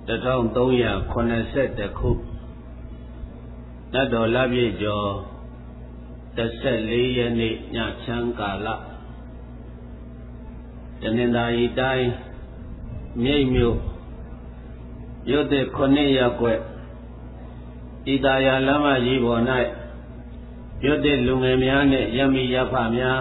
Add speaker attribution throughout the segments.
Speaker 1: 1380ခုနတ်တော်လပြည့်ကျော်14ရက်နေ့ညချမ်းကာလတနင်္သာရီတိုင်းမြိတ်မြို့မြို့သစ်9ရပ်ကွက်ဤသာယာလမ်းမကြီးပေါ်၌မြို့သစ်လူငယ်များနှင့်ယမိယဖများ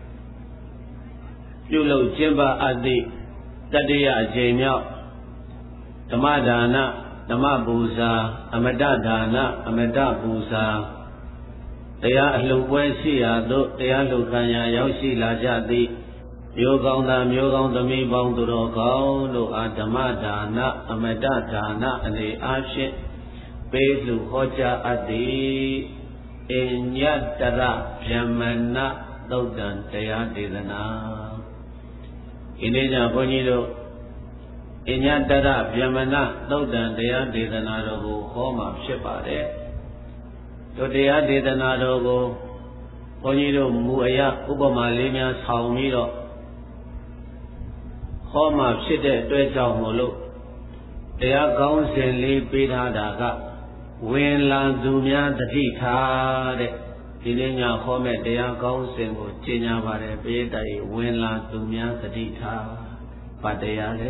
Speaker 1: ပြုလုပ်ကျင်းပအပ်သည့်တတိယအကြိမ်မြောက်ဓမ္မဒါနဓမ္မပူဇာအမတဒါနအမတပူဇာတရားအလှူပွဲရှိရာသို့တရားလှူခံရာရောက်ရှိလာကြသည့်မျိုးကောင်းသားမျိုးကောင်းသမီးပေါင်းသူတော်ကောင်းတို့အားဓမ္မဒါနအမတဒါနအနေအားဖြင့်ပေးလှူဟောကြားအပ်သည်အညတရဗျမနသုတ်တံတရားဒေသနာဒီနေ့ညဘုန်းကြီးတို့အညတရဗျမနသုတ်တံတရားဒေသနာတော်ကိုဟောမှာဖြစ်ပါတယ်တို့တရားဒေသနာတော်ကိုဘုန်းကြီးတို့မူအရဥပမာလေးများဆောင်ပြီးတော့ဟောမှာဖြစ်တဲ့အတွက်ကြောင့်မို့လို့တရားကောင်းစဉ်လေးပေးထားတာကဝင်လာသူများတတိထားတဲ့ဒီနေ့ညဟောမဲ့တရားကောင်းစဉ်ကိုကျင့်ကြပါတယ်ပိဋကရေဝင်လာသူများတတိထားဘာတရားလဲ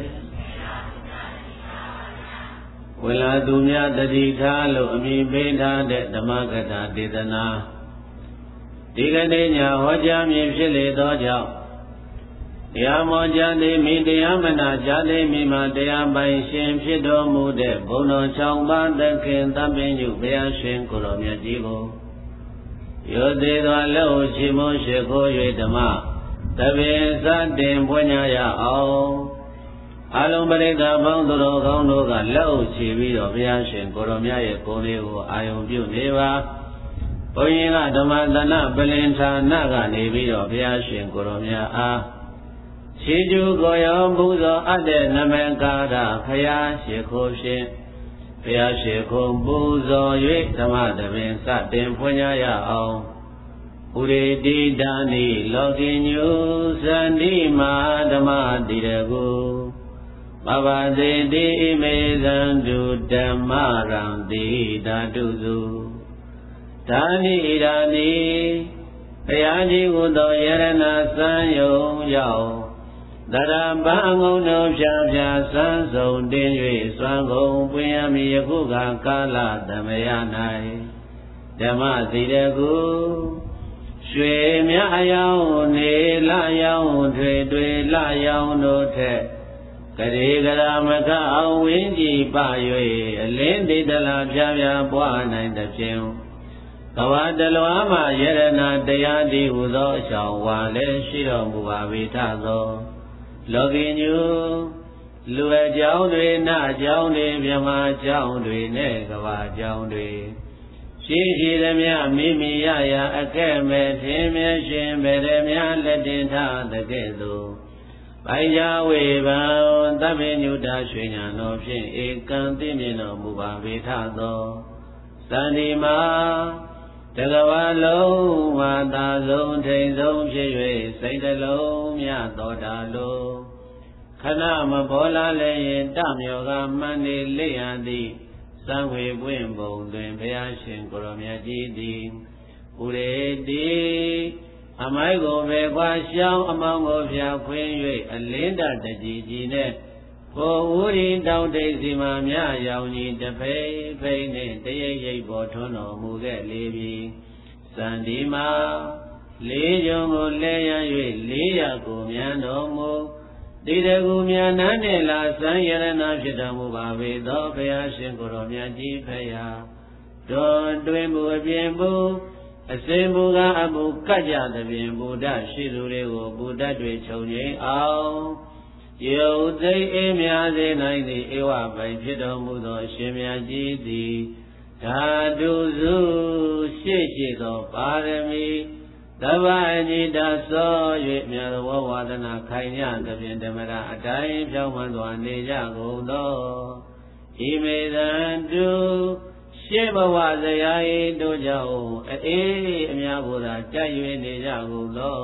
Speaker 1: ဝင်လာသူများတတိထားလို့အမည်ပေးထားတဲ့ဓမ္မကထာဒေသနာဒီကနေ့ညဟောကြားမည်ဖြစ်လေသောကြောင့်တရားမောကြားသိမိတရားမနာကြားသိမိမှာတရားပိုင်ရှင်ဖြစ်တော်မူတဲ့ဘုန်းတော်6ပါးသခင်သဗ္ဗညုဘုရားရှင်ကိုယ်တော်မြတ်ကြီးကိုယောသေးသောလက်ကိုချီးမွမ်းရှိခိုး၍ဓမ္မသဗ္ဗေစတင်ပွင့်ရအောင်အလုံးပရိသတ်ပေါင်းသူတော်ကောင်းတို့ကလက်ကိုချီပြီးတော့ဘုရားရှင်ကိုယ်တော်မြတ်ရဲ့ကိုယ်လေးကိုအာယုံပြုနေပါဘုန်းကြီးကဓမ္မသနပလင်ဌာနကနေပြီးတော့ဘုရားရှင်ကိုယ်တော်မြတ်အားခြေကျူကိုရောပူဇော်အပ်တဲ့နမကာရဖယားရှိခိုးဖြင့်ဘုရားရှိခိုးပူဇော်၍ဓမ္မသဘင်စတင်ဖွင့်ရအောင်ဥရိတိဒါနိလောကိညုသန္တိမာဓမ္မတိရကုဘဝသေတိမေသန္တုဓမ္မရံတိဓာတုစုဒါနိဣရာနိဘုရားကြီးကိုသောယရဏစံယုံရောက်တရပံငုံတို့ဖြာဖြာစမ်းစုံတင်၍စွမ်းကုန်ပွင့်ရမည်ယခုကကာလသမယ၌ဓမ္မစီတကူရွှေမြအယောင်နေလယောင်တွေလယောင်တို့ထက်ကရေကရာမကအောင်ဝင်းကြည်ပ၍အလင်းတိတလာဖြာဖြာပွားနိုင်သဖြင့်ကဝတလွားမှယရဏတရားဒီဟုသောအကြောင်းဝါလည်းရှိတော်မူပါ၏ထသောလောကီညုလူအကြောင်းတွေနအကြောင်းတွေမြမအကြောင်းတွေနဲ့ကဘာအကြောင်းတွေရှိရှိသမျှမိမိရရာအကဲ့မဲ့ထင်မြင်ရှင်ဗေဒမြလက်တင်ထားတဲ့ကဲ့သို့ပိုင်ကြဝေဘံသဗ္ဗညုတရွှေညာတော်ဖြင့်ဧကံသိမြင်တော်မူပါ၏ထသောသန္တိမာတကဝလုံးဝါသာဆုံးထိန်ဆုံးဖြစ်၍စိတ်တလုံးမြတ်တော်တာလို့ခဏမပေါ်လာလည်းရင်တမြောကမှန်နေလိရသည်သံဝေပွင့်ပုံတွင်ဘုရားရှင်ကိုရောမြတ်ကြီးသည်ဥရေတိအမိုက်ကိုပဲခွာရှောင်းအမောင်းကိုဖြာခွင်း၍အလင်းတတကြီးကြီးနဲ့ကိုဝူရီတောင်တိတ်စီမှာမြရောင်ကြီးတဖိဖိနှင့်တရိပ်ရိပ်ပေါ်ထွန်းတော်မူခဲ့လေပြီစန္ဒီမှာလေးကြုံကိုလဲရန်၍လေးရကိုမြန်တော်မူတိတကူမြန်နန်းနှင့်လာစံရဏဖြစ်တော်မူပါပေသောဘုရားရှင်ကိုယ်တော်မြတ်ကြီးဖရာတော်တွင်မူအပြင်မူအစဉ်မူကားအမှုကတ်ကြသဖြင့်ဘုဒ္ဓရှိသူတွေကိုဘုဒ္ဓတွေခြုံငိမ့်အောင်ယုတ်သိအေးမြစေနိုင်သည့်ဧဝပိုင်ဖြစ်တော်မူသောအရှင်မြတ်ကြီးသည်ဓာတုစုရှိသောပါရမီသဗ္ဗအညိတသော၍မြတ်သောဝါဒနာခိုင်ညသဖြင့်ဓမ္မရာအတိုင်းဖြောင်းမှန်စွာနေကြကုန်သောဣမေသန္တုရှေးဘဝဇရာဤတို့ကြောင့်အေးအများကိုသာကြိုက်၍နေကြကုန်သော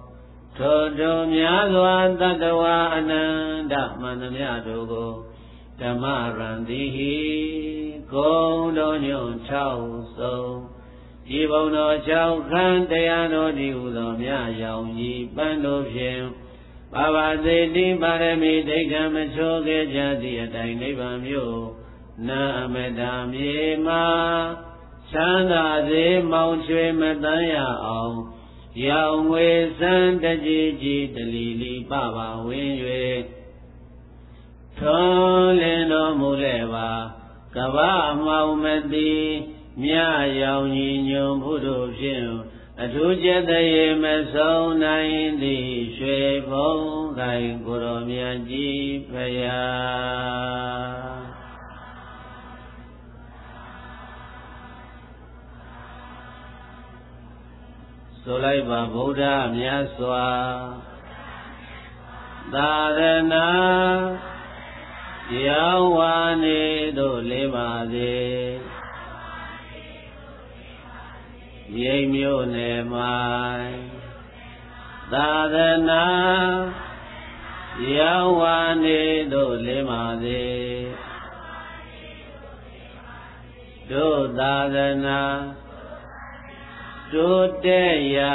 Speaker 1: ထိုများစွာတတ္တဝါအနန္တမှန်သမျှတို့ကိုဓမ္မရန္တိဟိဂုံတော်ညွန့်6ဆုံးဤဘုံတော်6ခန်းတရားတော်ဒီဟုသောမြတ်ရောင်ကြီးပန်းတို့ဖြင့်ပါပါစေတိပါရမီဒိဋ္ဌမချိုးခဲ့ကြသည့်အတိုင်းနိဗ္ဗာန်မြို့နာအမတာမြေမှာချမ်းသာစေမောင်ချွေမတန်းရအောင်ရောင်ငွေစံတကြီးကြီးတလီလီပပဝင်း၍ထွန်းလင်းတော်မူလဲပါကဗ္ဗမောင်မတိမြရောင်ညီညွန်ဘုဒ္ဓဖြင့်အထူးကျက်တရေမဆုံးနိုင်သည်ရွှေဘုံကိုင်ကိုရောမြတ်ကြီးဖရာဆိုလိုက်ပါဗုဒ္ဓမြတ်စွာသာရဏရောက်ဝါနေတို့လေးပါစေမြိတ်မြို့နယ်မှာသာသနာရောက်ဝါနေတို့လေးပါစေတို့သာသနာတို့တဲ့ရာ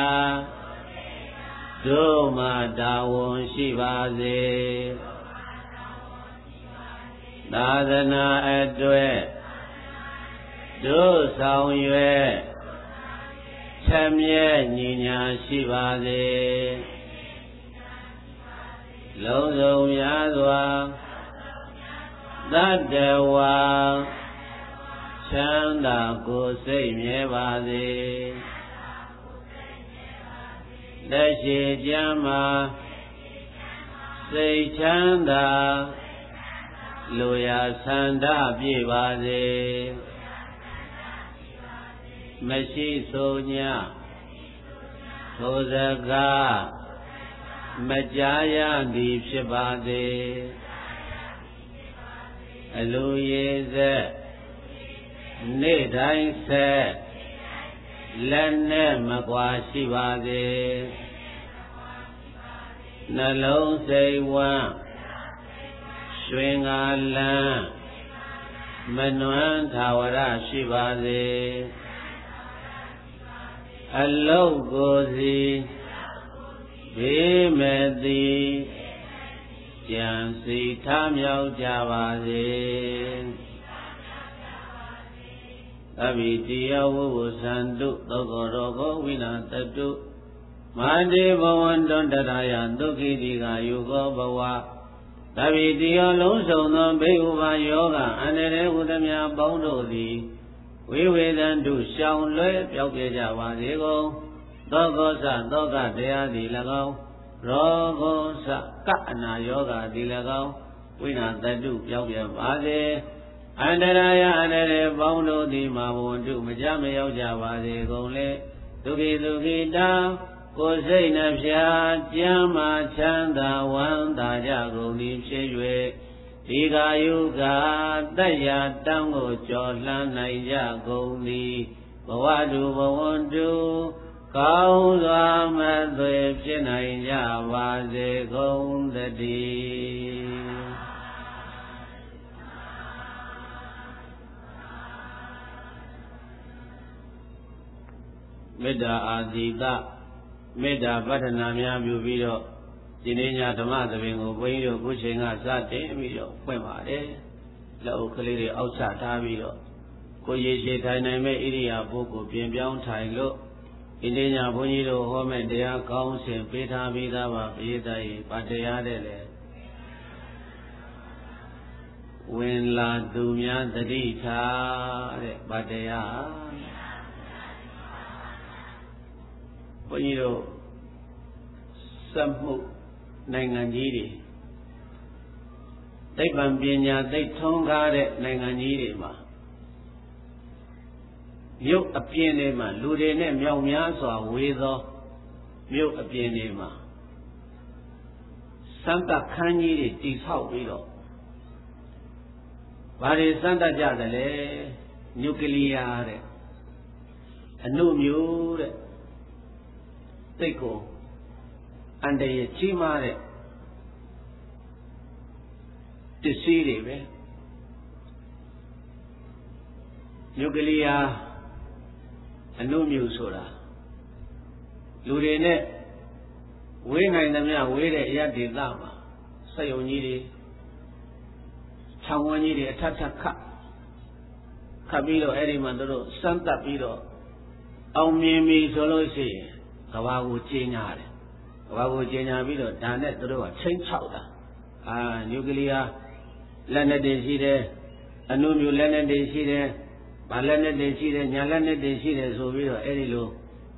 Speaker 1: တို့မှာတာဝန်ရှိပါစေသာသနာအတွက်တို့ဆောင်ရွယ်ချက်မြဲညီညာရှိပါစေလုံးစုံများစွာသတ္တဝါချမ်းသာကိုယ်စိတ်မြဲပါစေလက်ရှိကျမ်းမှာစိတ်ချမ်းသာလူရာဆန္ဒပြည့်ပါစေမရှိဆိုညထိုစကားမကြားရသည်ဖြစ်ပါစေအလိုရည်ဆက်နေ့တိုင်းဆက်လက်နဲ့မကွာရှိပါစေနှလုံးစိတ်ဝမ်းရွှင်ငါလန်းမနွမ်းသာဝရရှိပါစေအလုတ်ကိုစီဘေးမဲ့သည်ကြံစီထမြောက်ကြပါစေအဘိတိယဝုသန္တုသောကောရောဂောဝိနာတတုမာတိဘဝန္တုတရာယဒုက္ခိတိကာယုကောဘဝသဗ္ဗိတိယလုံးစုံသောဘိဥပါယောဂအန္တရေဟုသမျှပေါင်းတို့သည်ဝိဝေဒန္တုရှောင်လွဲပြောက်ပြကြပါစေကုန်သောကောသသောကတရားသည်၎င်းရောဂောသကအနာယောဂသည်၎င်းဝိနာတတုပြောက်ပြပါစေအန္တရာယအန္တရေပေါင်းတို့သည်မာဝန္တုမကြမရောက်ကြပါစေကုန်လေဒုက္ခိဒုက္ခိတာကိုယ်စိတ်နှဖျားကျမ်းမာချမ်းသာဝမ်းသာကြကုန်သည်ဖြစ်၍ဒီကာယုကတတ္ယတံကိုကျော်လှမ်းနိုင်ကြကုန်သည်ဘဝတုဘဝန္တုကောင်းစွာမသွေဖြစ်နိုင်ကြပါစေကုန်သတည်းမေတ္တာအာသီတမေတ္တာပဋ္ဌနာများပြုပြီးတော့ဒီနေ့ညဓမ္မသဘင်ကိုဘုန်းကြီးတို့ခုချိန်ကစတင်ပြီးတော့ဖွင့်ပါတယ်လက်အုပ်ကလေးတွေအောက်ချထားပြီးတော့ကိုရေရှည်ထိုင်နိုင်မဲ့ဣရိယာပုကိုပြင်ပြောင်းထိုင်လို့ဒီနေ့ညဘုန်းကြီးတို့ဟောမဲ့တရားကောင်းစဉ်ပေးထားပြီးသားပါပိဋကရေဗာတရားတဲ့လေဝင်လာသူများတတိထားတဲ့ဗာတရားဘုန်းကြီးတို့စက်မှုနိုင်ငံကြီးတွေသိပ္ပံပညာသိထွန်းကားတဲ့နိုင်ငံကြီးတွေမှာမြို့အပြင်တွေမှာလူတွေနဲ့မြောက်များစွာဝေသောမြို့အပြင်တွေမှာစမ်းသပ်ခန်းကြီးတွေတည်ဆောက်ပြီးတော့ဘာတွေစမ်းသပ်ကြတယ်လဲနျူကလ িয়ার တဲ့အနုမျိုးတဲ့သိတ်ကိုအန္တရာယ်ကြီးမားတဲ့ပစ္စည်းတွေပဲ nuclear အနုမြူဆိုတာလူတွေနဲ့ဝေးနိုင်သမျှဝေးတဲ့အရာဒေသမှာစက်ရုံကြီးတွေခြံဝန်းကြီးတွေအထက်ထပ်ခတ်ပြီးတော့အဲ့ဒီမှာတို့စမ်းသပ်ပြီးတော့အောင်မြင်ပြီဆိုလို့ရှိရင်ကဘာကိုကျင်းညာတယ်ကဘာကိုကျင်းညာပြီးတော့ဒါနဲ့တို့ကချင်းချောက်တာနျူကလ িয়ার လက်နက်တွေရှိတယ်အနုမြူလက်နက်တွေရှိတယ်ဗာလက်နက်တွေရှိတယ်ညာလက်နက်တွေရှိတယ်ဆိုပြီးတော့အဲ့ဒီလို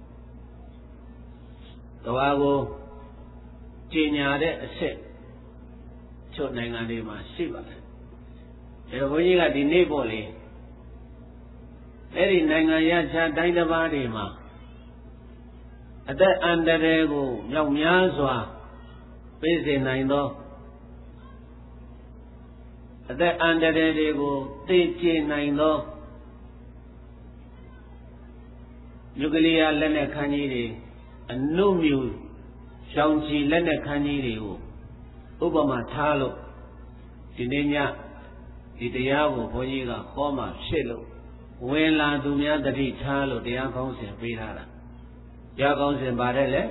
Speaker 1: ကဘာကိုကျင်းညာတဲ့အဆင့်ချုပ်နိုင်ငံတွေမှာရှိပါတယ်ဒါဘုန်းကြီးကဒီနေ့ပေါ့လေအဲ့ဒီနိုင်ငံရခြားတိုင်းတစ်ပါးတွေမှာအသက်အန္တရာယ်ကိုမြောက်များစွာပေးစေနိုင်သောအသက်အန္တရာယ်တွေကိုသိကျင်နိုင်သောနျူကလ িয়ার လက်နက်ခန်းကြီးတွေအနုမြူရှောင်ချီလက်နက်ခန်းကြီးတွေကိုဥပမာထားလို့ဒီနေ့ညဒီတရားကိုဘုန်းကြီးကဟောမှဖြစ်လို့ဝင်လာသူများတတိထားလို့တရားကောင်းစဉ်ပေးထားတာတရားကောင်းစဉ်ပါတယ်လေ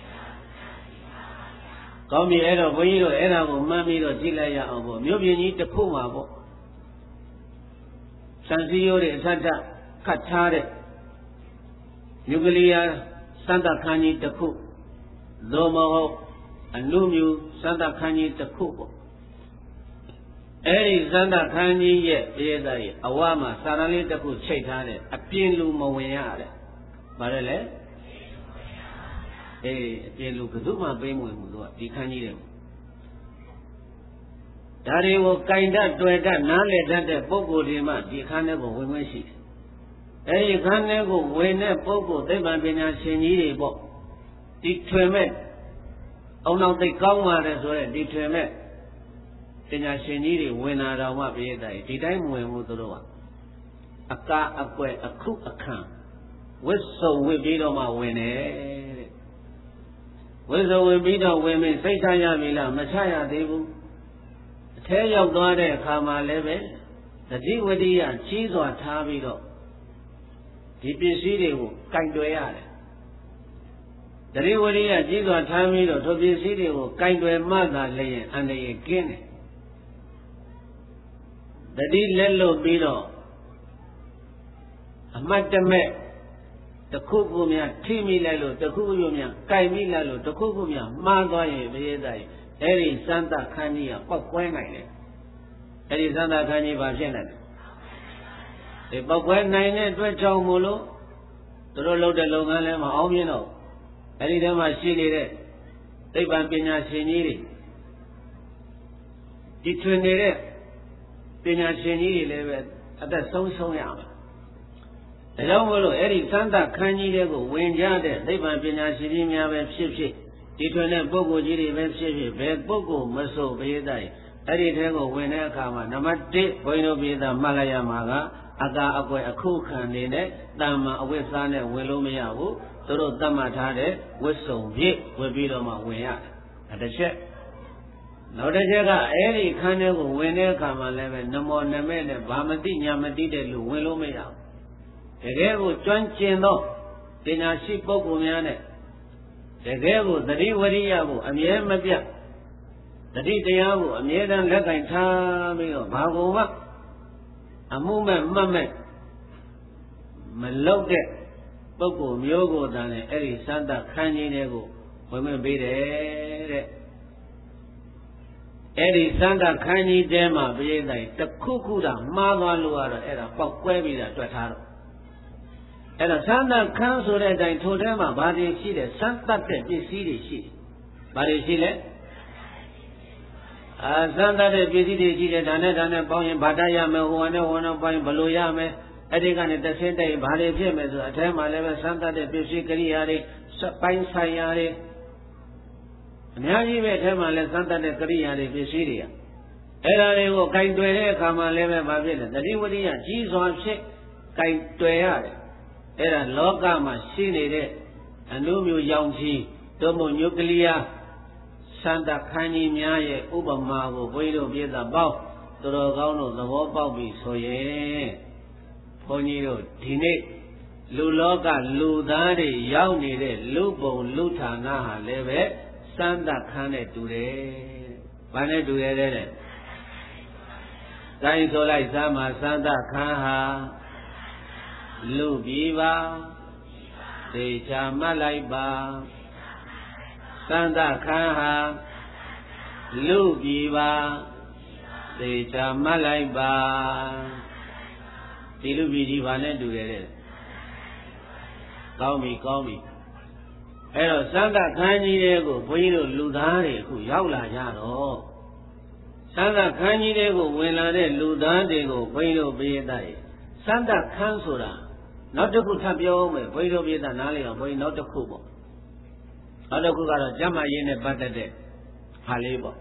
Speaker 1: ကောင်းပြီအဲ့တော့ဘုန်းကြီးတို့အဲ့ဒါကိုမှတ်ပြီးတော့ကြည့်လိုက်ရအောင်ပေါ့မြို့ပြင်ကြီးတစ်ခုမှာပေါ့စံစည်းရိုးတွေအထက်ထပ်ခတ်ထားတဲ့နျူကလ িয়ার စမ်းသပ်ခန်းကြီးတစ်ခုသို့မဟုတ်အနုမြူစမ်းသပ်ခန်းကြီးတစ်ခုပေါ့အဲ့ဒီစမ်းသပ်ခန်းကြီးရဲ့ပြည့်သားရဲ့အဝမှာစာရန်လေးတစ်ခုချိတ်ထားတဲ့အပြင်လူမဝင်ရတယ်။ဘာလဲလဲ။အပြင်လူဘယ်သူမှပေးမဝင်ဘူးသူကဒီခန်းကြီးတဲ့။ဒါတွေကိုကင်တတ်တွေ့တတ်နားလည်တတ်တဲ့ပုဂ္ဂိုလ်တွေမှဒီခန်းထဲကိုဝင်ခွင့်ရှိတယ်။အဲ့ဒီခန်းထဲကိုဝင်တဲ့ပုဂ္ဂိုလ်သိပ္ပံပညာရှင်ကြီးတွေပေါ့။ဒီထွေမဲ့အောင်အောင်သိကောင်းပါတယ်ဆိုတဲ့ဒီထွေမဲ့ပညာရှင်ကြီးတွေဝင်လာတော့မှပြည့်တဲ့ဒီတိုင်းမဝင်ဘူးသူတို့ကအကာအကွယ်အခုအခန့်ဝစ်စုံဝစ်ပြီးတော့မှဝင်တယ်တဲ့ဝစ်စုံဝစ်ပြီးတော့ဝင်ပြီးစိတ်ချရပြီလားမချရသေးဘူးအထဲရောက်သွားတဲ့အခါမှာလည်းပဲတတိဝတိယကြီးစွာထားပြီးတော့ဒီပစ္စည်းတွေကိုကင်တွယ်ရတယ်တတိဝတိယကြီးစွာထားပြီးတော့ထိုပစ္စည်းတွေကိုကင်တွယ်မှသာလျင်အန္တရာယ်ကင်းတယ်တတိလက်လွတ်ပြီးတော့အမတ်တမဲ့တစ်ခုခုများထိမိလိုက်လို့တစ်ခုခုများကြိုက်မိလိုက်လို့တစ်ခုခုများမှားသွားရင်ပြည့်တဲ့အဲ့ဒီစမ်းသပ်ခန်းကြီးကပောက်ကွဲနိုင်တယ်အဲ့ဒီစမ်းသပ်ခန်းကြီးဘာဖြစ်နိုင်လဲဒီပောက်ကွဲနိုင်တဲ့အတွက်ကြောင့်မို့လို့သူတို့လုပ်တဲ့လုပ်ငန်းလည်းမအောင်မြင်တော့အဲ့ဒီထဲမှာရှိနေတဲ့သိပ္ပံပညာရှင်ကြီးတွေဒီထွင်နေတဲ့ပညာရှင်ကြီးတွေလည်းပဲအသက်ဆုံးရမယ်။ဒါကြောင့်မို့လို့အဲ့ဒီစမ်းသပ်ခန်းကြီးတွေကိုဝင်ကြတဲ့သိပ္ပံပညာရှင်ကြီးများပဲဖြစ်ဖြစ်ဒီထွင်တဲ့ပုဂ္ဂိုလ်ကြီးတွေပဲဖြစ်ဖြစ်ဘယ်ပုဂ္ဂိုလ်မဆိုဘယ်တိုင်အဲ့ဒီထဲကိုဝင်တဲ့အခါမှာနံပါတ်1ဘုန်းကြီးတို့ပြည်သားမှတ်လိုက်ရမှာကအကာအကွယ်အခုခံနေတဲ့တာမန်အဝိဇ္ဇာနဲ့ဝင်လို့မရဘူးသူတို့သတ်မှတ်ထားတဲ့ဝတ်စုံပြည့်ဝတ်ပြီးတော့မှဝင်ရတယ်။တစ်ချက်နောက်တစ်ချက်ကအဲ့ဒီခန်းထဲကိုဝင်တဲ့အခါမှာလည်းပဲနမောနမဲနဲ့ဘာမသိညာမသိတဲ့လူဝင်လို့မရဘူးတကယ်ကိုကျွမ်းကျင်သောပညာရှိပုဂ္ဂိုလ်များနဲ့တကယ်ကိုသတိဝရိယကိုအမြဲမပြတ်သတိတရားကိုအမြဲတမ်းလက်ကင်ထားပြီးတော့ဘာကိုမှအမှုမဲ့မှတ်မဲ့မလောက်တဲ့ပုဂ္ဂိုလ်မျိုးကိုတန်နဲ့အဲ့ဒီစမ်းသပ်ခန်းကြီးတွေကိုဝင်မပေးတယ်တဲ့အဲ့ဒီစန္ဒခန်းကြီးတဲမှာပြိဿတိုင်းတစ်ခုခုတာမှားသွားလို့ကတော့အဲ့ဒါပေါက်ကွဲပြီးတာတွေ့ထားတော့အဲ့တော့စန္ဒခန်းဆိုတဲ့အတိုင်းထိုထဲမှာဘာတွေရှိတယ်စမ်းသပ်တဲ့ပစ္စည်းတွေရှိတယ်ဘာတွေရှိလဲစမ်းသပ်တဲ့ပစ္စည်းတွေရှိတယ်ဒါနဲ့ပေါင်းရင်ဗာတရမယ်ဟိုနဲ့ပေါင်းရင်ဘလို့ရမယ်အဲ့ဒီကနေတစ်ဆင့်တည်းဘာတွေဖြစ်မယ်ဆိုအထဲမှာလည်းပဲစမ်းသပ်တဲ့ပစ္စည်းကိရိယာတွေပိုင်းဆိုင်ရာတွေအများကြီးပဲအဲထဲမှာလဲစမ်းသပ်တဲ့ကရိယာတွေပစ္စည်းတွေကအဲ့ဒါတွေကိုကင်တွယ်တဲ့အခါမှာလည်းပဲဘာဖြစ်လဲတတိဝတိယကြီးစွာဖြင့်ကင်တွယ်ရတယ်အဲ့ဒါလောကမှာရှိနေတဲ့အနုမြူရောင်ခြည်တို့မို့နျူကလ িয়ার စမ်းသပ်ခန်းကြီးများရဲ့ဥပမာကိုဘုန်းကြီးတို့ပြသပေါင်းသူတော်ကောင်းတို့သဘောပေါက်ပြီဆိုရင်ဘုန်းကြီးတို့ဒီနေ့လူလောကလူသားတွေရောက်နေတဲ့လူပုံလူဌာနဟာလည်းပဲစမ်းသပ်ခန်းနဲ့တူတယ်။ဘာနဲ့တူရဲတဲ့။တိုင်းဆိုလိုက်စမ်းမှာစမ်းသပ်ခန်းဟာလူပြည်ပါသေချာမှတ်လိုက်ပါစမ်းသပ်ခန်းဟာလူပြည်ပါသေချာမှတ်လိုက်ပါဒီလူပြည်ကြီးဘာနဲ့တူရဲတဲ့။ကောင်းပြီကောင်းပြီအဲ့တော့စမ်းသပ်ခန်းကြီးတွေကိုဘုန်းကြီးတို့လူသားတွေအခုရောက်လာကြတော့စမ်းသပ်ခန်းကြီးတွေကိုဝင်လာတဲ့လူသားတွေကိုဘုန်းကြီးတို့ပြေးတဲ့စမ်းသပ်ခန်းဆိုတာနောက်တစ်ခုထပ်ပြောမယ်ဘုန်းကြီးတို့ပြေးတဲ့နားလေအောင်ဘုန်းကြီးနောက်တစ်ခုပေါ့နောက်တစ်ခုကတော့ကျမ်းမာရေးနဲ့ပတ်သက်တဲ့ဟာလေးပေါ့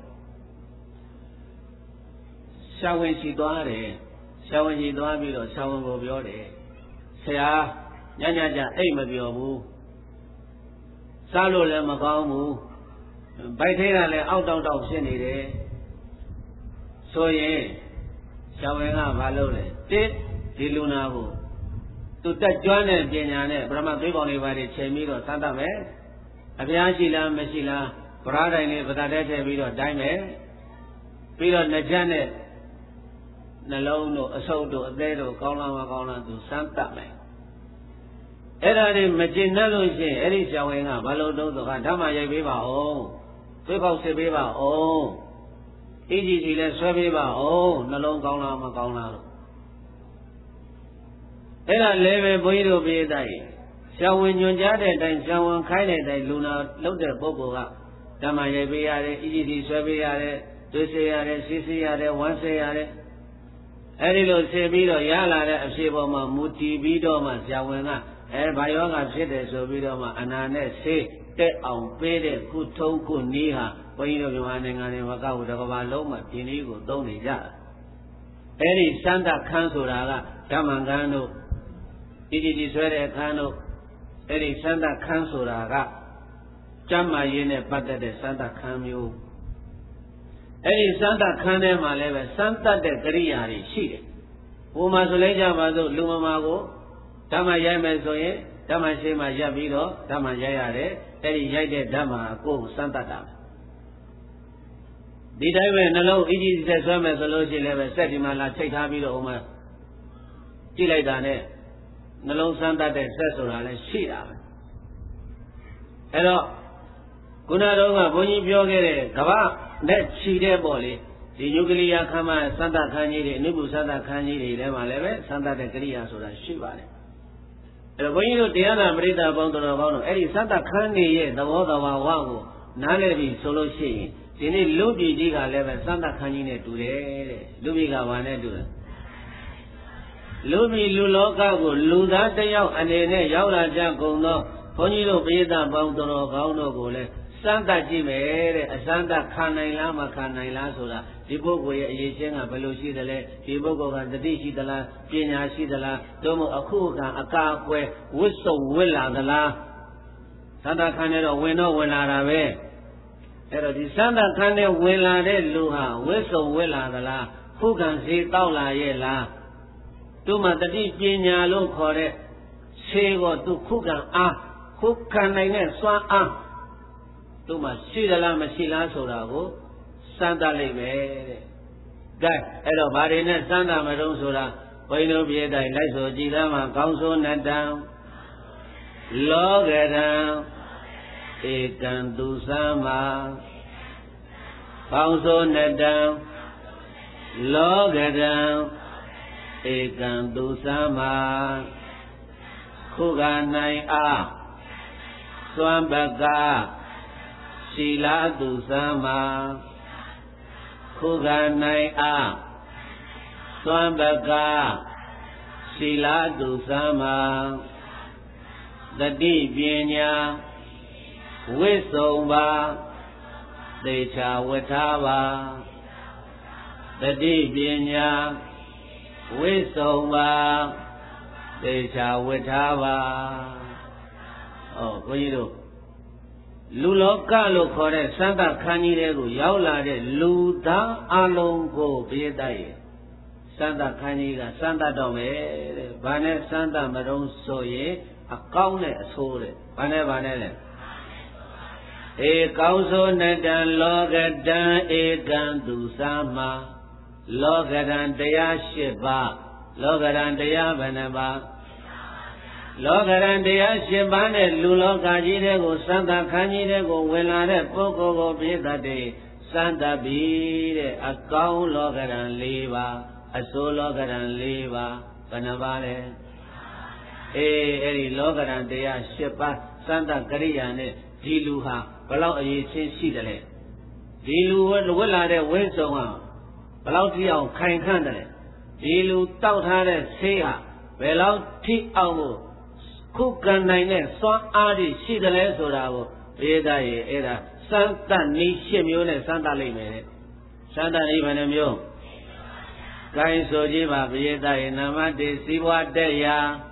Speaker 1: ရှားဝင်ရှိသွားတယ်ရှားဝင်ရှိသွားပြီးတော့ရှားဝင်ကိုပြောတယ်ဆရာညညကြအိတ်မပြောဘူးစားလို့လည်းမကောင်းဘူးဗိုက်ထဲကလည်းအောက်တောက်တောက်ဖြစ်နေတယ်ဆိုရင်ရှောင်းဝင်ကမလုပ်လဲတစ်ဒီလူနာကိုသူတက်ကြွတဲ့ပညာနဲ့ပရမသွေးပေါင်တွေပါတွေချိန်ပြီးတော့စမ်းသပ်မယ်အပြားရှိလားမရှိလားဗရာတိုင်းလေးဗသာတဲထည့်ပြီးတော့တိုင်းမယ်ပြီးတော့နှကြက်နဲ့နှလုံးတို့အဆုပ်တို့အသေးတို့ကောင်းလားမကောင်းလားသူစမ်းသပ်မယ်အဲ့ဒါတွေမကျင်တတ်လို့ရှိရင်အဲ့ဒီကြောင်ဝင်ကဘာလို့တုံးဆိုကဓမ္မရိုက်ပေးပါအောင်သွေးပေါက်စစ်ပေးပါအောင်အကြီးကြီးလည်းဆွဲပေးပါအောင်နှလုံးကောင်းလားမကောင်းလားလို့အဲ့ဒါလည်းပဲဘုန်းကြီးတို့ပြေးတိုင်းရှောင်ဝင်ညွန်ကြားတဲ့အတိုင်းရှောင်ဝင်ခိုင်းတဲ့အတိုင်းလူနာလုပ်တဲ့ပုဂ္ဂိုလ်ကဓမ္မရိုက်ပေးရတယ်အကြီးကြီးဆွဲပေးရတယ်သွေးဆေးရတယ်ဆီးဆေးရတယ်ဝမ်းဆေးရတယ်အဲ့ဒီလိုဆေးပြီးတော့ရလာတဲ့အဖြေပေါ်မှာမူတည်ပြီးတော့မှရှောင်ဝင်ကဘာယောဂဖြစ်တယ်ဆိုပြီးတော့မှအနာနဲ့ဆေးတက်အောင်ပေးတဲ့ခုထုံးခုနည်းဟာဘုန်းကြီးတို့မြန်မာနိုင်ငံတွေမကဘူးတစ်ကမ္ဘာလုံးမှာဒီနည်းကိုသုံးနေကြတာအဲ့ဒီစမ်းသပ်ခန်းဆိုတာကဓမ္မခန်းတို့ဒီဆွဲတဲ့ခန်းတို့အဲ့ဒီစမ်းသပ်ခန်းဆိုတာကကျမ်းမာရေးနဲ့ပတ်သက်တဲ့စမ်းသပ်ခန်းမျိုးအဲ့ဒီစမ်းသပ်ခန်းထဲမှာလည်းပဲစမ်းသပ်တဲ့ကရိယာတွေရှိတယ်ဟိုမှာဆိုလိုက်ကြပါစို့လူမမာကိုဓမ္မရိုက်မယ်ဆိုရင်ဓမ္မရှိမှရပ်ပြီးတော့ဓမ္မရိုက်ရတယ်အဲ့ဒီရိုက်တဲ့ဓမ္မကိုစမ်းသပ်တာဒီတိုင်းပဲနှလုံးအကြီးကြီးဆက်ဆွဲမယ်ဆိုလို့ရှိရင်လည်းပဲစက်ဒီမှာလာချိတ်ထားပြီးတော့ဟိုမှာကြည့်လိုက်တာနဲ့နှလုံးစမ်းသပ်တဲ့စက်ဆိုတာလည်းရှိတာပဲအဲ့တော့ခုနတော့ကဘုန်းကြီးပြောခဲ့တဲ့ကမ္ဘာနဲ့ခြိတဲ့ပေါ့လေဒီညုကလီယာခမ်းမစမ်းသပ်ခန်းကြီးတွေအနုပုစမ်းသပ်ခန်းကြီးတွေထဲမှာလည်းပဲစမ်းသပ်တဲ့ကရိယာဆိုတာရှိပါတယ်အဲ့တော့ဘုန်းကြီးတို့တရားနာပရိသတ်ပေါင်းတော်ကောင်းတို့အဲ့ဒီစသခန်းနေရဲ့သဘောတဘာဝကိုနားလည်ပြီဆိုလို့ရှိရင်ဒီနေ့လူပြည်ကြီးကလည်းပဲစသခန်းကြီးနဲ့တူတယ်တဲ့လူပြည်ကဘာနဲ့တူလဲလူပြည်လူလောကကိုလူသားတစ်ယောက်အနေနဲ့ရောက်လာကြကုန်သောဘုန်းကြီးတို့ပရိသတ်ပေါင်းတော်ကောင်းတို့ကိုလည်းစမ်းသပ်ကြည့်မယ်တဲ့အစမ်းသပ်ခံနိုင်လားမခံနိုင်လားဆိုတာဒီပုဂ္ဂိုလ်ရဲ့အရေးချင်းကဘယ်လိုရှိသလဲဒီပုဂ္ဂိုလ်ကတတိရှိသလားပညာရှိသလားသို့မဟုတ်အခုအကာအကွယ်ဝိစုံဝစ်လာသလားစမ်းသပ်ခံရတော့ဝင်လာတာပဲအဲ့တော့ဒီစမ်းသပ်ခံရဝင်လာတဲ့လူဟာဝိစုံဝစ်လာသလားခုခံစီတောက်လာရဲ့လားသူမှတတိပညာလို့ခေါ်တဲ့ခြေကိုသူခုခံအားခုခံနိုင်တဲ့စွမ်းအားသူမှရှိသလားမရှိလားဆိုတာကိုစမ်းသပ်လိုက်မယ်တဲ့။ဒါအဲ့တော့ဘာတွေနဲ့စမ်းသပ်မတုံးဆိုတာဘုန်းကြီးတို့ပြေတိုင်းလိုက်ဆိုကြည်သားမှာကောင်းဆိုးနတံလောကရံဧကံသူသမကောင်းဆိုးနတံလောကရံဧကံသူသမခုကနိုင်အားသွမ်းပကရှိလာသူသမခုကနိုင်အားသွမ်းပကရှိလာသူသမတတိပညာဝိစုံပါသေချာဝဋ္ဌာပါတတိပညာဝိစုံပါသေချာဝဋ္ဌာပါဘုန်းကြီးတို့လူလောကလို့ခေါ်တဲ့စမ်းသပ်ခန်းကြီးတွေကိုရောက်လာတဲ့လူသားအလုံးကိုပြည့်တတ်ရဲ့စ Santa Kaniga, Santa Dome, Bane Santa Maron Soye, a Kaune Sore, Bane Banele. A Kauso Nedan Logadan Egan Dusama, Logadan Dea Sheba, Logadan Dea Beneba, Logadan Dea Shebane, Luloka Jidego, Santa Kanidego, Welare, Poco Pita de Santa Bide, a Kau Logadan Leva. A solo garan leva, Panavale. Eri Logaran dea Shepa, Santa Gariane, Diluha, Palau a Yachin Sidale. Dilu Willa de Winsoma, Palautia, Kain Candale. Dilu Tautare, Sea, Velau Ti Amo, Kukan Nine, Swan Adi, Sidale Soravo, Veda Era, Santa Nishimune, Santa Lime, Santa Limanamio. Kai Sojiva Vieta in Namati Siwa Deya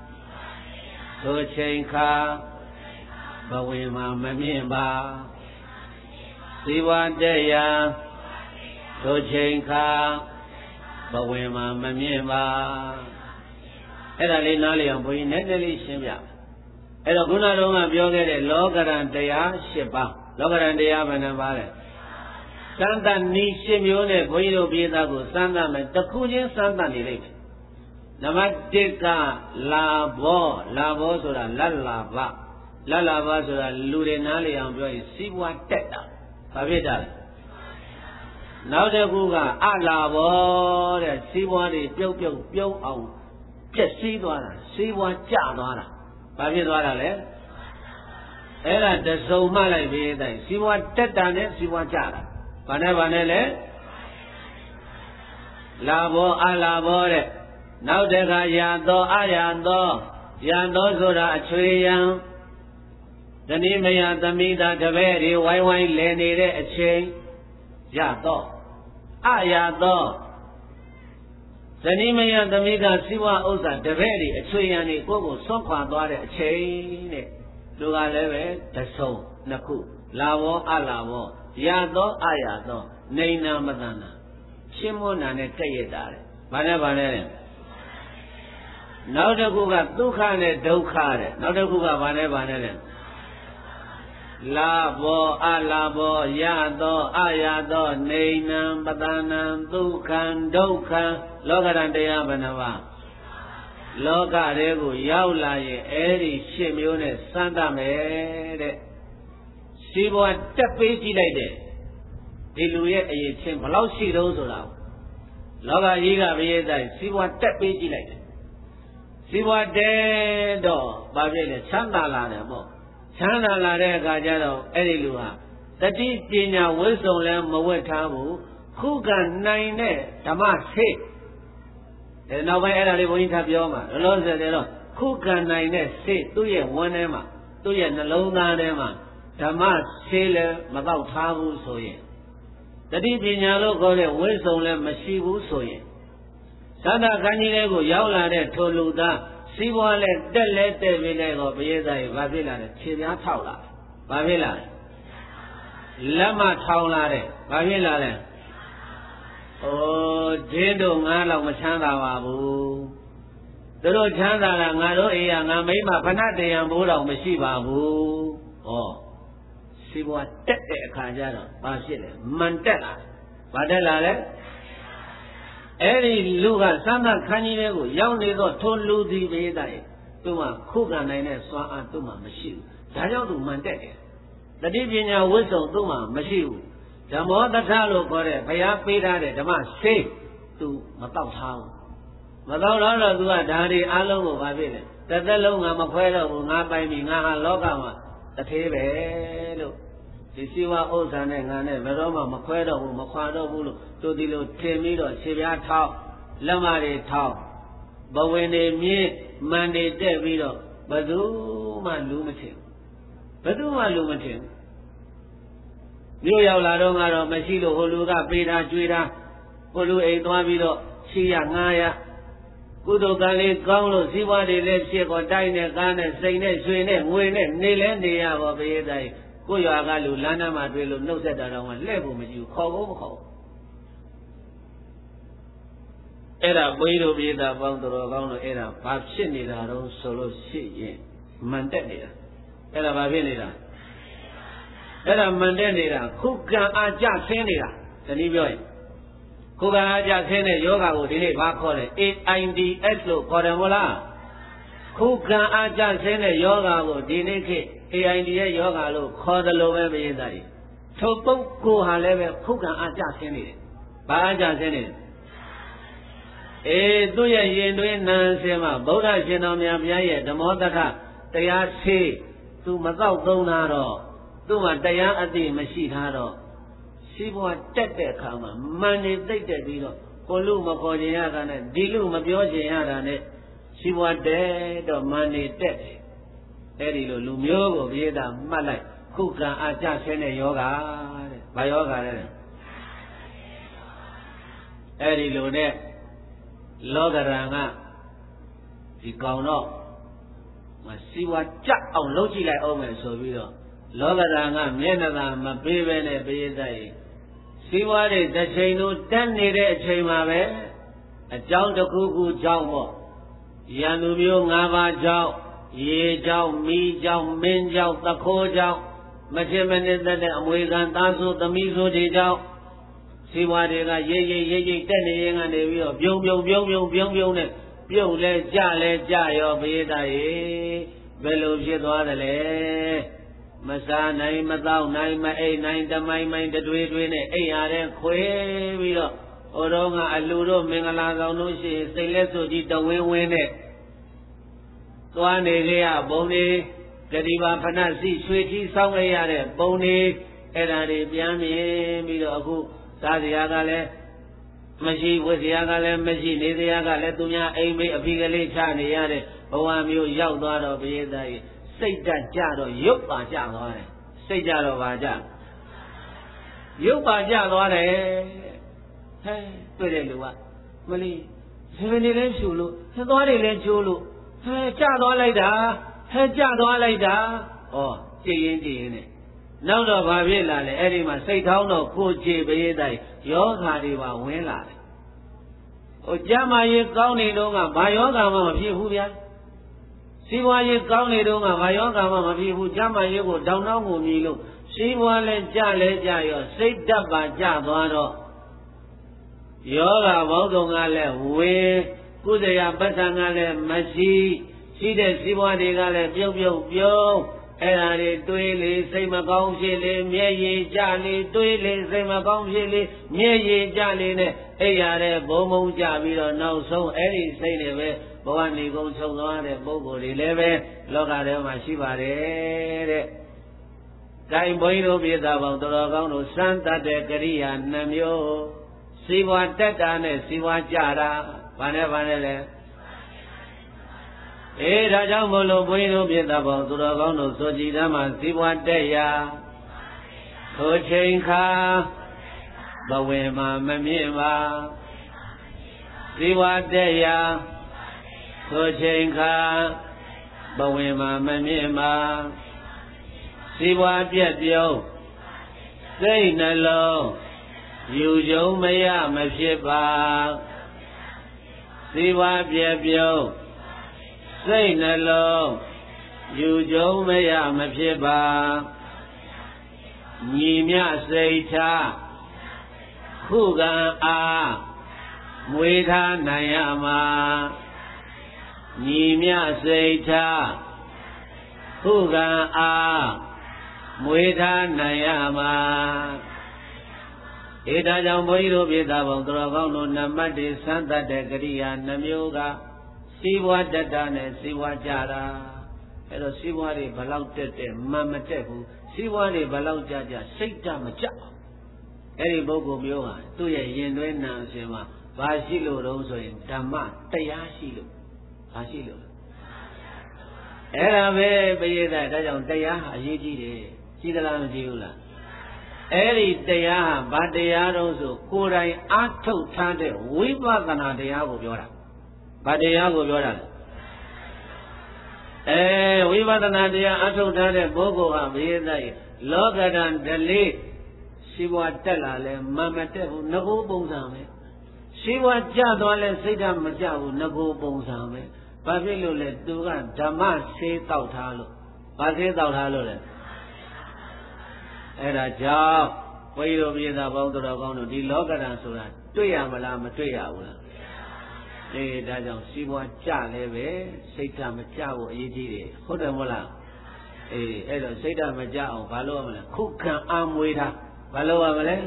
Speaker 1: Sochenka Bawima Mamimba Siwa Deya Sochenka Bawima Mamimba Era Linalian Boy Nedeli Shimya Era Guna Roma Biogere Logaran Deya Shipa Logaran Deya Vanavare Santa Nishimune, Boyo Bidago, Santa, the Kujin Santa Nilip. Namatika, Labo, Sura, Lalava, Sura, Lurinali, and Boy, Siwa Teta, Pavita. Now the Guga, Alabo, the Siwa, the Pio, on Siwa Jadwana, Pavita, Era the Somala Vida, Siwa Teta, Siwa Jada. Panavane Labo Alabore. Now the Ayando Yando Zora Atrian. The Nimea Damida Daveri, Wai Lenny a chain. Yado Ayado. The Nimea Damida Siwa Oza Daveri, a Triani Gogo, Sopa Dore a chain. Lugaleve, the soul, Naku, Lavo Alavo. Yado Ayado, Naina Madana, Shimona Nekayedare, Banabane. Now the Guga Dukane Dukare, now the Guga Banabane. Labo Alabo, Yado Ayado, Naina Madana, Dukan, Logaran de Abanava. Loga Regu, Yaula, Eri, Shimune, Santa Mere. Sibo and Tappy like the Luya a chin, Palausi Rose around. Loga Yiga Vieta, Sibo and Tappy like Sibo dead or Babel, Santa Lana, Santa Lana Gajaro, Elilua. That is Dina Wilson Lam Mawetamu, who can nine Tamas hit. And now I had a winter bioma, the Lord said, who can nine say 2 years 1 Emma, 2 years alone Emma. Tamas sailor Magau Tavu Soye. The deep in Yalo got a wisdom and Masibu Soye. Santa Canilego, Yaula, Toluda, Siwale, Delete Vilego, Bieda, Babila, Chiria Taula, Babila, Lama Taulare, Babila. Oh, Jendo Nala Machanda Babu. The Lord Chanda Nalo, Yamama, Panate, and Buddha, Masibabu. Oh. Siwa Tete Kajano, Basile, Mantella, Badella, Eri Luga, Santa Canilego, Yaunigo, Tolu di Vedai, Tuma, Kuga Nine, Swa, Tuma, Mashi, Tayo Mantelle. The Divina whistle, Tuma, Mashi, the more the Talo Gore, Paya Peda, the man say to Matau Town. Matau Lala, Daddy, Alo, Babile, the Delonga Maquero, not by me, Naha Logama. The table, the Siwa Osan and Veroma, Maquero, Maquado, to the Temido, Sivia Top, Lamare Top. But when they meet Monday, Davido, Baduma Lumatin. Baduma Lumatin. New Yaladonga, Masilo, Holuga, Peda, Juida, Holu Edwavido, Sia Naya. Kudo Gali, Gaulo, Siwa, the left ship or Dine, Gana, Sane, Swine, Win, Nilandia, or Vedai, Kuyagalu, Lana Madrillo, no set around one level with you, call over. အဲ့ဒါဘုန်းကြီးတို့ပြည်သားပေါင်းတော်ကောင်းလို့အဲ့ဒါဘာဖြစ်နေတာတော့ဆိုလို့ရှိရင်မန်တက်နေတာအဲ့ဒါဘာဖြစ်နေတာအဲ့ဒါမန်တက်နေတာခုခံအားကြဆင်းနေတာတနည်းပြောရင်ခုခံအားကြဆင်းတဲ့ယောဂါကိုဒီနေ့ဘာခေါ်လဲ AIDS လို့ခေါ်တယ်မဟုတ်လားခုခံအားကြဆင်းတဲ့ယောဂါကိုဒီနေ့ခေတ် AIDS ရဲ့ယောဂါလို့ခေါ်တယ်လို့ပဲပြည်သားကြီးထိုပုဂ္ဂိုလ်ဟာလည်းပဲခုခံအားကြဆင်းနေတယ်ဘာအားကြဆင်းနေလဲသူ့ရဲ့ရင်တွင်းနံစင်မှာဗုဒ္ဓရှင်တော်များဘုရားရဲ့ဓမ္မောတက္ခတရားရှိသူမတော့သုံးတာတော့သူ့မှာတရားအသိမရှိထားတော့ရှိဘွားတက်တဲ့အခါမှာမန်နေသိတဲ့ပြီးတော့ကိုလူမခေါ်ခြင်းရတာနဲ့ဒီလူမပြောခြင်းရတာနဲ့ရှိဘွားတက်တော့မန်နေတက်တယ်အဲ့ဒီလိုလူမျိုးကိုပြေးတာမှတ်လိုက်ခုခံအားကြဆင်းတဲ့ယောဂတဲ့ဘာယောဂလဲအဲ့ဒီလိုနဲ့လောကရန်ကဒီကောင်တော့စီဝါကြအောင်လုပ်ကြည့်လိုက်အောင်မယ်ဆိုပြီးတော့လောကရန်ကမျက်နှာသာမပေးဘဲနဲ့ပြေးတဲ့စီဝါတွေတစ်ချိန်လုံးတက်နေတဲ့အချိန်မှာပဲအကြောင်းတစ်ခုခုကြောင့်ပေါ့ရန်သူမျိုး၅ပါးကြောင့်ရေကြောင့်မီးကြောင့်မင်းကြောင့်သခိုးကြောင့်မထင်မနစ်တဲ့အမွေခံသားဆိုသမီးဆိုတွေကြောင့်စီဝါတွေကရိပ်တက်နေရင်ကနေပြီးတော့ပြုံနဲ့ပြုတ်လဲကြရောဘေးသားရေဘယ်လိုဖြစ်သွားတယ်လဲမစားနိုင်မသောက်နိုင်မအိပ်နိုင်တမိုင်းတွေနဲ့အိပ်ရတဲ့ခွေပြီးတော့ဟိုတော့ကအလူတို့မင်္ဂလာဆောင်တို့ရှိစိတ်လက်စွပ်ကြီးတဝင်းနဲ့သွားနေကြရပုံလေးဂတိပါဖဏစီရွှေကြီးဆောင်းခဲ့ရတဲ့ပုံလေးအဲ့ဒါတွေပြန်မြင်ပြီးတော့အခုစားစရာကလည်းမရှိဝတ်စရာကလည်းမရှိနေစရာကလည်းသူများအိမ်မေးအဖိကလေးချနေရတဲ့ဘဝမျိုးရောက်သွားတော့ဘုရားကြီးစိတ်ဓာတ်ကြတော့ရုပ်ပါကြသွားတယ်စိတ်ကြတော့ပါကြရုပ်ပါကြသွားတယ်ဟဲ့တွေ့တဲ့လူကမလီဇေဝနေလည်းဖြူလို့သွားတွေလည်းကျိုးလို့ကြသွားလိုက်တာကြသွားလိုက်တာဩကြည်ရင်နဲ့နောက်တော့ဘာဖြစ်လာလဲအဲ့ဒီမှာစိတ်ထောင်းတော့ကိုကြည်ပရိသတ်ယောဂါတွေပါဝင်လာတယ်ဟိုကျမ်းမာရေးကောင်းနေတော့ကဘာယောဂါမှမဖြစ်ဘူးဗျာစီးပွားရေးကောင်းနေတော့ကဘာယောဂါမှမဖြစ်ဘူးကျမ်းမာရေးကိုတောင်းတောင်းကိုမြည်လို့စီးပွားလဲကြရောစိတ်ဓာတ်ပါကြသွားတော့ယောဂါဘောင်းဆောင်ကလည်းဝေကုသရာပဋ္ဌာန်ကလည်းမရှိတဲ့စီးပွားတွေကလည်းပြုံအဲ့ဒါတွေတွေးလေစိတ်မကောင်းဖြစ်လေမျက်ရည်ကျလေတွေးလေစိတ်မကောင်းဖြစ်လေမျက်ရည်ကျလေနဲ့အဲ့ရတဲ့ဘုံကြပြီးတော့နောက်ဆုံးအဲ့ဒီစိတ်တွေပဲဘဝနေကုန်ချုပ်သွားတဲ့ပုဂ္ဂိုလ်တွေလည်းပဲလောကထဲမှာရှိပါတယ်တဲ့။ဒါဘုန်းကြီးတို့ပြည်သားပေါင်းတော်ကောင်းတို့စမ်းတတ်တဲ့ကရိယာနှမျိုးစီဝါတက်တာနဲ့စီဝါကြတာဘာနဲ့လဲဒါကြောင့်မို့လို့ဘုန်းကြီးတို့ပြည်သားပေါင်းသူတော်ကောင်းတို့ဆိုကြည်ဓမ္မစီပွားတက်ရာထိုချိန်ခါဘဝေမှာမမြင့်ပါစီပွားတက်ရာထိုချိန်ခါဘဝေမှာမမြင့်ပါစီပွားပြက်ပြုံးစိတ်နှလုံးယူကြုံမရမဖြစ်ပါစီပွားပြက်ပြုံးစိတ်နှလုံးယူကြုံမရမဖြစ်ပါညီမြစိတ်ထားခုခံအားမွေထားနိုင်ရမှာညီမြစိတ်ထားခုခံအားမွေထားနိုင်ရမှာဒါကြောင့်ဘုန်းကြီးတို့ပြည်သားပေါင်းတော်ကောင်းတို့နမတ်တွေစမ်းသတ်တဲ့ကရိယာနှမျိုးကစီးပွားတက်တာနဲ့စီးပွားကြတာအဲ့တော့စီးပွားတွေဘလောက်တက်တယ်မတက်ဘူးစီးပွားတွေဘလောက်ကြစိတ်ဓာတ်မကြအောင်အဲ့ဒီပုဂ္ဂိုလ်မျိုးဟာသူ့ရဲ့ရင်သွင်းနာအရှင်မှာဘာရှိလို့တုံးဆိုရင်ဓမ္မတရားရှိလို့ဘာရှိလို့အဲ့ဒါပဲပရိသတ်ဒါကြောင့်တရားဟာအရေးကြီးတယ်ရှိသလားမရှိဘူးလားအဲ့ဒီတရားဟာဘာတရားတုံးဆိုကိုယ်တိုင်အားထုတ်ထားတဲ့ဝိပဿနာတရားကိုပြောတာဘာတရားကိုပြောတာလဲဝိပဿနာတရားအထုတ်ထားတဲ့ပုဂ္ဂိုလ်ဟာဘေးသားလောကဓာတ်ဓလေ့ရှိဘွားတက်လာလဲမတက်ဘူးငကိုးပုံစံပဲရှိဘွားကြသွားလဲစိတ်ဓာတ်မကြဘူးငကိုပုံစံပဲဘာဖြစ်လို့လဲသူကဓမ္မဆေးတောက်ထားလို့ဘာဆေးတောက်ထားလို့လဲအဲ့ဒါကြောင့်ဘုန်းကြီးတို့ပြည်သားပေါင်းတော်ကောင်းတို့ဒီလောကဓာတ်ဆိုတာတွေ့ရမလားမတွေ့ရဘူးလားအေးဒါကြောင့်ရှိဘွားကြလဲပဲစိတ်ဓာတ်မကြဘူးအရေးကြီးတယ်ဟုတ်တယ်မဟုတ်လားအေးအဲ့တော့စိတ်ဓာတ်မကြအောင်ဘာလို့ရမလဲခုခံအားမွေးထားဘာလို့ရမလဲ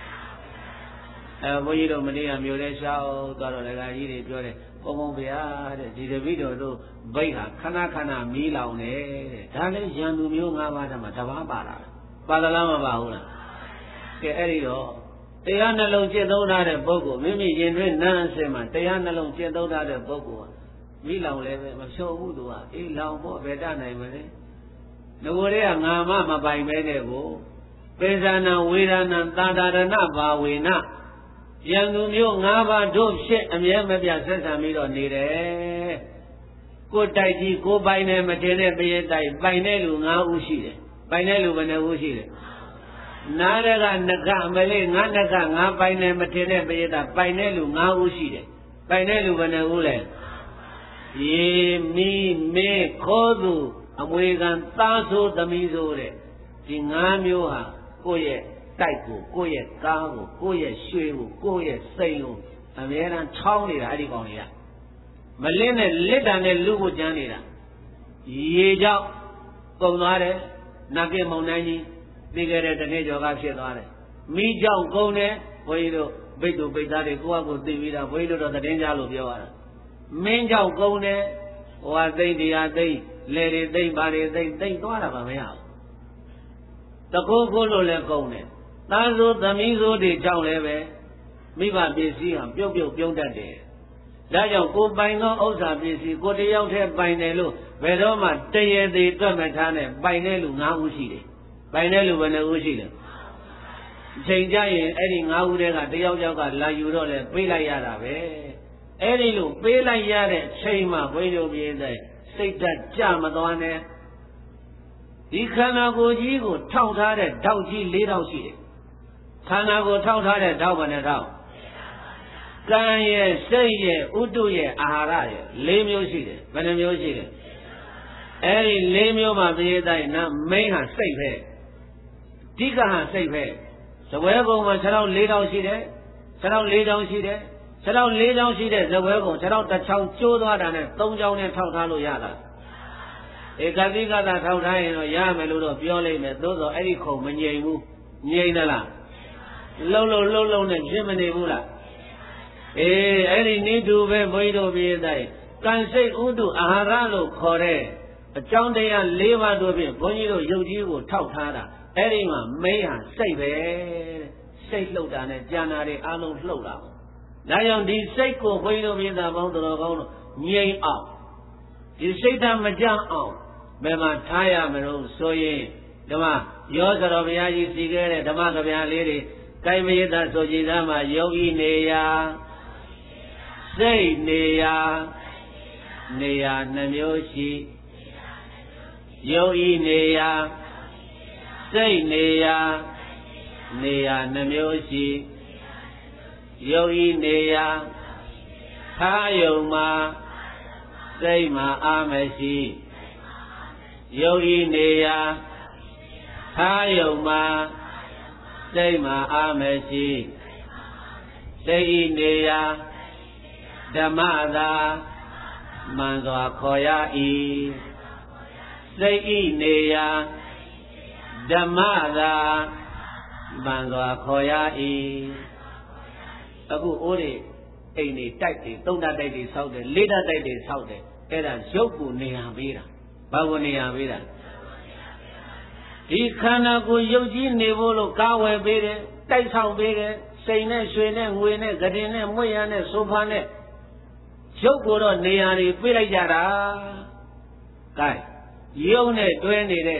Speaker 1: ဘုန်းကြီးတို့မနေ့ကမြို့ထဲရှောက်သွားတော့လည်းကြီးတွေပြောတယ်ဘုံဘုံဗျာတဲ့ဒီတပည့်တော်တို့ဘိတ်ဟာခဏခဏမီးလောင်တယ်တဲ့ဒါလည်းရန်သူမျိုး၅ပါးတည်းမှာတပါးပါတာပါသလားမပါဘူးလားကဲအဲ့ဒီတော့တရားနှလုံးကျင့်သုံးထားတဲ့ပုဂ္ဂိုလ်မိမိရင်တွင်းနန်းအစင်မှာတရားနှလုံးကျင့်သုံးထားတဲ့ပုဂ္ဂိုလ်မီးလောင်လည်းပဲမဖြောဘူးသူကအေးလောင်ဖို့ဘယ်တတ်နိုင်မလဲငကိုတွေကငါမပိုင်ပဲတဲ့ကိုပိဇာနံဝေဒနာသာဒရဏဘာဝေနယံသူမျိုး၅ပါးတို့ဖြစ်အမြဲမပြတ်ဆက်ဆံပြီးတော့နေတယ်ကိုတိုက်ကြီးကိုပိုင်နေမတင်တဲ့ပရိသတ်ပိုင်တဲ့လူ၅ဦးရှိတယ်ပိုင်တဲ့လူဘယ်နှဦးရှိတယ်နာရကနကအမလေးငါနကငါပိုင်နေမတင်တဲ့ပရိသတ်ပိုင်တဲ့လူ၅ဦးရှိတယ်ပိုင်တဲ့လူဘယ်နှဦးလဲရေမီမင်းခေါ်သူအမွေခံသားဆိုသမီးဆိုတဲ့ဒီ၅မျိုးဟာကိုယ့်ရဲ့တိုက်ကိုကိုယ့်ရဲ့ကားကိုကိုယ့်ရဲ့ရွှေကိုကိုယ့်ရဲ့စိတ်ကိုအမြဲတမ်းချောင်းနေတာအဲ့ဒီကောင်တွေကမလင်းနဲ့လက်တံနဲ့လူကိုကြမ်းနေတာရေကြောင့်ကုန်သွားတယ်နဂိမုံနိုင်ကြီးပြီးခဲ့တဲ့တနေ့ကျော်ကဖြစ်သွားတယ်မိကြောင့်ကုန်တယ်ဘုန်းကြီးတို့ဘိတ်သူဘိတ်သားတွေကိုယ့်အကူသိပြီးတော့ဘုန်းကြီးတို့တော့သတင်းကြလို့ပြောရတာမင်းကြောင့်ကုန်တယ်ဟိုဟာသိတရားသိလေတွေသိပါတွေသိသွားတာပါမရဘူးတကူကိုလို့လည်းကုန်တယ်သားဆိုသမီးဆိုတွေကြောင့်လည်းပဲမိဘပစ္စည်းဟာပြုတ်ပြုံးတတ်တယ်ဒါကြောင့်ကိုပိုင်သောဥစ္စာပစ္စည်းကိုတယောက်တည်းပိုင်တယ်လို့ဘယ်တော့မှတရေသေးတွက်မထားနဲ့ပိုင်တဲ့လူ၅ဦးရှိတယ်ပိုင်တဲ့လူဘယ်နှဦးရှိလဲချိန်ကြရင်အဲ့ဒီ၅ဦးတည်းကတယောက်ကလာယူတော့လဲပေးလိုက်ရတာပဲအဲ့ဒီလိုပေးလိုက်ရတဲ့ချိန်မှာဘုန်းကြီးတို့ပြင်းတဲ့စိတ်ဓာတ်ကြမသွားနဲ့ဒီခန္ဓာကိုယ်ကြီးကိုထောက်ထားတဲ့ဓာတ်ကြီး၄ထောက်ရှိတယ်ခန္ဓာကိုထောက်ထားတဲ့ဓာတ်ဘယ်နှထောက်ကံရဲ့စိတ်ရဲ့ဥဒုရဲ့အာဟာရရဲ့၄မျိုးရှိတယ်ဘယ်နှမျိုးရှိတယ်အဲ့ဒီ၄မျိုးမှာပြေးတိုင်းနာမိန်းဟာစိတ်ပဲတိကဟာစိတ်ပဲဇဝဲကုံမှာ6ထောက်4ထောက်ရှိတယ်6ထောက်4ထောက်ရှိတယ်6ထောက်4ထောက်ရှိတဲ့ဇဝဲကုံ6ထောက်1ချောင်းကျိုးသွားတာနဲ့3ချောင်းနဲ့ထောက်ထားလို့ရတာဧကတိကသာထောက်ထားရင်တော့ရမယ်လို့တော့ပြောလိုက်မယ်သို့သောအဲ့ဒီခုံမငြိမ်ဘူးငြိမ်သလားလှုပ်နဲ့ဖြစ်မနေဘူးလားအေးအဲ့ဒီနိတုပဲဘုန်းကြီးတို့ပြတဲ့ကံစိတ်ဥဒုအာဟာရလို့ခေါ်တဲ့အကြောင်းတရား၄ပါးတို့ဖြင့်ဘုန်းကြီးတို့ယုတ်ကြီးကိုထောက်ထားတာအဲ့ဒီမှာမိဟာစိတ်ပဲစိတ်လှုပ်တာနဲ့ကြံတာတွေအလုံးလှုပ်လာဒါကြောင့်ဒီစိတ်ကိုဘုန်းကြီးတို့ပြတဲ့ပေါင်းတော်ကောင်းတို့ငြိမ်အောင်ဒီစိတ်ဓာတ်မကြအောင်ဘယ်မှာထားရမလို့ဆိုရင်ဓမ္မရောစတော်ဘုရားကြီးစီခဲ့တဲ့ဓမ္မကဗျာလေးတွေကိုင်မရတဆိုကြည်သားမှာယောဂီနေရာစိတ်နေရာနှမျိုးရှိယောဂီနေရာစိတ်နေရာနှမျိုးရှိယောဂီနေရာထားယုံမှာစိတ်မှာအာမရှိယောဂီနေရာထားယုံမှာစိတ်မှာအာမရှိစိတ်ဤနေရာဓမ္မသာမှန်စွာခေါ်ရ၏စိတ်ဤနေရာဓမ္မသာမှန်စွာခေါ်ရ၏အခုအိုးတွေအိမ်တွေတိုက်တွေသုံးဓာတ်တိုက်တွေဆောက်တယ်လေးဓာတ်တိုက်တွေဆောက်တယ်အဲ့ဒါရုပ်ကိုနေရာပေးတာဘာကိုနေရာပေးတာဒီခန္ဓာကိုယ်ရုပ်ကြီးနေဖို့လို့ကာဝယ်ပေးတယ်တိုက်ဆောင်ပေးတယ်စိန်နဲ့ရွှေနဲ့ငွေနဲ့ကတင်နဲ့မွေ့ရနဲ့ဆိုဖာနဲ့ရုပ်ကိုတော့နေရာတွေပေးလိုက်ကြတာကဲရုပ်နဲ့တွဲနေတဲ့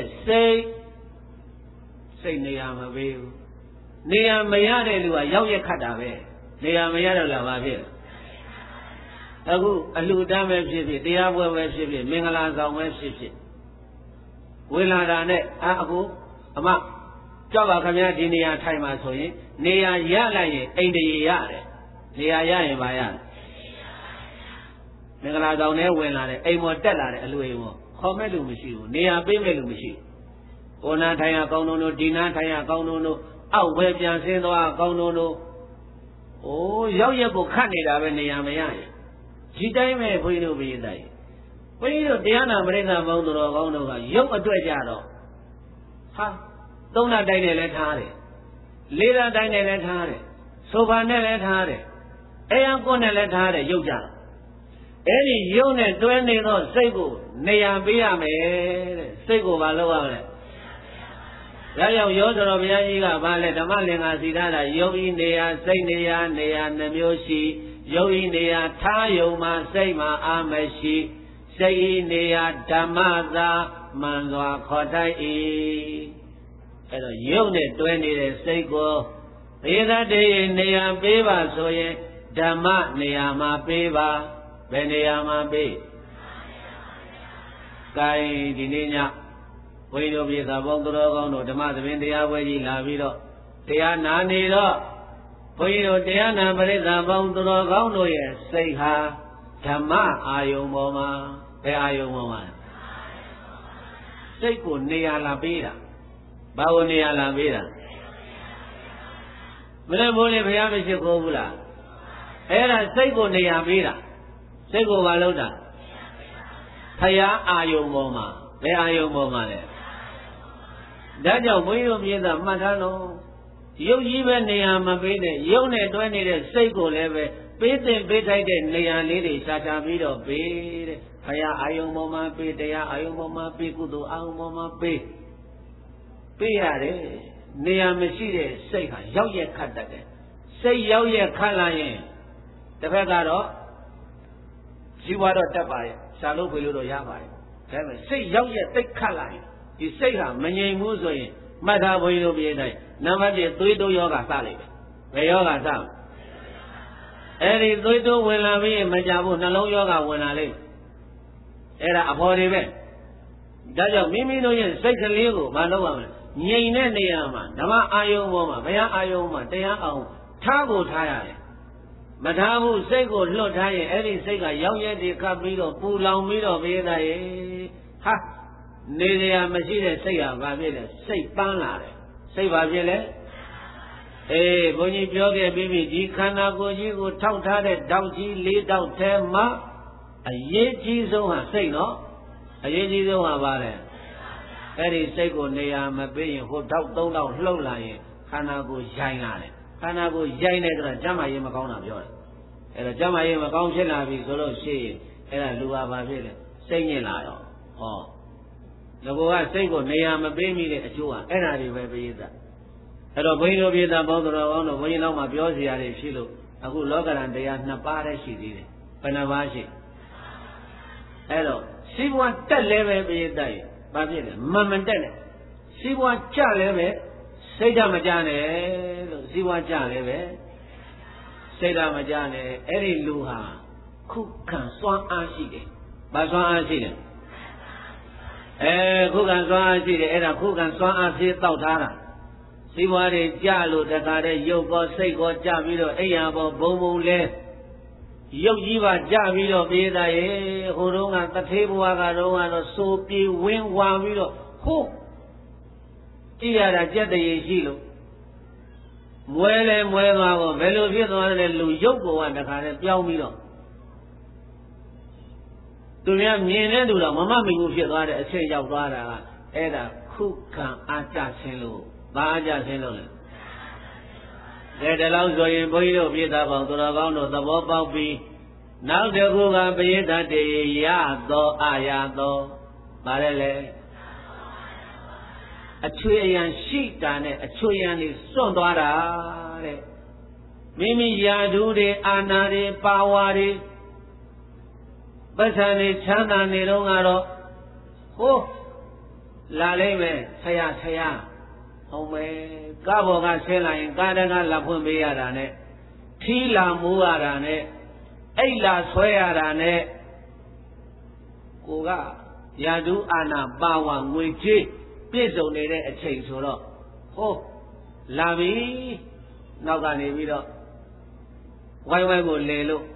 Speaker 1: စိတ်နေရာမပေးဘူးနေရာမရတဲ့လူကရောက်ရက်ခတ်တာပဲနေရာမရတော့လားဘာဖြစ်အခုအလှူဒန်းပဲဖြစ်ဖြစ်တရားပွဲပဲဖြစ်ဖြစ်မင်္ဂလာဆောင်ပဲဖြစ်ဖြစ်ဝေလာတာနဲ့အခုအမကြောက်ပါခင်ဗျာဒီနေရာထိုင်ပါဆိုရင်နေရာရလိုက်ရင်အိမ်တရေရတယ်နေရာရရင်ပါရမင်္ဂလာဆောင်ထဲဝင်လာတယ်အိမ်မော်တက်လာတယ်အလူအိမ်မော်ခေါ်မဲ့လူမရှိဘူးနေရာပေးမဲ့လူမရှိဘူးဟိုနာထိုင်ရကောင်းတို့ဒီနာထိုင်ရကောင်းတို့အောက်ပဲပြန်ဆင်းသွားကောင်းတို့အိုးရောက်ရက်ကိုခတ်နေတာပဲနေရာမရရင်ဒီတိုင်းပဲဘုန်းကြီးတို့ပြည်သားကြီးဘုန်းကြီးတို့တရားနာပရိသတ်ပေါင်းတော်ကောင်းတို့ကရုပ်အတွက်ကြတော့ဟာသုံးနာတိုင်းနဲ့လည်းထားတယ်လေးနာတိုင်းနဲ့လည်းထားတယ်ဆိုပါနဲ့လည်းထားတယ်အဲရကိုနဲ့လည်းထားတယ်ရုပ်ကြတော့အဲ့ဒီရုပ်နဲ့တွဲနေသောစိတ်ကိုနေရာပေးရမယ်တဲ့စိတ်ကိုမလုပ်ရမယ်ဒါကြောင့်ရောဆိုတော်ဘုရားကြီးကဘာလဲဓမ္မလင်္ကာစီထားတာယုတ်ဤနေရာစိတ်နေရာနှမျိုးရှိယုတ်ဤနေရာထားယုံမှာစိတ်မှာအာမရှိစိတ်ဤနေရာဓမ္မသာမှန်စွာခေါ်ထိုက်၏အဲ့တော့ယုတ်နဲ့တွဲနေတဲ့စိတ်ကိုဘေဒတေနေရာပေးပါဆိုရင်ဓမ္မနေရာမှာပေးပါဘယ်နေရာမှာပေးကိုင်ဒီနေ့ညဘုန်းကြီးတို့ပြည်သာပေါင်းတော်ကောင်းတို့ဓမ္မသဘင်တရားပွဲကြီးလာပြီးတော့တရားနာနေတော့ဘုန်းကြီးတို့တရားနာပရိသတ်ပေါင်းတော်ကောင်းတို့ရဲ့စိတ်ဟာဓမ္မအာယုံပေါ်မှာဘယ်အာယုံပေါ်မှာစိတ်ကိုနေရာလာပေးတာဘာကိုနေရာလာပေးတာမလဲဘိုးလေးဘုရားမရှိခိုးဘူးလားအဲ့ဒါစိတ်ကိုနေရာပေးတာစိတ်ကိုဘာလုပ်တာဖရာအာယုံပေါ်မှာဘယ်အာယုံပေါ်မှာလဲဒါကြောင့်ဘုန်းကြီးတို့မြေသားမှတ်ထားလို့ရုပ်ကြီးပဲနေရာမပေးတဲ့ရုပ်နဲ့တွဲနေတဲ့စိတ်ကိုလည်းပဲပေးတဲ့ပေးထိုက်တဲ့နေရာလေးတွေရှာရှာပြီးတော့ပေးတဲ့ဖရာအာယုံပေါ်မှာပေးတရားအာယုံပေါ်မှာပေးကုသိုလ်အာယုံပေါ်မှာပေးရတယ်နေရာမရှိတဲ့စိတ်ဟာရောက်ရက်ခတ်တတ်တယ်စိတ်ရောက်ရက်ခတ်လာရင်တစ်ဖက်ကတော့ဇီဝတော့တက်ပါရဲ့ရှာလို့ဖွေလို့တော့ရပါရဲ့ဒါပေမဲ့စိတ်ရောက်ရက်တိတ်ခတ်လာရင်ဒီစိတ်ဟာမငြိမ်ဘူးဆိုရင်မှတ်သားဘုန်းကြီးတို့ပြည်တိုင်းနံပါတ်1သွေးတိုးယောဂစလိုက်တယ်ဘယ်ယောဂစအဲ့ဒီသွေးတိုးဝင်လာပြီးမကြဘူးနှလုံးယောဂဝင်လာလိမ့်အဲ့ဒါအဖော်တွေပဲဒါကြောင့်မိမိတို့ရဲ့စိတ်ကလေးကိုမလုပ်ရမယ်ငြိမ်တဲ့နေရာမှာဓမ္မအာယုံပေါ်မှာဘုရားအာယုံမှာတရားအောင်ထားကိုထားရတယ်မထားဘူးစိတ်ကိုလွတ်ထားရင်အဲ့ဒီစိတ်ကရောက်ရက်တည်ခတ်ပြီးတော့ပူလောင်ပြီးတော့ဘေးသားရဲ့ဟာနေရမရှိတဲ့စိတ်ဟာဘာဖြစ်လဲစိတ်ပန်းလာတယ်စိတ်ဘာဖြစ်လဲဘုန်းကြီးပြောခဲ့ပြီးပြီဒီခန္ဓာကိုယ်ကြီးကိုထောက်ထားတဲ့တောက်ကြီး၄တောက်ထဲမှာအရေးကြီးဆုံးဟာစိတ်နော်အရေးကြီးဆုံးဟာဘာလဲအဲ့ဒီစိတ်ကိုနေရာမပေးရင်ဟိုတောက်၃တောက်လှုပ်လာရင်ခန္ဓာကိုယ်ရိုင်းလာတယ်ခန္ဓာကိုယ်ရိုင်းတဲ့အတွက်ကျမ်းမာရေးမကောင်းတာပြောတယ်အဲ့တော့ကျမ်းမာရေးမကောင်းဖြစ်လာပြီဆိုလို့ရှိရင်အဲ့ဒါလူဟာဘာဖြစ်လဲစိတ်ညစ်လာတော့ဟောငါကစိတ်ကိုနေရာမပေးမိတဲ့အကျိုးဟာအဲ့ဒါတွေပဲပြည့်သားအဲ့တော့ဘုန်းကြီးတို့ပြည်သားပေါင်းတော်ကောင်းတို့ဘုန်းကြီးနောက်မှာပြောစရာတွေဖြစ်လို့အခုလောကရန်တရား2ပါးတည်းရှိသေးတယ်ဘယ်နှပါးရှိအဲ့တော့စီးပွားတက်လဲပဲပြည့်သားရင်ဘာဖြစ်လဲမတက်နဲ့စီးပွားကြလဲပဲစိတ်ဓာတ်မကြနဲ့လို့စီးပွားကြလဲပဲစိတ်ဓာတ်မကြနဲ့အဲ့ဒီလူဟာခုခံစွမ်းအားရှိတယ်ဘာစွမ်းအားရှိတယ်ခုခံစွမ်းအားရှိတယ်အဲ့ဒါခုခံစွမ်းအားဖြည့်တောက်ထားတာစီးပွားတွေကြလို့တခါတည်းရုပ်ကောစိတ်ကောကြပြီးတော့အိယာဘောဘုံဘုံလဲရုပ်ကြီးပါကြပြီးတော့ပြေးသားရဲ့ဟိုတုန်းကတထေးဘွားကတော့စိုးပြေဝင်းဝါပြီးတော့ဟုတ်ကြည့်ရတာကြက်တရေရှိလို့မွဲလဲမွဲသွားတော့ဘယ်လိုဖြစ်သွားလဲလူရုပ်ကောကတခါတည်းပြောင်းပြီးတော့သူများမြင်တဲ့သူတော့မမမိဘူးဖြစ်သွားတဲ့အချိန်ရောက်သွားတာကအဲ့ဒါခုခံအားကြဆင်းလို့ဘာအားကြဆင်းလို့လဲဒါလောက်ဆိုရင်ဘုန်းကြီးတို့ပြည်သားပေါင်းသူတော်ကောင်းတို့သဘောပေါက်ပြီးနောက်တစ်ခုကပရိသတ်တေရသောအာရသောဗါလဲလေအချွေအရန်ရှိတာနဲ့အချွေရန်တွေစွန့်သွားတာတဲ့မိမိယာဓုတွေအာနာတွေပါဝါတွေပတ်စံနေချမ်းသာနေတော့ကတော့ဟိုးလာလိမ့်မယ်ဆရာဟုတ်မယ်ကားဘော်ကဆင်းလာရင်ကားတန်းကလက်ဖွင့်ပေးရတာနဲ့ထီးလာမိုးရတာနဲ့အိတ်လာဆွဲရတာနဲ့ကိုကယာဓုအာနာပါဝါငွေကြေးပြည့်စုံနေတဲ့အချိန်ဆိုတော့ဟိုးလာပြီနောက်ကနေပြီးတော့ဝိုင်းဝိုင်းကိုလေလို့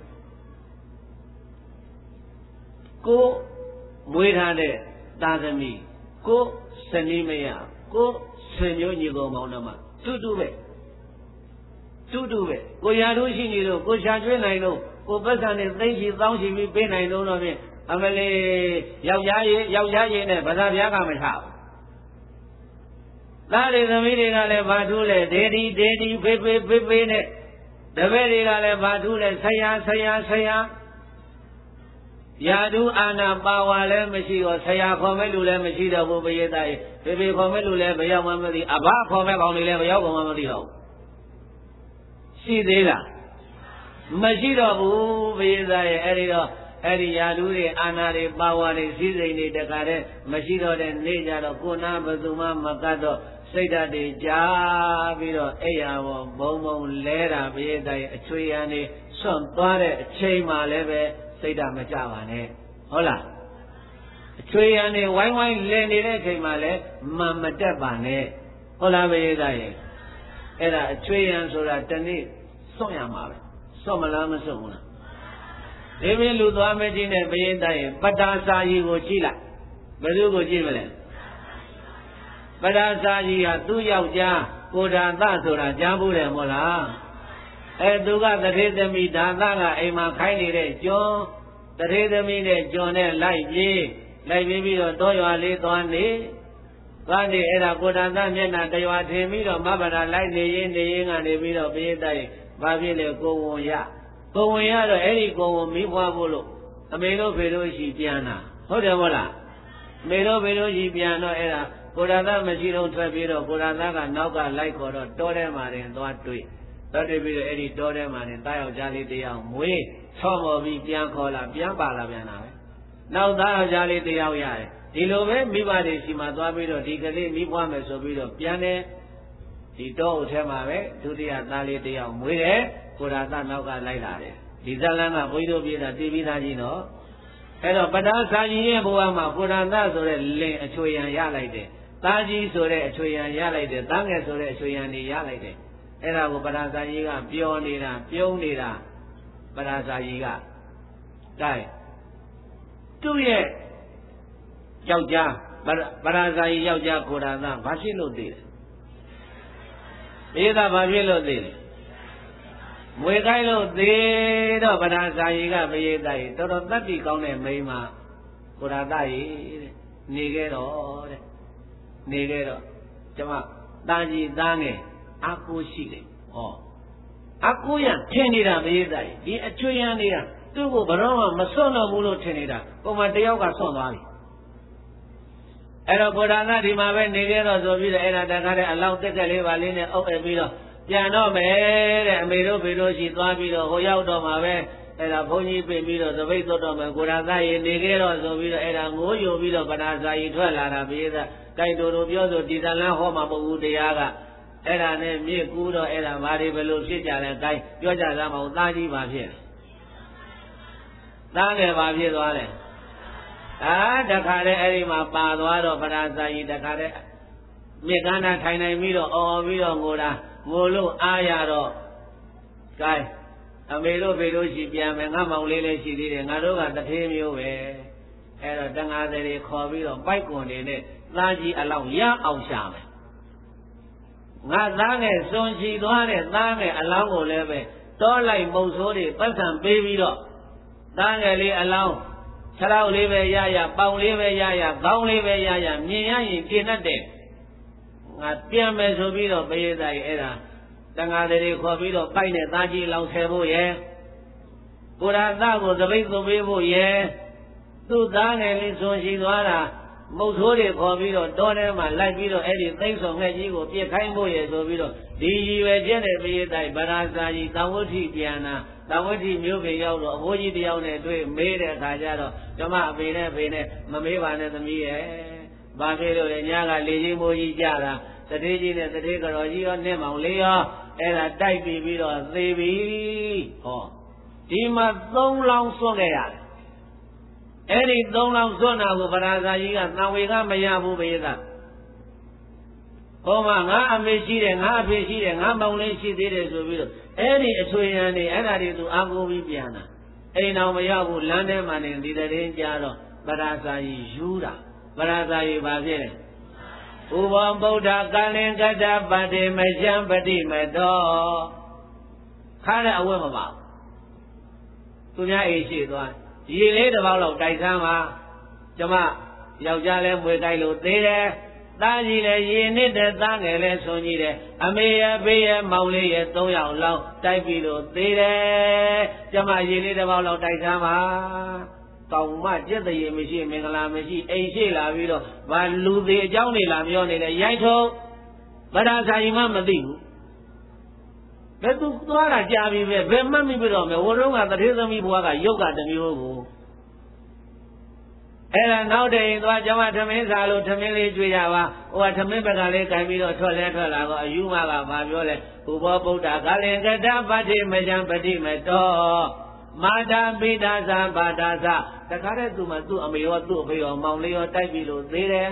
Speaker 1: ကိုမွေးထားတဲ့သားသမီးကိုစနီးမရကိုဆွေမျိုးညီကောင်မောင်နှမတူတူပဲကိုရာတို့ရှိနေလို့ကိုရှာကျွေးနိုင်လို့ကိုပတ်စံနဲ့သိမ့်ချီတောင်းချီပြီးပေးနိုင်လို့တော့ဖြင့်အမလေးယောက်ျားရေးနဲ့ဗဇာပြားကမထားဘူးသားတွေသမီးတွေကလည်းဘာထူးလဲဒေဒီဖေးနဲ့တပည့်တွေကလည်းဘာထူးလဲဆရာယာဒူအာနာပါဝါလည်းမရှိတော့ဆရာခေါ်မဲ့လူလည်းမရှိတော့ဘူးဘယေသားရဲ့ဖေခေါ်မဲ့လူလည်းဘရောက်မှမသိအဘခေါ်မဲ့ကောင်တွေလည်းဘရောက်မှမသိတော့ရှိသေးလားမရှိတော့ဘူးဘယေသားရဲ့အဲ့ဒီယာဒူတွေအာနာတွေပါဝါတွေစည်းစိမ်တွေတခါတည်းမရှိတော့တဲ့နေ့ကြတော့ကိုနာဘသူမှမကတ်တော့စိတ်ဓာတ်တွေကြားပြီးတော့အဲ့ရဘောဘုံလဲတာဘယေသားရဲ့အချွေရန်တွေဆွန့်သွားတဲ့အချိန်မှလည်းပဲစိတ်ဓာတ်မကြပါနဲ့ဟုတ်လားအချွေရန်တွေဝိုင်းလည်နေတဲ့အချိန်မှလည်းမတက်ပါနဲ့ဟုတ်လားဘယေသားရဲ့အဲ့ဒါအချွေရန်ဆိုတာတနေ့စွန့်ရမှာပဲစွန့်မလားမစွန့်ဘူးလားဒီမင်းလူသွားမကြီးနဲ့ဘယေသားရဲ့ပတ္တာစာကြီးကိုကြည့်လိုက်ဘယ်သူကိုကြည့်မလဲပတ္တာစာကြီးဟာသူ့ယောက်ျားကိုဓာသဆိုတာကြားဘူးတယ်မို့လားသူကတထေသမီးဒါသကအိမ်မှာခိုင်းနေတဲ့ကျွန်းတထေသမီးနဲ့ကျွန်းနဲ့လိုက်ပြေးပြီးတော့တောရွာလေးသွားနေအဲ့ဒါကိုဓာသမျက်နှာတရွာထင်ပြီးတော့မဘာသာလိုက်နေရင်ကနေပြီးတော့ပြေးတိုက်ဘာဖြစ်လဲကိုဝင်ရတော့အဲ့ဒီကိုဝင်မိဖွားဖို့လို့အမေတို့ဖေတို့ရှိပြန်တာဟုတ်တယ်မဟုတ်လားအမေတို့ဖေတို့ရှိပြန်တော့အဲ့ဒါကိုဓာသမရှိတော့ထွက်ပြီးတော့ကိုဓာသကနောက်ကလိုက်ခေါ်တော့တောထဲမှာတင်သွားတွေ့ပြီးတော့အဲ့ဒီတောထဲမှာနေတားယောက်ျားလေးတယောက်မွေးချော့မော်ပြီးပြန်ခေါ်လာပြန်ပါလာပြန်တာပဲနောက်သားယောက်ျားလေးတယောက်ရတယ်ဒီလိုပဲမိဘတွေရှိမှသွားပြီးတော့ဒီကလေးမိဖွားမယ်ဆိုပြီးတော့ပြန်တယ်ဒီတောအုပ်ထဲမှာပဲဒုတိယသားလေးတယောက်မွေးတယ်ကိုဓာသနောက်ကလိုက်လာတယ်ဒီဇလန်းကဘုန်းကြီးတို့ပြေးတာတည်ပြီးသားကြီးနော်အဲ့တော့ပတ္တာစာကြီးရဲ့ဘဝမှာကိုဓာသဆိုတဲ့လင်အချွေရန်ရလိုက်တယ်သားကြီးဆိုတဲ့အချွေရန်ရလိုက်တယ်သားငယ်ဆိုတဲ့အချွေရန်တွေရလိုက်တယ်အဲ့ဒါကိုပတ္တာစာကြီးကပြောနေတာပြုံးနေတာပတ္တာစာကြီးကတိုက်သူ့ရဲ့ယောက်ျားပတ္တာစာကြီးယောက်ျားကိုဓာသဘာဖြစ်လို့သိလဲဘေးသားဘာဖြစ်လို့သိလဲမွေကိုင်းလို့သေတော့ပတ္တာစာကြီးကဘယေသားကြီးတော်တော်တတ်တိကောင်းတဲ့မိန်းမကိုဓာသကြီးတဲ့နေခဲ့တော့ကျမသားကြီးသားငယ်အကူရှိတယ်အကူရထင်နေတာဘယေသားကြီးဒီအချွေရန်နေတာသူ့ကိုဘယ်တော့မှမစွန့်တော့ဘူးလို့ထင်နေတာပုံမှန်တယောက်ကစွန့်သွားပြီအဲ့တော့ကိုဓာသဒီမှာပဲနေခဲ့တော့ဆိုပြီးတော့အဲ့ဒါတခါတည်းအလောင်းတက်ကလေးပါလေးနဲ့အုပ်ပြီးတော့ပြန်တော့မယ်တဲ့အမေတို့ဖေတို့ရှိသွားပြီးတော့ဟိုရောက်တော့မှာပဲအဲ့ဒါဘုန်းကြီးပြင်ပြီးတော့သပိတ်သွတ်တော့မယ်ကိုဓာသရေနေခဲ့တော့ဆိုပြီးတော့အဲ့ဒါငိုးယိုပြီးတော့ပတ္တာစာကြီးထွက်လာတာဘယေသားကိုင်တို့ပြောဆိုဒီဇလန်းဟောမှာမဟုတ်ဘူးတရားကအဲ့ဒါနဲ့မြေကူးတော့အဲ့ဒါဘာတွေဘယ်လိုဖြစ်ကြလဲကိုင်ပြောကြသားမဟုတ်သားကြီးပါဖြစ်သားငယ်ပါဖြစ်သွားတယ်တခါတည်းအဲ့ဒီမှာပါသွားတော့ပတ္တာစာကြီးတခါတည်းမြေကမ်းနာထိုင်နိုင်ပြီးတော့အော်ပြီးတော့ငိုလို့အားရတော့ကဲအမေတို့ဖေတို့ရှိပြန်မယ်ငါမောင်လေးလည်းရှိသေးတယ်ငါတို့ကတထေးမျိုးပဲအဲ့တော့တန်ဃာတွေခေါ်ပြီးတော့ပိုက်ကွန်တွေနဲ့သားကြီးအလောင်းရအောင်ရှာမယ်ငါသားငယ်စွန်ချီသွားတဲ့သားငယ်အလောင်းကိုလည်းပဲတောလိုက်မုတ်ဆိုးတွေပတ်စံပေးပြီးတော့သားငယ်လေးအလောင်းခြေထောက်လေးပဲရပေါင်လေးပဲရခေါင်းလေးပဲရမြင်ရရင်ကျင်တတ်တယ်ငါပြန်မယ်ဆိုပြီးတော့ဘယေသားကြီးအဲ့ဒါတန်ဃာတွေခေါ်ပြီးတော့ပိုက်နဲ့သားကြီးလောင်ဆယ်ဖို့ရဲ့ကိုဓာသကိုသပိတ်သွပေးဖို့ရဲ့သူ့သားငယ်လေးစွန်ရှိသွားတာမုတ်ဆိုးတွေခေါ်ပြီးတော့တောထဲမှာလိုက်ပြီးတော့အဲ့ဒီသိမ့်ဆောင်ငှက်ကြီးကိုပြစ်ခိုင်းဖို့ရဲ့ဆိုပြီးတော့ဒီရည်ပဲကျက်တဲ့ဘယေသားကြီးဗရာဇာကြီးတန်ဝဋ္ဌိပြန်တာတန်ဝဋ္ဌိမျိုးပေရောက်တော့အဖိုးကြီးတယောက်နဲ့တွေ့မေးတဲ့အခါကျတော့ကျမအဖေနဲ့ဖေနဲ့မမေးပါနဲ့သမီးရဲ့ဘာဖြစ်လို့လဲညာကလေကြီးမိုးကြီးကြတာတထေးကြီးနဲ့တထေးကတော်ကြီးရောနှင်းမောင်လေးရောအဲ့ဒါတိုက်ပြီးတော့သေပြီဒီမှာ3လောင်းစွန့်ခဲ့ရတယ်အဲ့ဒီ3လောင်းစွန့်တာကိုဗရာဇာကြီးကသံဝေကမရဘူးဘယေသားပေါ်မှာငါအမေရှိတယ်ငါအဖေရှိတယ်ငါမောင်လေးရှိသေးတယ်ဆိုပြီးတော့အဲ့ဒီအဆွေရန်တွေအဲ့ဒါတွေသူအာကိုပြီးပြန်တာအိမ်တော်မရောက်ဘူးလမ်းထဲမှာနေဒီတဲ့ရင်ကြားတော့ပရာဇာယီယူတာပရာဇာယီဘာဖြစ်လဲဥပံဗုဒ္ဓကာလင်ကတ္တပတိမယံပတိမတော်ခါတဲ့အဝတ်မပါသူများအိမ်ရှိသွားရေလေးတစ်ပေါက်လောက်တိုက်ဆန်းပါကျမယောက်ျားလဲမွေတိုက်လို့သေးတယ်သားကြီးလည်းရေနစ်တဲ့သားငယ်လည်းဆွန်ကြီးတယ်အမေရဖေးရမောင်လေးရ3ယောက်လောက်တိုက်ပြီးလို့သေးတယ်ကျမရေလေးတစ်ပေါက်လောက်တိုက်ဆန်းပါတောင်မှကြက်တရေမရှိမင်္ဂလာမရှိအိမ်ရှိလာပြီးတော့ဘာလူသေးအကြောင်းတွေလာပြောနေတယ်ရိုက်ထုတ်ဗဒ္ဒဆာကြီးမှမသိဘူးဘယ်သူသွားတာကြာပြီပဲဘယ်မှတ်မိပြီးတော့မယ်ဝရုံးကတထေသမီးဘွားကရုပ်ကတစ်မျိုးကိုအဲ့ဒါနောက်တည်းရင်သွားကျမထမင်းစားလို့ထမင်းလေးကျွေးရပါဟိုကထမင်းပကလေးကန်ပြီးတော့ထွက်လာတော့အယူမကဘာပြောလဲဥပောဗုဒ္ဓကာလင်ကတ္တပတိမယံပတိမတော်မာတာပိတာသဘာတာသတခါတည်းသူ့မှာသူ့အမေရောသူ့အဖေရောမောင်လေးရောတိုက်ပြီးလို့သေးတယ်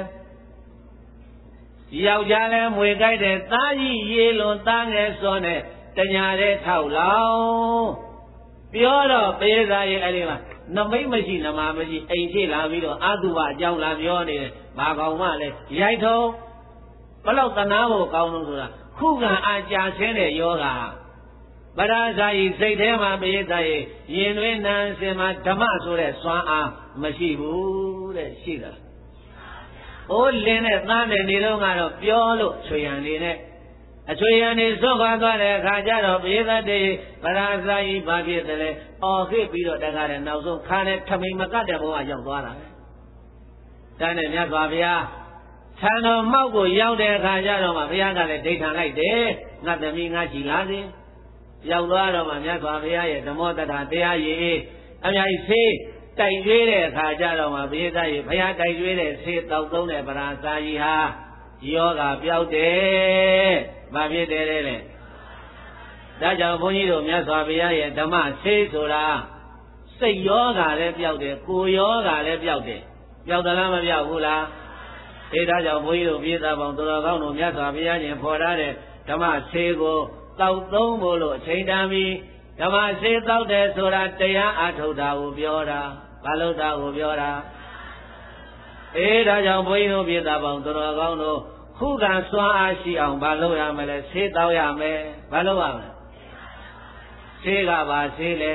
Speaker 1: ယောက်ျားလည်းမွေကြိုက်တယ်သားကြီးရေလွန်သားငယ်စောနဲ့တညာတဲ့ထောက်လောင်ပြောတော့ပေးစားရဲ့အဲ့ဒီမှာနမိတ်မရှိနမမရှိအိမ်ရှိလာပြီးတော့အာသုဘအကြောင်းလာပြောနေတယ်ဘာကောင်မှလဲရိုက်ထုံးဘလောက်တနာဖို့ကောင်းလို့ဆိုတာခုခံအာကြာဆင်းတဲ့ယောဂပရာဇာယီစိတ်ထဲမှာပိဿရဲ့ရင်တွင်နံစင်မှာဓမ္မဆိုတဲ့စွမ်းအားမရှိဘူးတဲ့ရှိတာ။အိုးလင်းတဲ့သားတဲ့နေတော့ကတော့ပြောလို့ချွေရန်နေနဲ့အချွေရန်နေစွန့်ခွာသွားတဲ့အခါကျတော့ပိဿတဲ့ပရာဇာယီဘာဖြစ်တယ်လဲအော်ခိပြီးတော့တခါတည်းနောက်ဆုံးခါနဲ့ထမိန်မကတ်တဲ့ဘဝရောက်သွားတာပဲ။ဒါနဲ့မြတ်စွာဘုရားဆံတော်မောက်ကိုရောက်တဲ့အခါကျတော့မှဘုရားကလည်းဒိဋ္ဌံလိုက်တယ်ငါသမီးငါကြည်လာစေရောက်သွားတော့မှမြတ်စွာဘုရားရဲ့ဓမ္မတထာတရားရည်အများကြီးဆေးတိုက်ရွေးတဲ့အခါကျတော့မှဘေးသားကြီးဘုရားတိုက်ရွေးတဲ့ဆေးတောက်သုံးတဲ့ပရာဇာကြီးဟာယောဂပျောက်တယ်။ဘာဖြစ်တယ်လဲ။ဒါကြောင့်ဘုန်းကြီးတို့မြတ်စွာဘုရားရဲ့ဓမ္မဆေးဆိုတာစိတ်ယောဂလည်းပျောက်တယ်ကိုယ်ယောဂလည်းပျောက်တယ်။ပျောက်သလားမပျောက်ဘူးလား။အဲဒါကြောင့်ဘုန်းကြီးတို့ပြည်သားပေါင်းတော်ကောင်းတို့မြတ်စွာဘုရားရှင်ဖော်ထားတဲ့ဓမ္မဆေးကိုတောက်သုံးဖို့လို့အချိန်တန်ပြီးဓမ္မစေတောက်တယ်ဆိုတာတရားအထုတ်တာကိုပြောတာဘာလို့တာကိုပြောတာဒါကြောင့်ဘုန်းကြီးတို့ပြည်သားပေါင်းတော်ကောင်းတို့ခုခံစွမ်းအားရှိအောင်ဘာလုပ်ရမလဲဆေးတောက်ရမယ်ဘာလုပ်ရမလဲဆေးကပါဆေးလေ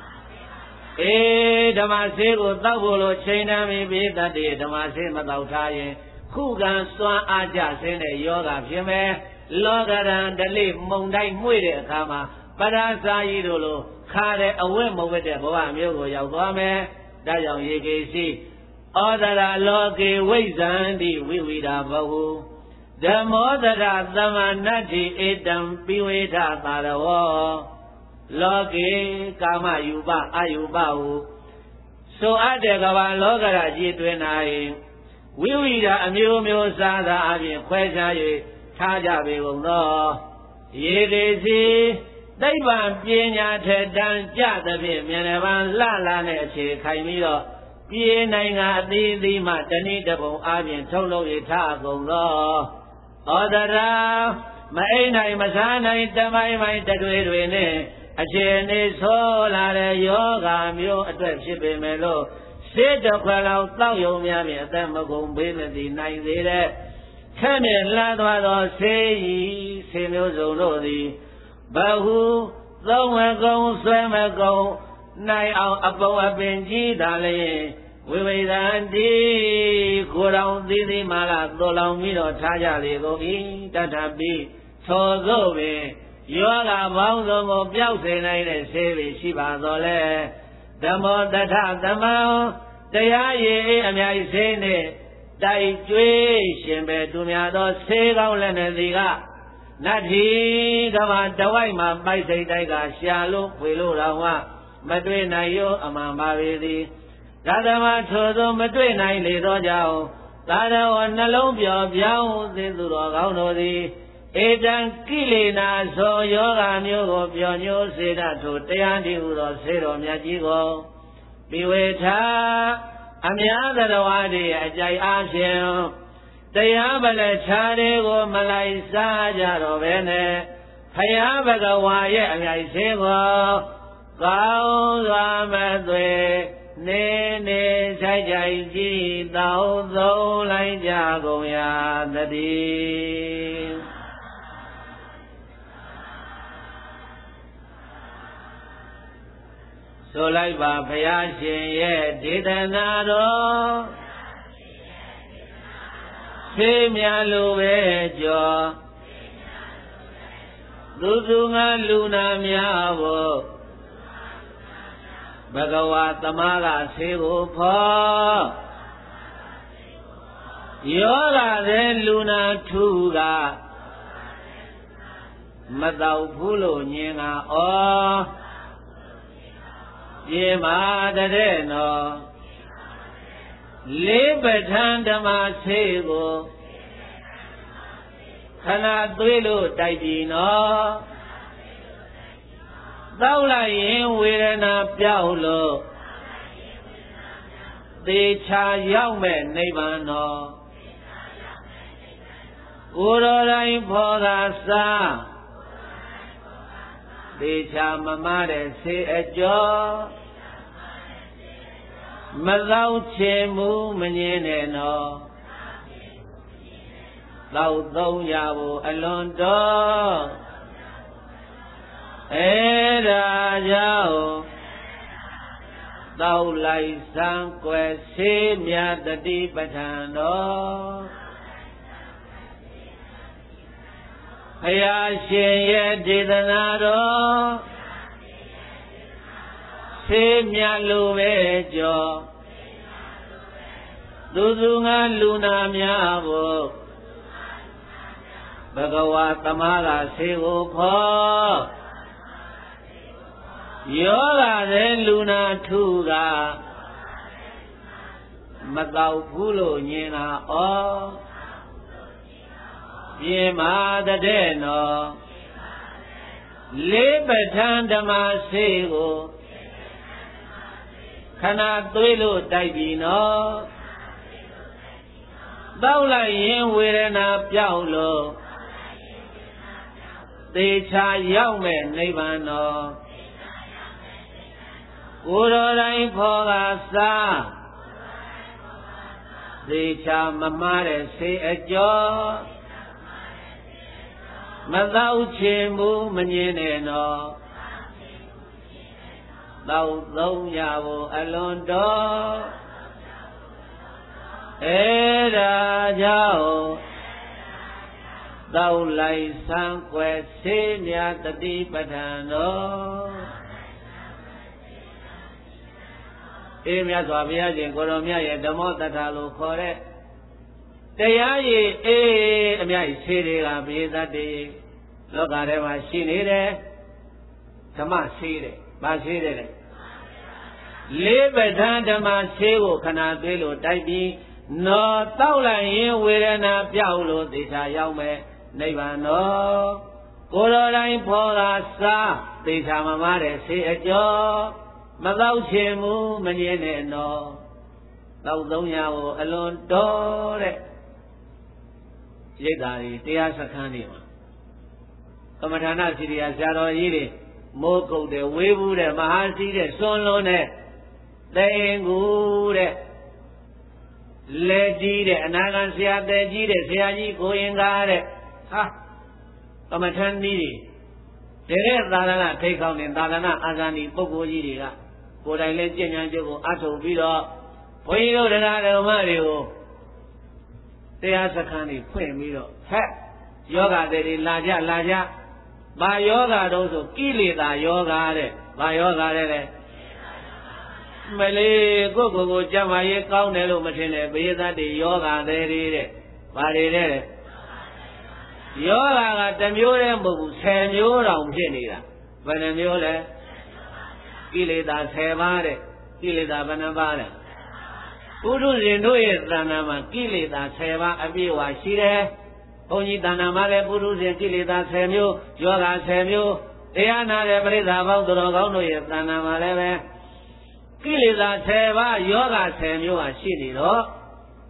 Speaker 1: ဓမ္မဆေးကိုတောက်ဖို့လို့ချိန်တန်ပြီးပြည်သားတွေဓမ္မဆေးမတောက်ထားရင်ခုခံစွမ်းအားကြဆင်းတဲ့ယောဂဖြစ်မယ်လောကရန်ဒလိမုံတိုင်းမှွေတဲ့အခါမှာပရာဇာယီတို့လိုခါတဲ့အဝတ်မဝတ်တဲ့ဘဝမျိုးကိုရောက်သွားမယ်။ဒါကြောင့်ယေကေစီဩဒရာလောကေဝိဇန္တိဝိဝိဒဘဟုဓမ္မောဒရာသမဏတ္တိဧတံပိဝေဒသာရဝောလောကေကာမယူပအယူပဟုဆိုအပ်တဲ့ကဘာလောကရကြီးတွင်၌ဝိဝိဒအမျိုးမျိုးစားသာအပြင်ခွဲခြား၍ထားကြပေကုန်သောရေဒီစီသိပ္ပံပညာထက်တန်ကြသဖြင့်မြန်ပန်းလှလာတဲ့အခြေခိုင်ပြီးတော့ပြေနိုင်ငံအသီးသီးမှတဏိတပုံအားဖြင့်ထုတ်လုပ်ရထားကုန်သောဩဒရာမအိမ်နိုင်မစားနိုင်တမိုင်းမိုင်းတတွေတွေနဲ့အခြေအနေဆိုးလာတဲ့ယောဂါမျိုးအတွက်ဖြစ်ပေမဲ့လို့စေတခွက်လောက်တောက်ယုံများဖြင့်အသက်မကုန်ပေးမသိနိုင်သေးတဲ့ခက်နဲ့လှသွားသောဆေးဤဆေးမျိုးစုံတို့သည်ဘဟုသုံးမကုံဆွဲမကုံနိုင်အောင်အပုံအပင်ကြီးသာလျင်ဝိဝိဒန္တိကိုယ်တော်သီးသီးမာလာတော်လောင်ပြီးတော့ထားကြလေကုန်၏တထပိထိုသို့ပင်ယောဂပေါင်းစုံကိုပျောက်စေနိုင်တဲ့ဆေးတွေရှိပါတော်လဲဓမ္မောတထသမံတရားရည်အများကြီးဆေးနဲ့တိုက်ကျွေးရှင်ပဲသူများသောဆေးကောင်းလည်းနဲ့ဒီကနတ်ထီကဘာတဝိုက်မှာပိုက်စိတ်တိုက်ကရှာလို့ဖွေလို့တော့ကမတွေ့နိုင်ရောအမှန်ပါပေသည်ဒါသမထိုသောမတွေ့နိုင်လေသောကြောင့်သာတော်နှလုံးပျော်ပြောင်းသင်သူတော်ကောင်းတို့သည်ဧတံကိလေသာသောယောဂမျိုးကိုပျော်ညိုစေတတ်ထိုတရားတည်းဟူသောဆေးတော်မြတ်ကြီးကိုပိဝေထာအများသတ္တဝါတွေအကြိုက်အားဖြင့်တရားပလက်ခြားတွေကိုမလိုက်စားကြတော့ပဲနဲ့ဘုရားဘဂဝါရဲ့အမြိုက်သေးကိုကောင်းစွာမသွေနေနေဆိုင်ကြကြည်တောင်းသုံးလိုက်ကြကုန်ရာတည်းဆိုလိုက်ပါဘုရားရှင်ရဲ့ဒေသနာတော်ဖေးမြလိုပဲကြောသူသူငါလူနာများဖို့ဘဂဝါသမားကဆေကိုဖော်ယောဂတဲ့လူနာထုကမတော့ဘူးလို့ညင်ကဩပြေမာတဲ့နော်လေးပဋ္ဌာန်းဓမ္မဆေကိုခဏသွေးလို့တိုက်ပြီနော်တောက်လိုက်ရင်ဝေဒနာပြောက်လို့သေချာရောက်မဲ့နိဗ္ဗာန်တော်ကိုယ်တော်တိုင်ဖော်သာစားသေချာမမတဲ့ဆေးအကျော်မသောချေမှုမငင်းနဲ့နော်သောသုံးရဖို့အလွန်တော်အဲ့ဒါကြောင့်သောလိုက်စံကွယ်ဆေးမြတ်တတိပဋ္ဌာန်တော်ဘုရားရှင်ရဲ့ဒေသနာတော်ဆေးမြတ်လိုပဲကြောသူသူငါလူနာများဖို့ဘဂဝါသမားကဆေးကိုဖော်ယောဂတဲ့လူနာထုကမတော့ဘူးလို့ညင်တာဩပြေမာတဲ့နော်လေးပဋ္ဌာန်းဓမ္မဆေးကိုခဏသွေးလို့တိုက်ပြီနော်တောက်လိုက်ရင်ဝေဒနာပြောက်လို့သေချာရောက်မဲ့နိဗ္ဗာန်တော်ကိုယ်တော်တိုင်ဖော်ကစားသေချာမမားတဲ့ဆေးအကျော်မတော့ချင်မှုမငင်းနဲ့နော်တောက်သုံးရဖို့အလွန်တော်အဲ့ဒါကြောင့်တောက်လိုက်ဆံကွယ်ဆေးမြတ်တတိပဋ္ဌာန်တော်အေးမြတ်စွာဘုရားရှင်ကိုရောမြတ်ရဲ့ဓမ္မောတထာလို့ခေါ်တဲ့တရားရည်အေးအမြတ်ဆေးတွေကပြေသတ္တိလောကထဲမှာရှိနေတယ်ဓမ္မဆေးတယ်ဗာဆေးတယ်လေးပဋ္ဌာန်းဓမ္မဆေးကိုခဏသွေးလို့တိုက်ပြီးနော်တောက်လိုက်ရင်ဝေဒနာပြောက်လို့သေချာရောက်မယ်နိဗ္ဗာန်တော်ကိုယ်တော်တိုင်ဖော်သာစားသေချာမမားတဲ့ဆေးအကျော်မတော့ချင်မှုမငင်းနဲ့နော်တောက်သုံးရကိုအလွန်တော်တဲ့ရိတ်တာတွေတရားစခန်းတွေမှာကမ္မထာနစီရိယာဆရာတော်ကြီးတွေမိုးကုတ်တဲ့ဝေးဘူးတဲ့မဟာစီးတဲ့စွန်းလွန်းတဲ့တေင်ကူတဲ့လက်ကြီးတဲ့အနာဂံဆရာတဲ့ကြီးတဲ့ဆရာကြီးကိုရင်ကားတဲ့ဟာကမ္မထန်ကြီးတွေတဲ့သာသနာထိတ်ခေါင်းနဲ့သာသနာအာဇာနည်ပုဂ္ဂိုလ်ကြီးတွေကကိုယ်တိုင်လည်းကျင့်ကြံကြုပ်ကိုအထောက်ပြီးတော့ဘုန်းကြီးတို့တရားဓမ္မတွေကိုတရားစခန်းတွေဖွင့်ပြီးတော့ဟဲ့ယောဂတွေလာကြဘာယောဂတုံးဆိုကိလေသာယောဂတဲ့ဘာယောဂတဲ့မလေးကိုကြမ်းပါရေးကောင်းတယ်လို့မထင်နဲ့ဘေးသားတွေယောဂတွေတဲ့ဘာတွေတဲ့ယောဂကတစ်မျိုးတည်းမဟုတ်ဘူး10မျိုးတောင်ဖြစ်နေတာဘယ်နှမျိုးလဲကိလေသာ10ပါးတဲ့ကိလေသာဘယ်နှပါးလဲပုထုဇဉ်တို့ရဲ့တဏ္ဍာမှာကိလေသာ10ပါးအပြည့်အဝရှိတယ်ဘုန်းကြီးတဏ္ဍာမှာလည်းပုထုဇဉ်ကိလေသာ10မျိုးယောဂ10မျိုးတရားနာတဲ့ပရိသတ်ပေါင်းသူတော်ကောင်းတို့ရဲ့တဏ္ဍာမှာလည်းပဲကိလေသာ10ပါးယောဂ10မျိုးဟာရှိနေတော့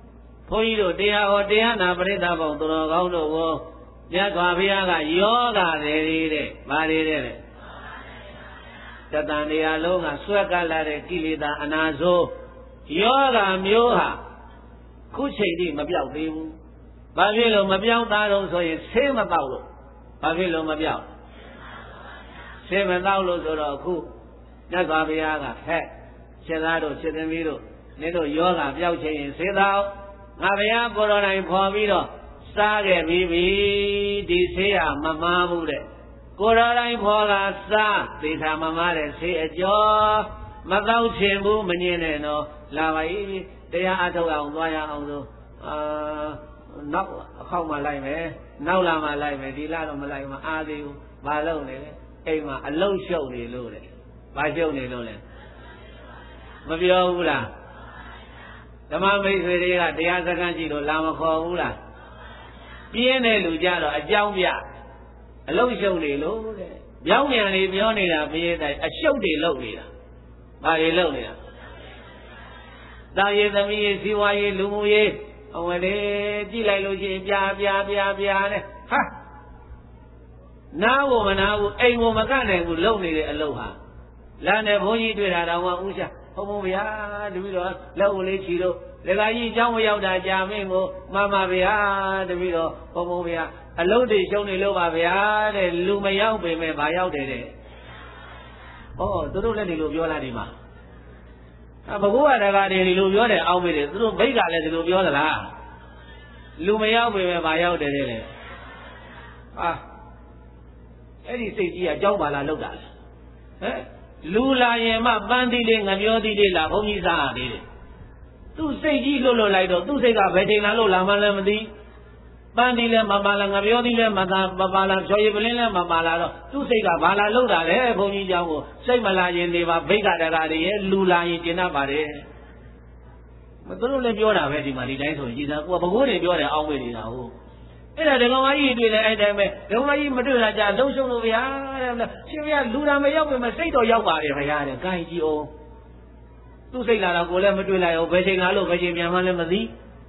Speaker 1: ဘုန်းကြီးတို့တရားဟောတရားနာပရိသတ်ပေါင်းသူတော်ကောင်းတို့ကိုမြတ်စွာဘုရားကယောဂတွေတဲ့ဗာတွေတဲ့တတန်တရားလုံးကဆွဲကပ်လာတဲ့ကိလေသာအနာဆိုးယောဂမျိုးဟာခုချိန်ထိမပြောက်သေးဘူးဘာဖြစ်လို့မပြောက်သားတော့ဆိုရင်ဆေးမတော့လို့ဘာဖြစ်လို့မပြောက်ဆေးမတော့လို့ဆိုတော့အခုမြတ်စွာဘုရားကဟဲ့ရှင်သားတို့ရှင်သမီးတို့နင်တို့ယောဂပြောက်ချိန်ရင်ဆေးတော့ငါဘုရားကိုယ်တော်တိုင်ခေါ်ပြီးတော့စားခဲ့ပြီးပြီဒီဆေးရမမားဘူးတဲ့ကိုယ်တော်တိုင်ခေါ်ကစားသေချာမမားတဲ့ဆေးအကျော်မတော့ချင်ဘူးမငြင်းနဲ့တော့လာပါ၏တရားအထုတ်အောင်သွားရအောင်ဆိုနောက်အခေါက်မှလိုက်မယ်နောက်လာမှလိုက်မယ်ဒီလာတော့မလိုက်မှအားသေးဘူးဘာလုပ်နေလဲအိမ်မှာအလုံးရှုပ်နေလို့တဲ့ဘာရှုပ်နေလို့လဲမပြောဘူးလားဓမ္မမိတ်ဆွေတွေကတရားစခန်းကြည့်လို့လာမခေါ်ဘူးလားပြင်းတဲ့လူကြတော့အကြောင်းပြအလုံးရှုပ်နေလို့တဲ့ပြောင်းပြန်လေးပြောနေတာပြည့်တိုင်းအရှုပ်တွေလုပ်နေတာဘာတွေလုပ်နေတာတာရည်သမီးရေးစီဝါရေးလူမှုရေးအဝယ်လေးကြည့်လိုက်လို့ရှိရင်ပြာနဲ့ဟာနားကိုမနာဘူးအိမ်ကိုမကနိုင်ဘူးလုံနေတဲ့အလုပ်ဟာလမ်းနဲ့ဘုန်းကြီးတွေ့တာတော့ဥရှာဘုံဘုံဗျာတပည့်တော်လက်ကိုလေးချီတော့ဒကာကြီးအเจ้าမရောက်တာကြာမင်းကိုမမဗျာတပည့်တော်ဘုံဘုံဗျာအလုပ်တွေရှုံးနေလို့ပါဗျာတဲ့လူမရောက်ပေမဲ့ဘာရောက်တယ်တဲ့ဩသူတို့လည်းဒီလိုပြောလာဒီမှာဘဂဝါဒကာတွေဒီလိုပြောတယ်အောင်းမေးတယ်သူတို့ဘိတ်ကလည်းဒီလိုပြောသလားလူမရောက်ပေမဲ့ဘာရောက်တယ်တဲ့ဟာအဲ့ဒီစိတ်ကြီးကကြောက်ပါလားလောက်တာဟဲ့လူလာရင်မှပန်းသီးလေးငပြောသီးလေးလာဘုန်းကြီးစားရသေးတယ်သူ့စိတ်ကြီးလွတ်လိုက်တော့သူ့စိတ်ကဘယ်ချိန်လာလို့လာမှလည်းမသိပန်းသီးလည်းမပါလားငပြောသီးလည်းမပါလားချော်ရည်ပလင်းလည်းမပါလားတော့သူ့စိတ်ကဘာလာလောက်တာလဲဘုန်းကြီးเจ้าကိုစိတ်မလာရင်နေပါဘိတ်ကတကာတွေရဲ့လူလာရင်ကျင်တတ်ပါတယ်မသူတို့လည်းပြောတာပဲဒီမှာဒီတိုင်းဆိုရင်ကြည်သာကိုကဘကိုးတွေပြောတယ်အောင်းမေးနေတာဟုတ်အဲ့ဒါဒကမကြီးတွေ့တယ်အဲ့တိုင်းပဲဒကမကြီးမတွေ့တာကြာလုံးရှုံလို့ဗျာတဲ့ရှင်ဗျာလူတာမရောက်ပေမဲ့စိတ်တော့ရောက်ပါတယ်ခင်ဗျာတဲ့ကိုင်းကြည့်အောင်သူ့စိတ်လာတော့ကိုလည်းမတွေ့လိုက်အောင်ဘယ်ချိန်လာလို့ဘယ်ချိန်ပြန်မှလည်းမသိ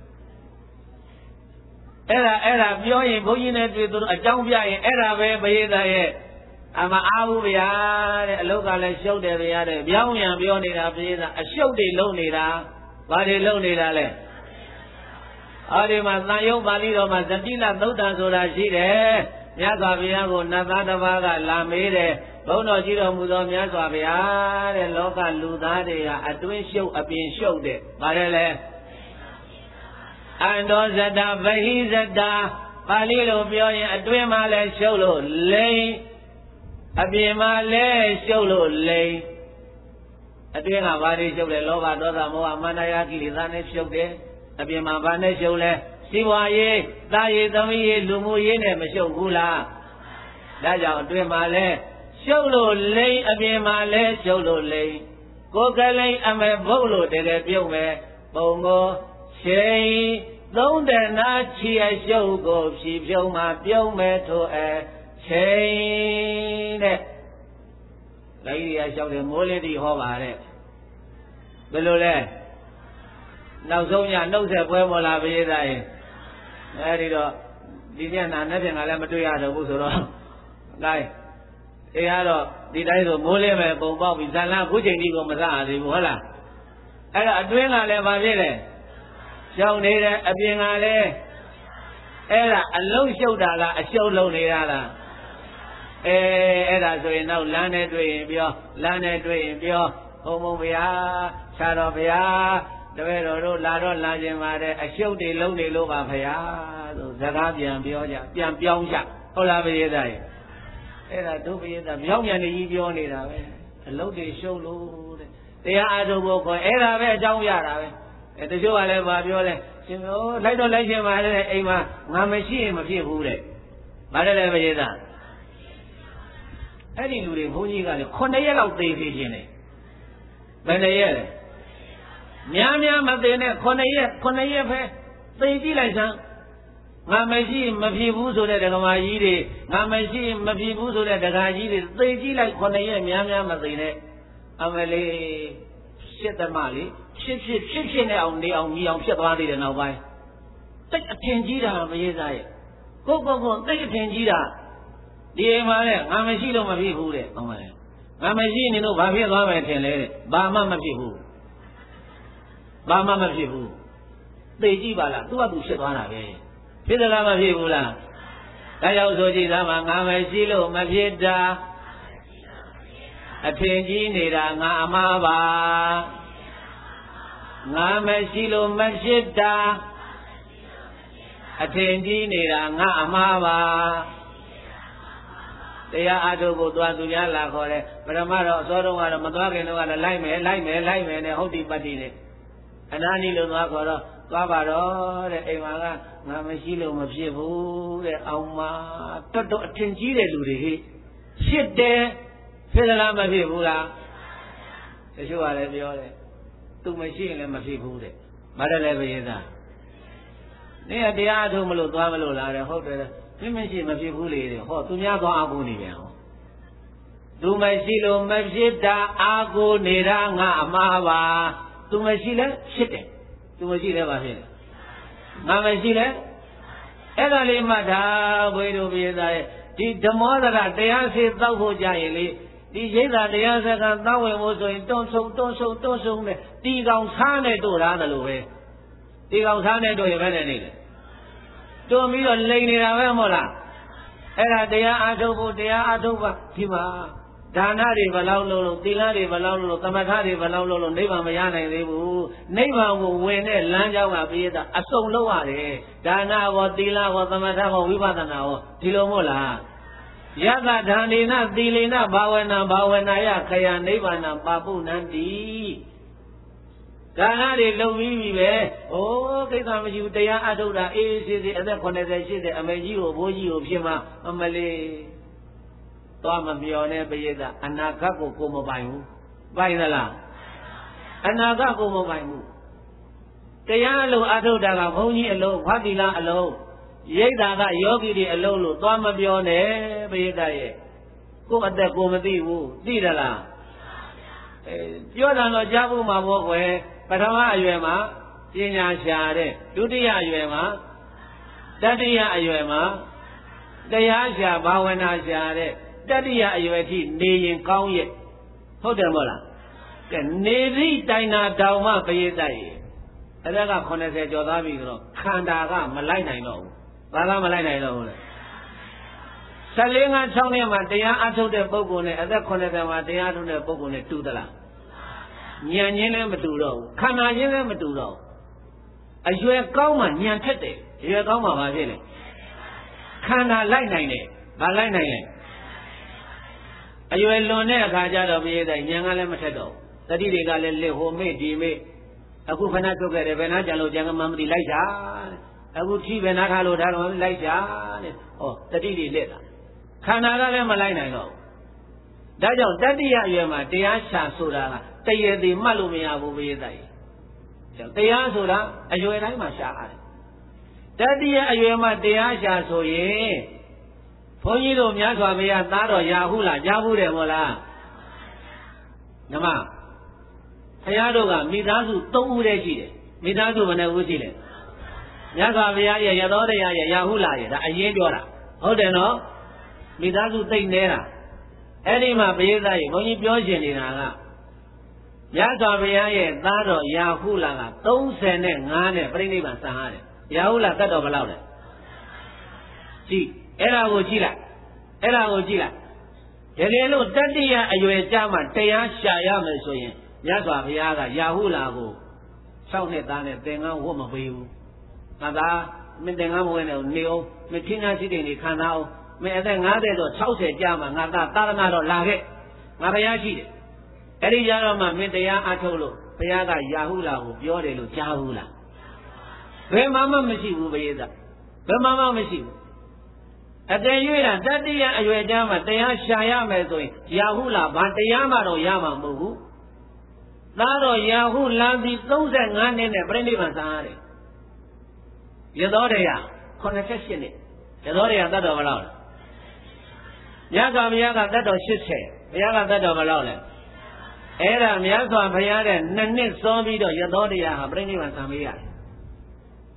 Speaker 1: အဲ့ဒါပြောရင်ဘုန်းကြီးနဲ့တွေ့သူတို့အကြောင်းပြရင်အဲ့ဒါပဲဘယေသားရဲ့မအားဘူးဗျာတဲ့အလုတ်ကလည်းရှုပ်တယ်ဗျာတဲ့ပြောင်းပြန်ပြောနေတာဘယေသားအရှုပ်တွေလုံနေတာဘာတွေလုံနေတာလဲအော်ဒီမှာသံယုတ်ပါဠိတော်မှာဇတိလသုတ်တံဆိုတာရှိတယ်မြတ်စွာဘုရားကိုနတ်သားတစ်ပါးကလာမေးတယ်ဘုန်းတော်ကြီးတော်မူသောမြတ်စွာဘုရားတဲ့လောကလူသားတွေကအတွင်းရှုပ်အပြင်ရှုပ်တဲ့ဗါတယ်လေအန္တောဇတဗဟိဇတပါဠိလိုပြောရင်အတွင်းမှာလည်းရှုပ်လို့လိမ့်အပြင်မှာလည်းရှုပ်လို့လိမ့်အတွင်းကဘာတွေရှုပ်လဲလောဘဒေါသမောဟမာနယာကိလေသာနဲ့ရှုပ်တယ်အပြင်မှာဘာနဲ့ရှုပ်လဲစီးပွားရေးသားရေးသမီးရေးလူမှုရေးနဲ့မရှုပ်ဘူးလားဒါကြောင့်အတွင်းမှာလဲရှုပ်လို့လိမ့်အပြင်မှာလဲရှုပ်လို့လိမ့်ကိုယ်ကလိမ့်အမေဘုတ်လို့တကယ်ပြုတ်မယ်ပုံကိုချိန်သုံးတဲ့နာချီအရှုပ်ကိုဖြီးဖြုံးမှပြုံးမဲ့ထိုအချိန်တဲ့ဒါကြီးရရှောက်တယ်မိုးလေးတိဟောပါတဲ့ဘယ်လိုလဲနောက်ဆုံးညနှုတ်ဆက်ပွဲပေါ်လာပြေးသားရင်အဲဒီတော့ဒီညနာနဲ့ပြင်ကလည်းမတွေ့ရတော့ဘူးဆိုတော့ဒါအေးကတော့ဒီတိုင်းဆိုမိုးလေးပဲပုံပေါက်ပြီးဇာလန်းခုချိန်ကြီးကိုမစားရသေးဘူးဟုတ်လားအဲ့တော့အတွင်းကလည်းဗာဖြစ်တယ်ရှောင်းနေတယ်အပြင်ကလည်းအဲ့ဒါအလုံးရှုပ်တာလားအရှုပ်လုံးနေတာလားအဲ့ဒါဆိုရင်နောက်လမ်းနဲ့တွေ့ရင်ပြောလမ်းနဲ့တွေ့ရင်ပြောဘုံဘုံဗျာခြားတော်ဗျာတပည့်တော်တို့လာတော့လာခြင်းပါတယ်အရှုပ်တွေလုံးနေလို့ပါဗျာဆိုစကားပြန်ပြောကြပြန်ပြောင်းကြဟုတ်လားပရိသတ်ရဲ့အဲ့ဒါဒုပရိသတ်မြောင်းမြန်နေကြီးပြောနေတာပဲအလုပ်တွေရှုပ်လို့တဲ့တရားအားထုတ်ဖို့ခေါ်အဲ့ဒါပဲအကြောင်းရတာပဲတချို့ကလည်းဗာပြောတယ်ရှင်တို့လိုက်တော့လိုက်ခြင်းပါလေအိမ်မှာငါမရှိရင်မဖြစ်ဘူးတဲ့ဗါတယ်လေပရိသတ်အဲ့ဒီလူတွေဘုန်းကြီးကလည်း9ရက်လောက်သေသေးခြင်းတယ်ဘယ်နှရက်လဲများမသိနဲ့9ရက်ပဲသိကြည့်လိုက်စမ်းငါမရှိမဖြစ်ဘူးဆိုတဲ့ဒကမာကြီးတွေငါမရှိမဖြစ်ဘူးဆိုတဲ့ဒကာကြီးတွေသိကြည့်လိုက်9ရက်များမသိနဲ့အမလေးရှစ်သမလေးဖြစ်နဲ့အောင်နေအောင်မြည်အောင်ဖြစ်သွားသေးတယ်နောက်ပိုင်းတိတ်အထင်ကြီးတာမရေးစားရဲ့ကိုတိတ်အထင်ကြီးတာဒီအိမ်မှာလေငါမရှိလို့မဖြစ်ဘူးတဲ့ဟုတ်မလားငါမရှိနေလို့ဘာဖြစ်သွားမယ်ထင်လဲတဲ့ဘာမှမဖြစ်ဘူးသိကြည့်ပါလားသူကသူဖြစ်သွားတာပဲဖြစ်သလားမဖြစ်ဘူးလားဒါကြောင့်ဆိုကြည့်သားမှာငါမရှိလို့မဖြစ်တာအထင်ကြီးနေတာငါအမှားပါငါမရှိလို့မဖြစ်တာအထင်ကြီးနေတာငါအမှားပါတရားအားထုတ်ဖို့သွားသူများလာခေါ်တယ်ပထမတော့အစောတုန်းကတော့မသွားခင်တော့ကလည်းလိုက်မယ်နဲ့ဟုတ်ဒီပတ်တိနဲ့အနာနီလို့သွားခေါ်တော့သွားပါတော့တဲ့အိမ်မှာကငါမရှိလို့မဖြစ်ဘူးတဲ့အောင်မတော်အထင်ကြီးတဲ့လူတွေဟိဖြစ်တယ်ဖြစ်သလားမဖြစ်ဘူးလားတချို့ကလည်းပြောတယ်သူမရှိရင်လည်းမဖြစ်ဘူးတဲ့မရလည်းပဲရေးသားနေရတရားအထုတ်မလို့သွားမလို့လားတဲ့ဟုတ်တယ်မင်းမရှိမဖြစ်ဘူးလေတဲ့ဟောသူများသွားအာကိုနေပြန်ဟောသူမရှိလို့မဖြစ်တာအာကိုနေတာငါအမှားပါသူမရှိလဲဖြစ်တယ်သူမရှိလဲပါဖြစ်တယ်ငါမရှိလဲအဲ့ဒါလေးမှတ်တာဘွေတို့ပြေသားရဲ့ဒီဓမ္မောဒရတရားစေတောက်ဖို့ကြရင်လေဒီရိတ်တာတရားစကားတောက်ဝင်ဖို့ဆိုရင်တွန်းဆုံနဲ့တီကောင်စားနဲ့တို့ရတယ်လို့ပဲတီကောင်စားနဲ့တို့ရပဲနေတယ်တွန်းပြီးတော့လိန်နေတာပဲမဟုတ်လားအဲ့ဒါတရားအားထုတ်ဖို့တရားအားထုတ်ပါဒီမှာဒါနတွေဘယ်လောက်လုံးလို့သီလတွေဘယ်လောက်လုံးလို့သမထတွေဘယ်လောက်လုံးလို့နိဗ္ဗာန်မရနိုင်သေးဘူးနိဗ္ဗာန်ကိုဝင်တဲ့လမ်းကြောင်းကပြည့်တာအစုံလုံးရတယ်ဒါနဘောသီလဘောသမထဘောဝိပဿနာဘောဒီလိုမဟုတ်လားယတဓာနေနသီလေနဘာဝနာယခယနိဗ္ဗာန်ပါပုဏ္ဏန္တိဒါနတွေလုံပြီးပြီပဲ။အိုးကိစ္စမရှိဘူးတရားအထုတ်တာအေးအေးဆေးဆေးအသက်80 80အမေကြီးကိုဘိုးကြီးကိုဖြစ်မှအမလေးသွားမမျောနဲ့ပရိသတ်အနာဂတ်ကိုမပိုင်ဘူး။ပိုင်သလား။အနာဂတ်ကိုမပိုင်ဘူး။တရားအလုံးအထုတ်တာကဘုန်းကြီးအလုံးဖတ်တိလားအလုံးရိတ်တာကယောဂီတွေအလုံးလို့သွားမပြောနဲ့ပရိသတ်ရဲ့ကိုယ်အသက်ကိုမသိဘူးသိသလား။ပြောတယ်တော့ကြားဖို့မှာပေါ့ကွယ်ပထမအရွယ်မှာပညာရှာတဲ့ဒုတိယအရွယ်မှာတတိယအရွယ်မှာတရားရှာဘာဝနာရှာတဲ့တတိယအရွယ်ထိနေရင်ကောင်းရဲ့ဟုတ်တယ်မဟုတ်လားကဲနေသည့်တိုင်နာတောင်မှပရိသတ်ရဲ့အဲ့ဒါက80ကျော်သွားပြီဆိုတော့ခန္ဓာကမလိုက်နိုင်တော့ဘူးဘာကမလိုက်နိုင်တော့ဘူးလဲ14 6နှစ်မှာတရားအထုတ်တဲ့ပုဂ္ဂိုလ်နဲ့အသက်80မှာတရားထုတ်တဲ့ပုဂ္ဂိုလ်နဲ့တူသလားဉာဏ်ချင်းလည်းမတူတော့ဘူးခန္ဓာချင်းလည်းမတူတော့ဘူးအရွယ်ကောင်းမှဉာဏ်ထက်တယ်အရွယ်ကောင်းမှဘာဖြစ်လဲခန္ဓာလိုက်နိုင်တယ်ဘာလိုက်နိုင်လဲအရွယ်လွန်တဲ့အခါကျတော့ပြည့်တဲ့ဉာဏ်ကလည်းမထက်တော့တတိတွေကလည်းလက်ဟိုမေ့ဒီမေ့အခုခဏထုတ်ခဲ့တယ်ဘယ်နာကြံလို့ကြံကမှမသိလိုက်တာအခုထိဘယ်နာထားလို့ဒါကမှလိုက်တာတဲ့ဟောတတိတွေလက်တာခန္ဓာကလည်းမလိုက်နိုင်တော့ဒါကြောင့်တတိယအရွယ်မှာတရားရှာဆိုတာကတရသေးမှတ်လို့မရဘူးဘိသတ်တရားဆိုတာအရွယ်တိုင်းမှာရှာရတယ်တတိယအရွယ်မှာတရားရှာဆိုရင်ဘုန်းကြီးတို့များစွာဘုရားသားတော်ရာဟုလားကြားဘူးတယ်မို့လားဓမ္မဘုရားတို့ကမိသားစု3ဦးတည်းရှိတယ်မိသားစုဘယ်နှဦးရှိလဲများစွာဘုရားရဲ့ရသောတရားရဲ့ရာဟုလားရဲ့ဒါအရင်ပြောတာဟုတ်တယ်နော်မိသားစုသိမ့်နေတာအဲ့ဒီမှာဘိသတ်ရဲ့ဘုန်းကြီးပြောရှင်နေတာကမြတ်စွာဘုရားရဲ့သားတော်ရာဟုလာက35နဲ့ပြိဋိဘံဆံရတယ်ရာဟုလာတတ်တော်ဘယ်လောက်လဲကြည့်အဲ့ဒါကိုကြည့်လိုက်တကယ်လို့တတိယအရွယ်ကြမှာတရားရှာရမယ်ဆိုရင်မြတ်စွာဘုရားကရာဟုလာကို6နှစ်သားနဲ့သင်္ကန်းဝတ်မပေးဘူးငါသားမင်းသင်္ကန်းမဝတ်နဲ့နေအောင်မင်းချင်းသားရှိတဲ့နေခံသားအောင်မင်းအသက်50တော့60ကြာမှငါသားသာသနာတော်လာခဲ့ငါဘုရားရှိတယ်အဲ့ဒီကြတော့မှမင်းတရားအထုတ်လို့ဘုရားကရာဟုလာကိုပြောတယ်လို့ကြားဘူးလားဘယ်မှမရှိဘူးဘိသဘယ်မှမရှိဘူးအတည်၍တာတတိယအရွယ်ကြမှာတရားရှာရမယ်ဆိုရင်ရာဟုလာဘာတရားမှတော့ရမှာမဟုတ်ဘူးသားတော်ရာဟုလာပြီး35နှစ်နဲ့ပြိဋိဘံဆံရတယ်ရသောတရား88နှစ်ရသောတရားတတ်တော်ဘယ်လောက်လဲမြတ်စွာဘုရားကတတ်တော်80ဘုရားကတတ်တော်ဘယ်လောက်လဲအဲ့ဒါမြတ်စွာဘုရားတဲ့2နှစ်စောပြီးတော့ရသောတရားဟာပြိဋိဘံဆံပေးရတယ်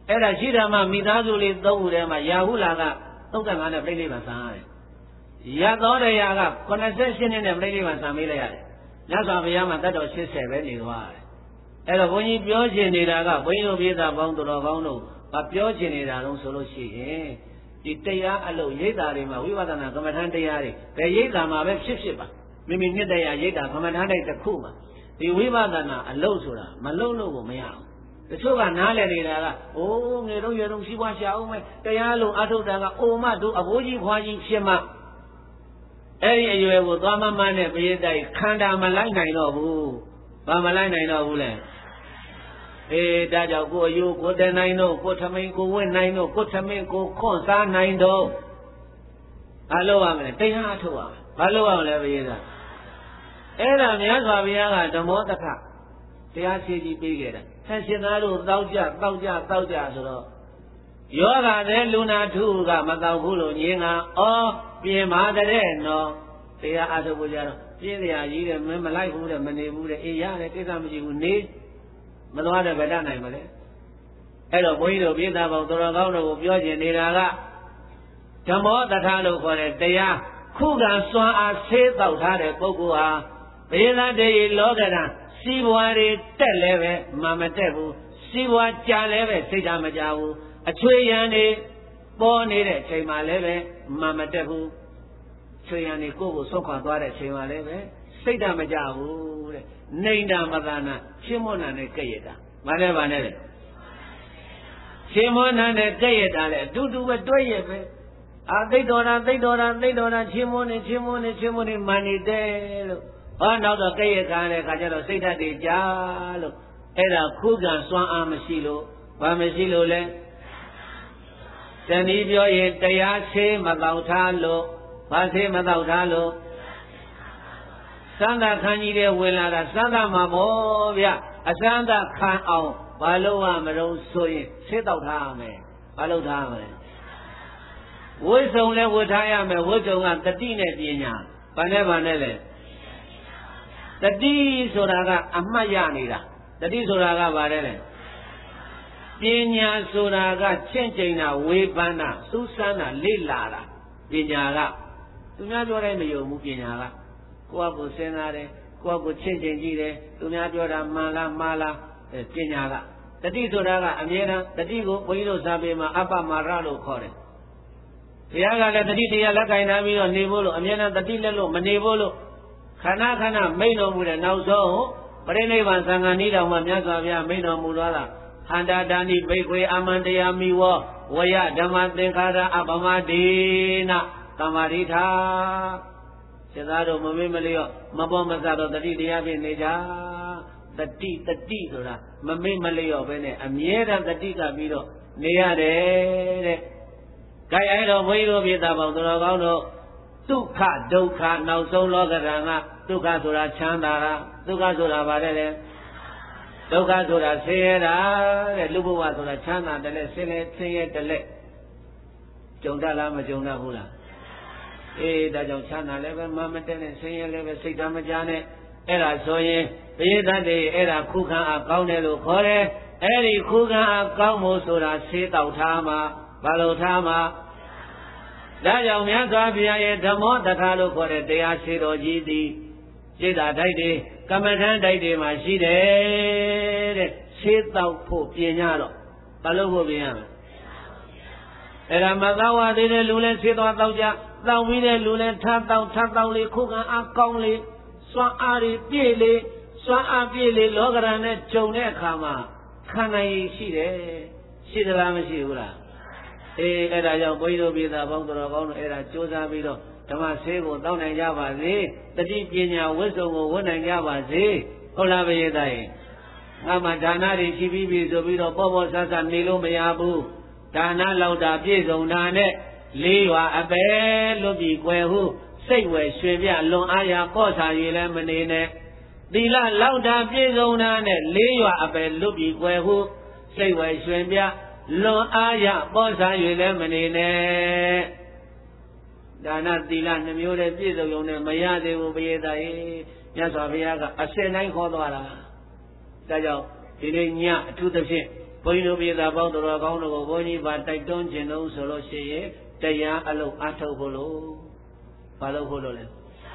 Speaker 1: အဲ့ဒါရှိတာမှမိသားစုလေးသုံးခုထဲမှာရာဟုလာက35နဲ့ပြိဋိဘံဆံရတယ်ရသောတရားက88နှစ်နဲ့ပြိဋိဘံဆံမေးလိုက်ရတယ်မြတ်စွာဘုရားမှာတတ်တော်80ပဲနေသွားတယ်အဲ့တော့ဘုန်းကြီးပြောချင်နေတာကဘုန်းကြီးတို့ပြည်သားပေါင်းတော်ကောင်းတို့မပြောချင်နေတာတော့ဆိုလို့ရှိရင်ဒီတရားအလုပ်ရိပ်တာတွေမှာဝိပဿနာကမ္မဋ္ဌာန်းတရားတွေဘယ်ရိပ်တာမှာပဲဖြစ်ပါမိမိနှစ်တရားရိပ်တာကမ္မဋ္ဌာန်းတိုင်းတစ်ခုမှာဒီဝိပဿနာအလုပ်ဆိုတာမလုပ်လို့ကိုမရဘူးတချို့ကနားလည်နေတာကအိုးငယ်တော့ရတော့ရှိပွားရှာအောင်မယ်တရားလုံးအထုတ်တာကအိုမတို့အဘိုးကြီးခွာကြီးဖြစ်မှအဲ့ဒီအရွယ်ကိုသွားမမှန်းနဲ့ပြေးတိုက်ခန္ဓာမလိုက်နိုင်တော့ဘူးဘာမလိုက်နိုင်တော့ဘူးလဲဒါကြောင့်ကိုအယိုးကိုတဲ့နိုင်တော့ကိုထမင်းကိုဝင့်နိုင်တော့ကိုထမင်းကိုခွန့်စားနိုင်တော့ဘာလို့ရမလဲတရားအထုတ်ရမယ်ဘာလို့ရမလဲပြေးသားအဲ့ဒါမြတ်စွာဘုရားကဓမ္မောတခတရားရှိကြီးပေးခဲ့တာဆက်ရှင်သားတို့တောက်ကြဆိုတော့ယောဂတဲ့လူနာထုကမတောက်ဘူးလို့ညင်းကပြင်ပါတဲ့နော်တရားအထုတ်ကြတော့ပြင်းစရာကြီးတယ်မလိုက်ဘူးတဲ့မနေဘူးတဲ့အေးရတယ်ကိစ္စမရှိဘူးနေမသွားတဲ့ဗဒနိုင်မလဲအဲ့တော့ဘုန်းကြီးတို့ပြည်သားပေါင်းတော်တော်ကောင်းတို့ကိုပြောကျင်နေတာကဓမ္မောတထာလို့ခေါ်တဲ့တရားခုခံစွမ်းအားဆေးတောက်ထားတဲ့ပုဂ္ဂိုလ်ဟာဘေးသားတည်းလောကဓာတ်စီးပွားတွေတက်လည်းပဲမတက်ဘူးစီးပွားကြာလည်းပဲစိတ်ဓာတ်မကြဘူးအချွေရန်တွေပေါ်နေတဲ့အချိန်မှလည်းပဲမတက်ဘူးချွေရန်တွေကိုယ်ကိုဆွတ်ခွာသွားတဲ့အချိန်မှလည်းပဲစိတ်ဓာတ်မကြဘူးတဲ့နေန္ဒမသာနာချင်းမွန်းနာနဲ့ကြက်ရတာမလည်းပါနဲ့လေချင်းမွန်းနာနဲ့ကြက်ရတာလေအတူတူပဲတွဲရပဲသိတော်တာချင်းမွန်းနေမန်နေတဲ့လို့နောက်တော့ကြက်ရကားတဲ့ခါကျတော့စိတ်ဓာတ်တွေကြာလို့အဲ့ဒါခုခံစွမ်းအားမရှိလို့ဘာမရှိလို့လဲတဏှီပြောရင်တရားဆေးမတောက်ထားလို့ဘာဆေးမတောက်ထားလို့စန္ဒခန်းကြီးတွေဝင်လာတာစန္ဒမှာပေါ့ဗျအစန္ဒခံအောင်ဘာလို့ရမလို့ဆိုရင်ဆေးတောက်ထားရမယ်ဘာလို့ထားရမလဲဝိဇုံလည်းဝတ်ထားရမယ်ဝိဇုံကတတိနဲ့ပညာဘာနဲ့လဲတတိဆိုတာကအမှတ်ရနေတာတတိဆိုတာကဘာလဲပညာဆိုတာကချင့်ချိန်တာဝေဖန်တာစူးစမ်းတာလေ့လာတာပညာကသူများပြောတိုင်းမယုံဘူးပညာကကိုယ့်အကိုစဉ်းစားတယ်ကိုယ့်အကိုချင့်ချိန်ကြည့်တယ်သူများပြောတာမှန်လားမှားလားပညာကတတိဆိုတာကအမြဲတမ်းတတိကိုဘုန်းကြီးတို့စာပေမှာအပ္ပမာရလို့ခေါ်တယ်ဘုရားကလည်းတတိတရားလက်ကင်ထားပြီးတော့နေဖို့လို့အမြဲတမ်းတတိလက်လို့မနေဖို့လို့ခဏမိတ်တော်မူတဲ့နောက်ဆုံးပရိနိဗ္ဗာန်သံဃာနည်းတော်မှာမြတ်စွာဘုရားမိတ်တော်မူသွားတာဟန္တာတာနိဘိက္ခွေအမန္တယာမိဝဝယဓမ္မသင်္ခါရအပမဒေနသမာဓိထာစေသားတို့မမေ့မလျော့မပေါ်မစတော့တတိတရားဖြင့်နေကြတတိဆိုတာမမေ့မလျော့ပဲနဲ့အမြဲတမ်းတတိကပြီးတော့နေရတယ်တဲ့။ဒါရိုက်တော့ဘုန်းကြီးတို့ပြည်သားပေါင်းတော်ကောင်းတို့ဒုက္ခဒုက္ခနောက်ဆုံးလောကဓာတ်ကဒုက္ခဆိုတာချမ်းသာတာဒုက္ခဆိုတာဘာလဲလဲဒုက္ခဆိုတာဆင်းရဲတာတဲ့လူဘဝဆိုတာချမ်းသာတယ်လဲဆင်းရဲတယ်လဲကြုံတတ်လားမကြုံတတ်ဘူးလားဒါကြောင့်ချမ်းသာလည်းပဲမတက်နဲ့ဆင်းရဲလည်းပဲစိတ်ဓာတ်မကြနဲ့အဲ့ဒါဆိုရင်ဘိသတ်တွေအဲ့ဒါခုခံအားကောင်းတယ်လို့ခေါ်တယ်အဲ့ဒီခုခံအားကောင်းဖို့ဆိုတာဆေးတောက်ထားမှာဘာလို့ထားမှာဒါကြောင့်မြတ်စွာဘုရားရဲ့ဓမ္မောတထာလို့ခေါ်တဲ့တရားဆေးတော်ကြီးသည်စိတ်ဓာတ်တိုက်တွေကမ္မထမ်းတိုက်တွေမှာရှိတယ်တဲ့ဆေးတောက်ဖို့ပြင်ကြတော့ဘာလို့ဖို့ပြင်ရမလဲအဲ့ဒါမသောဝသေးတဲ့လူလဲဆေးသွားတောက်ကြတောက်ပြီးတဲ့လူလဲထပ်တောက်လေခုခံအားကောင်းလေစွမ်းအားတွေပြည့်လေစွမ်းအားပြည့်လေလောကရန်နဲ့ဂျုံတဲ့အခါမှာခံနိုင်ရရှိတယ်ရှိသလားမရှိဘူးလားအဲ့ဒါကြောင့်ဘုန်းကြီးတို့ပြည်သားပေါင်းတော်ကောင်းတို့အဲ့ဒါကြိုးစားပြီးတော့ဓမ္မဆေးကိုတောင်းနိုင်ကြပါစေတတိပညာဝိဇ္ဇုံကိုဝတ်နိုင်ကြပါစေဟုတ်လားဘုရားသားငါမှဒါနတွေရှိပြီးပြီဆိုပြီးတော့ပေါ့ဆဆနေလို့မရဘူးဒါနလောက်တာပြည့်စုံတာနဲ့လေးရွာအပဲလွတ်ပြီးကွယ်ဟုစိတ်ဝယ်ရွှင်ပြလွန်အားရပေါ့စာရည်လည်းမနေနဲ့သီလလောက်တာပြည့်စုံတာနဲ့လေးရွာအပဲလွတ်ပြီးကွယ်ဟုစိတ်ဝယ်ရွှင်ပြလွန်အားရပေါ့စာရည်လည်းမနေနဲ့ဒါနသီလနှမျိုးတည်းပြည့်စုံုံနဲ့မရသေးဘူးဘုရားသားရေမြတ်စွာဘုရားကအစင်တိုင်းခေါ်သွားတာဒါကြောင့်ဒီနေ့ညအထူးသဖြင့်ဘုန်းကြီးတို့ပြည်သားပေါင်းတော်ကောင်းတို့ကိုဘုန်းကြီးပါတိုက်တွန်းခြင်းတို့ဆိုလို့ရှိရင်တရားအလုပ်အထုတ်ဖို့လို့ဘာလို့ဖို့လို့လဲ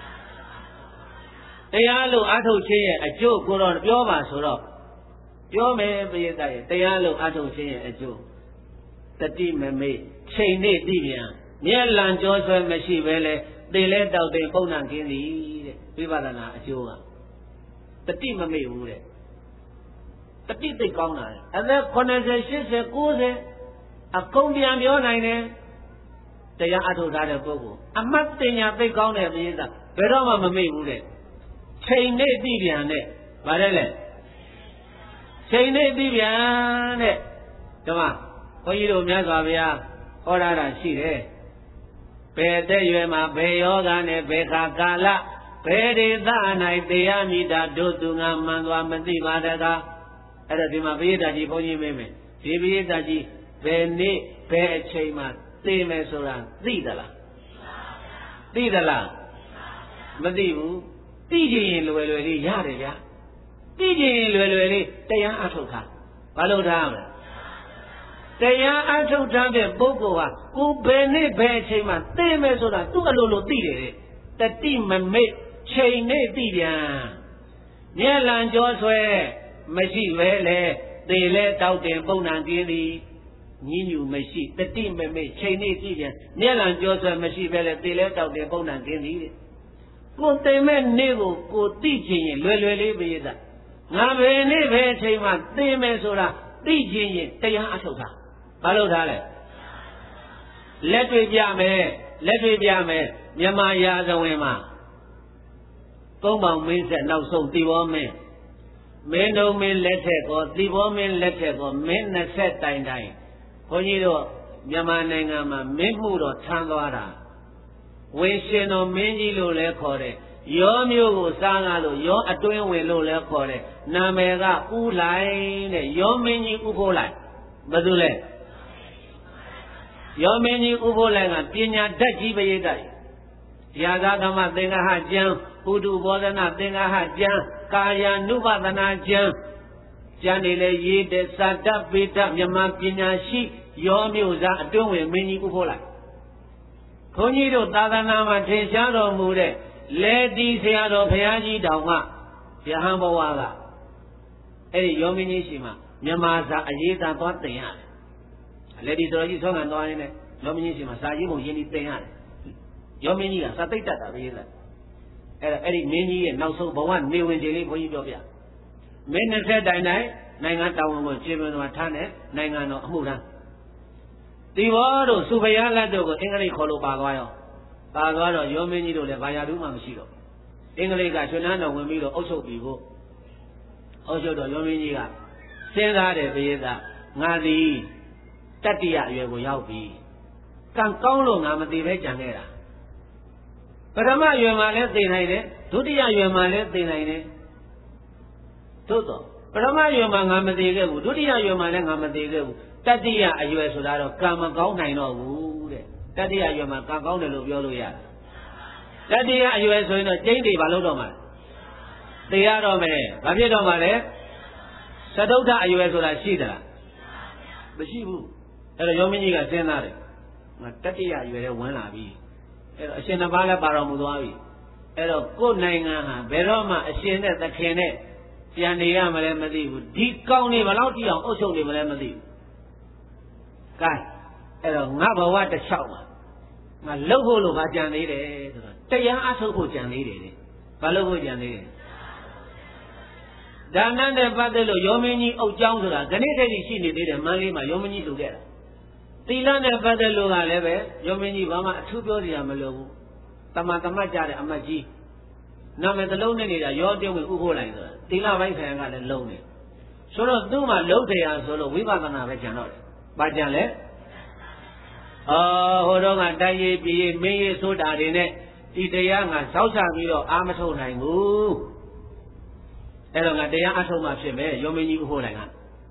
Speaker 1: တရားအလုပ်အထုတ်ခြင်းရဲ့အကျိုးကိုတော့ပြောပါဆိုတော့ပြောမယ်ပြည်သားရဲ့တရားအလုပ်အထုတ်ခြင်းရဲ့အကျိုးတတိမမေ့ချိန်နေသိပြန်မျက်လံကြောဆွဲမရှိပဲလေသေလဲတောက်တဲ့ပုံနာကင်းသည်တဲ့ဝိပဿနာအကျိုးကတတိမမေ့ဘူးတဲ့တတိသိကောင်းတာလေအသက်80 80 90အကုန်ပြန်ပြောနိုင်တယ်တရားအထုတ်ထားတဲ့ပုဂ္ဂိုလ်အမှတ်တင်ညာသိကောင်းတဲ့ပြည်သားဘယ်တော့မှမမေ့ဘူးတဲ့ချိန်နေသိပြန်တဲ့ဗါတယ်လေချိန်နေသိပြန်တဲ့ဓမ္မဘုန်းကြီးတို့မြတ်စွာဘုရားဟောရတာရှိတယ်ဘယ်တဲ့ရွယ်မှာဘယ်ယောဂနဲ့ဘယ်ခါကာလဘယ်ဒေသ၌တရားမိတာတို့သူငါမှန်စွာမသိပါတကားအဲ့ဒါဒီမှာပိဋကကြီးဘုန်းကြီးမေးမယ်ဒီပိဋကကြီးဘယ်နေ့ဘယ်အချိန်မှာသိမယ်ဆိုတာသိသလားသိသလားမသိဘူးသိချင်ရင်လွယ်လွယ်လေးရတယ်ဗျာသိချင်ရင်လွယ်လွယ်လေးတရားအထုတ်တာဘာလို့ထားမလဲတရားအထုတ်ထားတဲ့ပုဂ္ဂိုလ်ဟာကိုဘယ်နေ့ဘယ်အချိန်မှာသိမယ်ဆိုတာသူ့အလိုလိုသိတယ်တတိမမေ့ချိန်နဲ့သိပြန်မျက်လံကြောဆွဲမရှိပဲလေသေလဲတောက်တင်ပုံနာကင်းသည်ညဉ့်ညူမရှိတတိမမေ့ချိန်နဲ့သိပြန်မျက်လံကြောဆွဲမရှိပဲလေသေလဲတောက်တင်ပုံနာကင်းသည်တဲ့ကိုသိမဲ့နေ့ကိုသိချင်ရင်လွယ်လွယ်လေးပဲရတာငါဘယ်နေ့ဘယ်အချိန်မှာသိမယ်ဆိုတာသိချင်ရင်တရားအထုတ်တာဘာလို့ထားလဲလက်တွေ့ပြမယ်မြန်မာရာဇဝင်မှာသုံးပေါင်မင်းဆက်နောက်ဆုံးသီဘောမင်းတို့မင်းလက်ထက်ကောသီဘောမင်းလက်ထက်ကောမင်း20တိုင်ဘုန်းကြီးတို့မြန်မာနိုင်ငံမှာမင်းမှုတော့ထမ်းသွားတာဝေရှင်တော်မင်းကြီးလို့လည်းခေါ်တယ်ရောမျိုးကိုစားငါလို့ရောအတွင်းဝင်လို့လည်းခေါ်တယ်နာမည်ကဥလိုက်တဲ့ရောမင်းကြီးဥဖို့လိုက်ဘာလို့လဲရောမင်းကြီးဥဖို့လိုက်ကပညာတတ်ကြီးပရိသတ်ရာဇကမသင်္ဃဟကျမ်းပုထုဘောဓနာသင်္ဃဟကျမ်းကာယ ानु ပဒနာကျမ်းကျမ်းတွေလည်းရေးတဲ့သတ္တပိဋကမြမပညာရှိရောမျိုးစားအတွင်းဝင်မင်းကြီးဥဖို့လိုက်ခွန်ကြီးတို့သာသနာမှာထင်ရှားတော်မူတဲ့လေတီဆရာတော်ဘုရားကြီးတောင်မှယဟန်ဘဝကအဲ့ဒီရောမင်းကြီးရှိမှမြန်မာစာအရေးသာသွားတင်ရတယ်လေတီတော်ကြီးဆောင်းကန်သွားရင်းနဲ့ရောမင်းကြီးရှိမှစာရေးပုံရင်းပြီးတင်ရတယ်ရောမင်းကြီးကစာသိတ္တတာပဲလေအဲ့ဒီမင်းကြီးရဲ့နောက်ဆုံးဘဝနေဝင်ခြင်းလေးဘုန်းကြီးပြောပြမင်း20တိုင်နိုင်ငံတောင်ဝင်ကိုခြေပင်တော်ထားတဲ့နိုင်ငံတော်အမှုထမ်းဒီဘောတို့စုဖျားလက်တို့ကိုအင်္ဂလိပ်ခေါ်လို့ပါသွားရောပါသွားတော့ရောမင်းကြီးတို့လည်းဘာယာတူးမှမရှိတော့အင်္ဂလိပ်ကရွှေနန်းတော်ဝင်ပြီးတော့အုပ်ချုပ်ပြီးဖို့အုပ်ချုပ်တော့ရောမင်းကြီးကစဉ်းစားတယ်ဘုရားသားငါသည်တတိယအရွယ်ကိုရောက်ပြီကံကောင်းလို့ငါမသိပဲကြံနေတာပထမအရွယ်မှာလည်းသိနိုင်တယ်ဒုတိယအရွယ်မှာလည်းသိနိုင်တယ်သို့တော့ပထမအရွယ်မှာငါမသိခဲ့ဘူးဒုတိယအရွယ်မှာလည်းငါမသိခဲ့ဘူးတတိယအရွယ်ဆိုတာတော့ကံမကောင်းနိုင်တော့ဘူးတဲ့တတိယအရွယ်မှာကံကောင်းတယ်လို့ပြောလို့ရတယ်တတိယအရွယ်ဆိုရင်တော့ကျိန်းတွေဘာလို့တော့မှာသိရတော့မယ်ဘာဖြစ်တော့မှာလဲသတုဋ္ဌအရွယ်ဆိုတာရှိသလားမရှိဘူးအဲ့တော့ယောမင်းကြီးကစဉ်းစားတယ်ငါတတိယအရွယ်နဲ့ဝင်လာပြီအဲ့တော့အရှင်တစ်ပါးလည်းပါတော်မူသွားပြီအဲ့တော့ကိုယ်နိုင်ငံဟာဘယ်တော့မှအရှင်နဲ့သခင်နဲ့ပြန်နေရမလဲမသိဘူးဒီကောင်းနေဘလောက်တိအောင်အုပ်ချုပ်နေမလဲမသိဘူးကဲအဲ့တော့ငါဘဝတစ်လျှောက်မှာငါလှုပ်ဖို့လို့ငါကြံသေးတယ်ဆိုတော့တရားအထုတ်ဖို့ကြံသေးတယ်လေဘာလို့ဖို့ကြံသေးတယ်ဒါနနဲ့ပတ်သက်လို့ယောမင်းကြီးအုပ်ကျောင်းဆိုတာခဏတည်းရှိနေသေးတယ်မန္တလေးမှာယောမင်းကြီးလှူခဲ့တာသီလနဲ့ပတ်သက်လို့ကလည်းပဲယောမင်းကြီးဘာမှအထူးပြောစရာမလိုဘူးတမတ်ကြတဲ့အမတ်ကြီးနာမည်တစ်လုံးနဲ့နေတာရောတင်းဝင်ဥဖို့လိုက်ဆိုတာသီလပိုင်းဆိုင်ရာကလည်းလုံးနေဆိုတော့သူ့မှာလုံးတရားဆိုလို့ဝိပဿနာပဲကြံတော့တယ်ဘာကြံလဲဟိုတော့ကတိုက်ရေးပြည်ရေးမင်းရေးဆိုတာတွေနဲ့ဒီတရားငါစောက်ချပြီးတော့အာမထုတ်နိုင်ဘူးအဲ့တော့ငါတရားအထုတ်မှဖြစ်မယ်ယောမင်းကြီးဥဖို့လိုက်က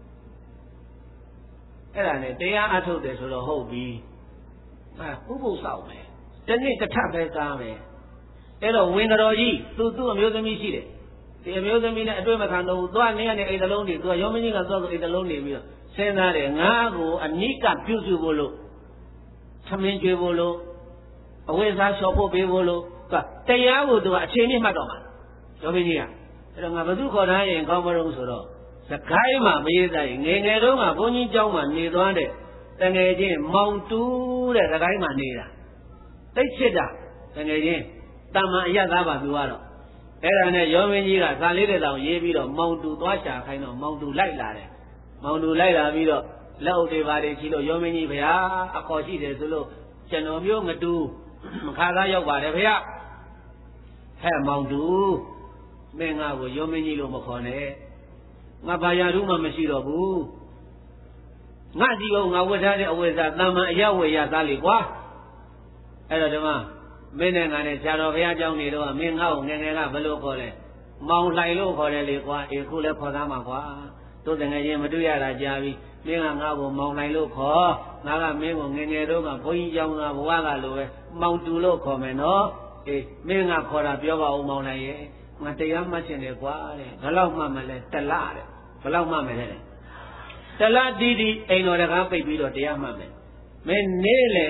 Speaker 1: အဲ့ဒါနဲ့တရားအထုတ်တယ်ဆိုတော့ဟုတ်ပြီဥပုသ်ဆောင်မယ်တနေ့တစ်ထပ်ပဲစားမယ်အဲ့တော့ဝင်းတော်ကြီးသူ့အမျိုးသမီးရှိတယ်ဒီအမျိုးသမီးနဲ့အတွေ့မခံတော့ဘူးသွားနေရတဲ့အိမ်တလုံးတွေသူကရောမင်းကြီးကသွားဆိုအိမ်တလုံးနေပြီးတော့စဉ်းစားတယ်ငါ့ကိုအနိကပြုစုဖို့လို့သမင်းကျွေးဖို့လို့အဝိဇ္ဇာလျှော်ဖို့ပေးဖို့လို့တရားကိုသူကအချိန်နဲ့မှတ်တော့မှာရောမင်းကြီးကအဲ့တော့ငါဘသူခေါ်ထားရင်ကောင်းမလို့ဆိုတော့စကိုင်းမှာမရေးသားရင်ငယ်ငယ်တုန်းကဘုန်းကြီးကျောင်းမှာနေသွားတဲ့တငယ်ချင်းမောင်တူးတဲ့စကိုင်းမှာနေတာတိတ်ချစ်တာတငယ်ချင်းတမန်အရသားပါသူကတော့အဲ့ဒါနဲ့ရောမင်းကြီးကဇာလေးတဲ့တောင်ရေးပြီးတော့မောင်တူသွားရှာခိုင်းတော့မောင်တူလိုက်လာတယ်မောင်တူလိုက်လာပြီးတော့လက်အုပ်တွေပါတယ်ချီလို့ရောမင်းကြီးဗျာအခေါ်ရှိတယ်ဆိုလို့ကျွန်တော်မျိုးငတူမခါသားရောက်ပါတယ်ဗျာဟဲ့မောင်တူမင်းငါကိုရောမင်းကြီးလို့မခေါ်နဲ့ငါဘာရဘူးမှမရှိတော့ဘူးငါဒီကောင်ငါဝတ်ထားတဲ့အဝိဇ္ဇာတမန်အရဝေရသားလေကွာအဲ့တော့ဒီမှာမင်းနဲ့ငါနဲ့ဆရာတော်ဘုရားကျောင်းနေတော့မင်းငါ့ကိုငယ်ငယ်ကဘယ်လိုခေါ်လဲမောင်လှိုင်လို့ခေါ်တယ်လေကွာအေးခုလည်းခေါ်သားမှာကွာတို့တကယ်ချင်းမတွေ့ရတာကြာပြီမင်းကငါ့ကိုမောင်လှိုင်လို့ခေါ်ငါကမင်းကိုငယ်ငယ်တော့ကဘုန်းကြီးကျောင်းကဘဝကလိုပဲမောင်တူလို့ခေါ်မယ်နော်အေးမင်းကခေါ်တာပြောပါဦးမောင်လှိုင်ရဲ့ငါတရားမှတ်ချင်တယ်ကွာတဲ့ဘယ်လောက်မှမလဲတလတဲ့ဘယ်လောက်မှမလဲတလတီးတီးအိမ်တော်တကားပိတ်ပြီးတော့တရားမှတ်မယ်မင်းနေလေ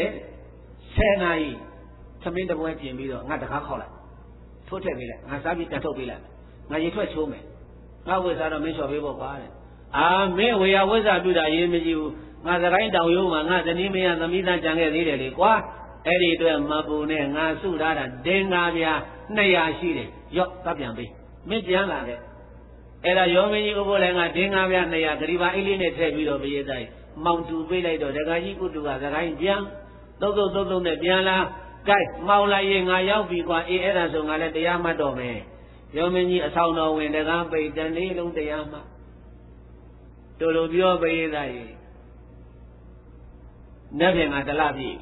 Speaker 1: 10 နာရီသမင်းတပွဲပြင်ပြီးတော့ငါတကားခေါက်လိုက်ထိုးထည့်ပေးလိုက်ငါစားပြီးတန်ထုတ်ပေးလိုက်ငါရေထွက်ချိုးမယ်ငါဝိဇ္ဇာတော့မင်းလျှော်ပေးဖို့ပါတဲ့အာမင်းဝေယဝိဇ္ဇာပြုတာရေးမကြည့်ဘူးငါစကိုင်းတောင်ရုံးမှာငါဇနီးမယားသမီးသားကြံခဲ့သေးတယ်လေကွာအဲ့ဒီအတွက်မပူနဲ့ငါစုထားတာဒင်္ဂါပြား200ရှိတယ်ရော့တပ်ပြန်ပေးမင်းပြန်လာတဲ့အဲ့ဒါရောမင်းကြီးဥပိုးလည်းငါဒင်္ဂါပြား200ဂရီပါအိလေးနဲ့ထည့်ပြီးတော့ပြေးတိုင်းမောင်တူပေးလိုက်တော့ဒကာကြီးကုတုကစကိုင်းပြန်သုတ်နဲ့ပြန်လာကဲမောင်လိုက်ရင်ငါရောက်ပြီကွာအေးအဲ့ဒါဆိုငါလည်းတရားမှတ်တော့မယ်ရောမင်းကြီးအဆောင်တော်ဝင်တကားပိတ်တနေ့လုံးတရားမှတ်တို့လိုပြောပေးသားရေနတ်ပြင်ကတလပြည့်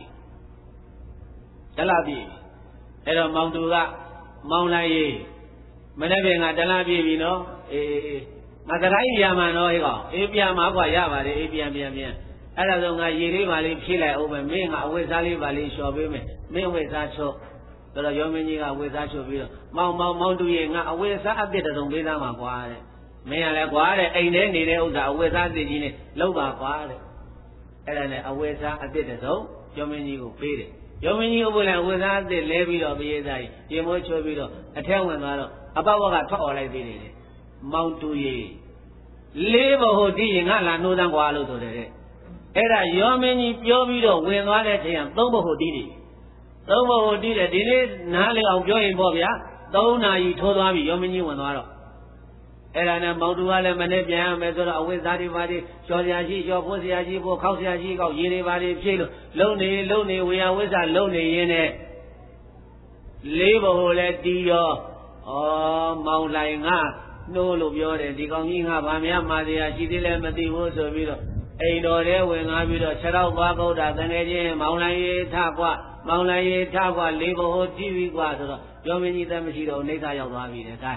Speaker 1: အဲ့တော့မောင်သူကမောင်လိုက်ရေမနေ့ပြင်ကတလပြည့်ပြီနော်အေးငါတခိုင်းပြန်မှာနော်ဟဲ့ကောင်အေးပြန်မှာကွာရပါတယ်အေးပြန်အဲ့ဒါဆိုငါရေလေးပါလေးဖြည့်လိုက်အောင်မယ်မင်းကအဝိဇ္ဇာလေးပါလေးလျှော်ပေးမယ်မင်းဝိဇ္ဇာချော့ဆိုတော့ရောမင်းကြီးကဝိဇ္ဇာချော့ပြီးတော့မောင်တူရေငါအဝိဇ္ဇာအပြစ်တုံပေးသားမှာကွာတဲ့မင်းကလည်းကွာတဲ့အိမ်ထဲနေတဲ့ဥစ္စာအဝိဇ္ဇာအပြစ်ကြီးနဲ့လောက်ပါကွာတဲ့အဲ့ဒါနဲ့အဝိဇ္ဇာအပြစ်တုံရောမင်းကြီးကိုပေးတယ်ရောမင်းကြီးဥပ္ပလံအဝိဇ္ဇာအပြစ်လဲပြီးတော့ပြေးသားကြီးရေမိုးချိုးပြီးတော့အထက်ဝင်သွားတော့အပဝကထွက်អော်လိုက်သေးတယ်မောင်တူရေလေးဘဟုတ်ဒီရင်ငါလာနှိုးတန်းကွာလို့ဆိုတယ်တဲ့အဲ့ဒါရောမင်းကြီးပြောပြီးတော့ဝင်သွားတဲ့ထင်3ဘဟုတ်တီးတယ်3ဘဟုတ်တီးတယ်ဒီနေ့နားလည်အောင်ပြောရင်ပေါ့ဗျာ3 နာရီထိုးသွားပြီရောမင်းကြီးဝင်သွားတော့အဲ့ဒါနဲ့မောင်တူကလည်းမနေ့ပြန်ရမယ်ဆိုတော့အဝိဇ္ဇာတွေပါတွေလျှော်စရာရှိလျှော်ဖို့စရာရှိဖို့ခောက်စရာရှိခောက်ရေတွေပါတွေဖြည့်လို့လုံနေဝေယဝိဇ္ဇာလုံနေရင်းနဲ့လေးဘဟုတ်လဲတီးရောမောင်လိုက်ငါနှိုးလို့ပြောတယ်ဒီကောင်ကြီးငါဗာများမာစရာရှိသေးလဲမသိဘူးဆိုပြီးတော့အိမ်တော်ထဲဝင်လာပြီးတော့6ရောက်သွားကုတ်တာတကယ်ချင်းမောင်လိုက်ရေးထကွလေးဘဟိုတီးပြီးကွာဆိုတော့ရောမင်းကြီးသက်မရှိတော့အိဋ္ဌရောက်သွားပြီတဲ့ကဲ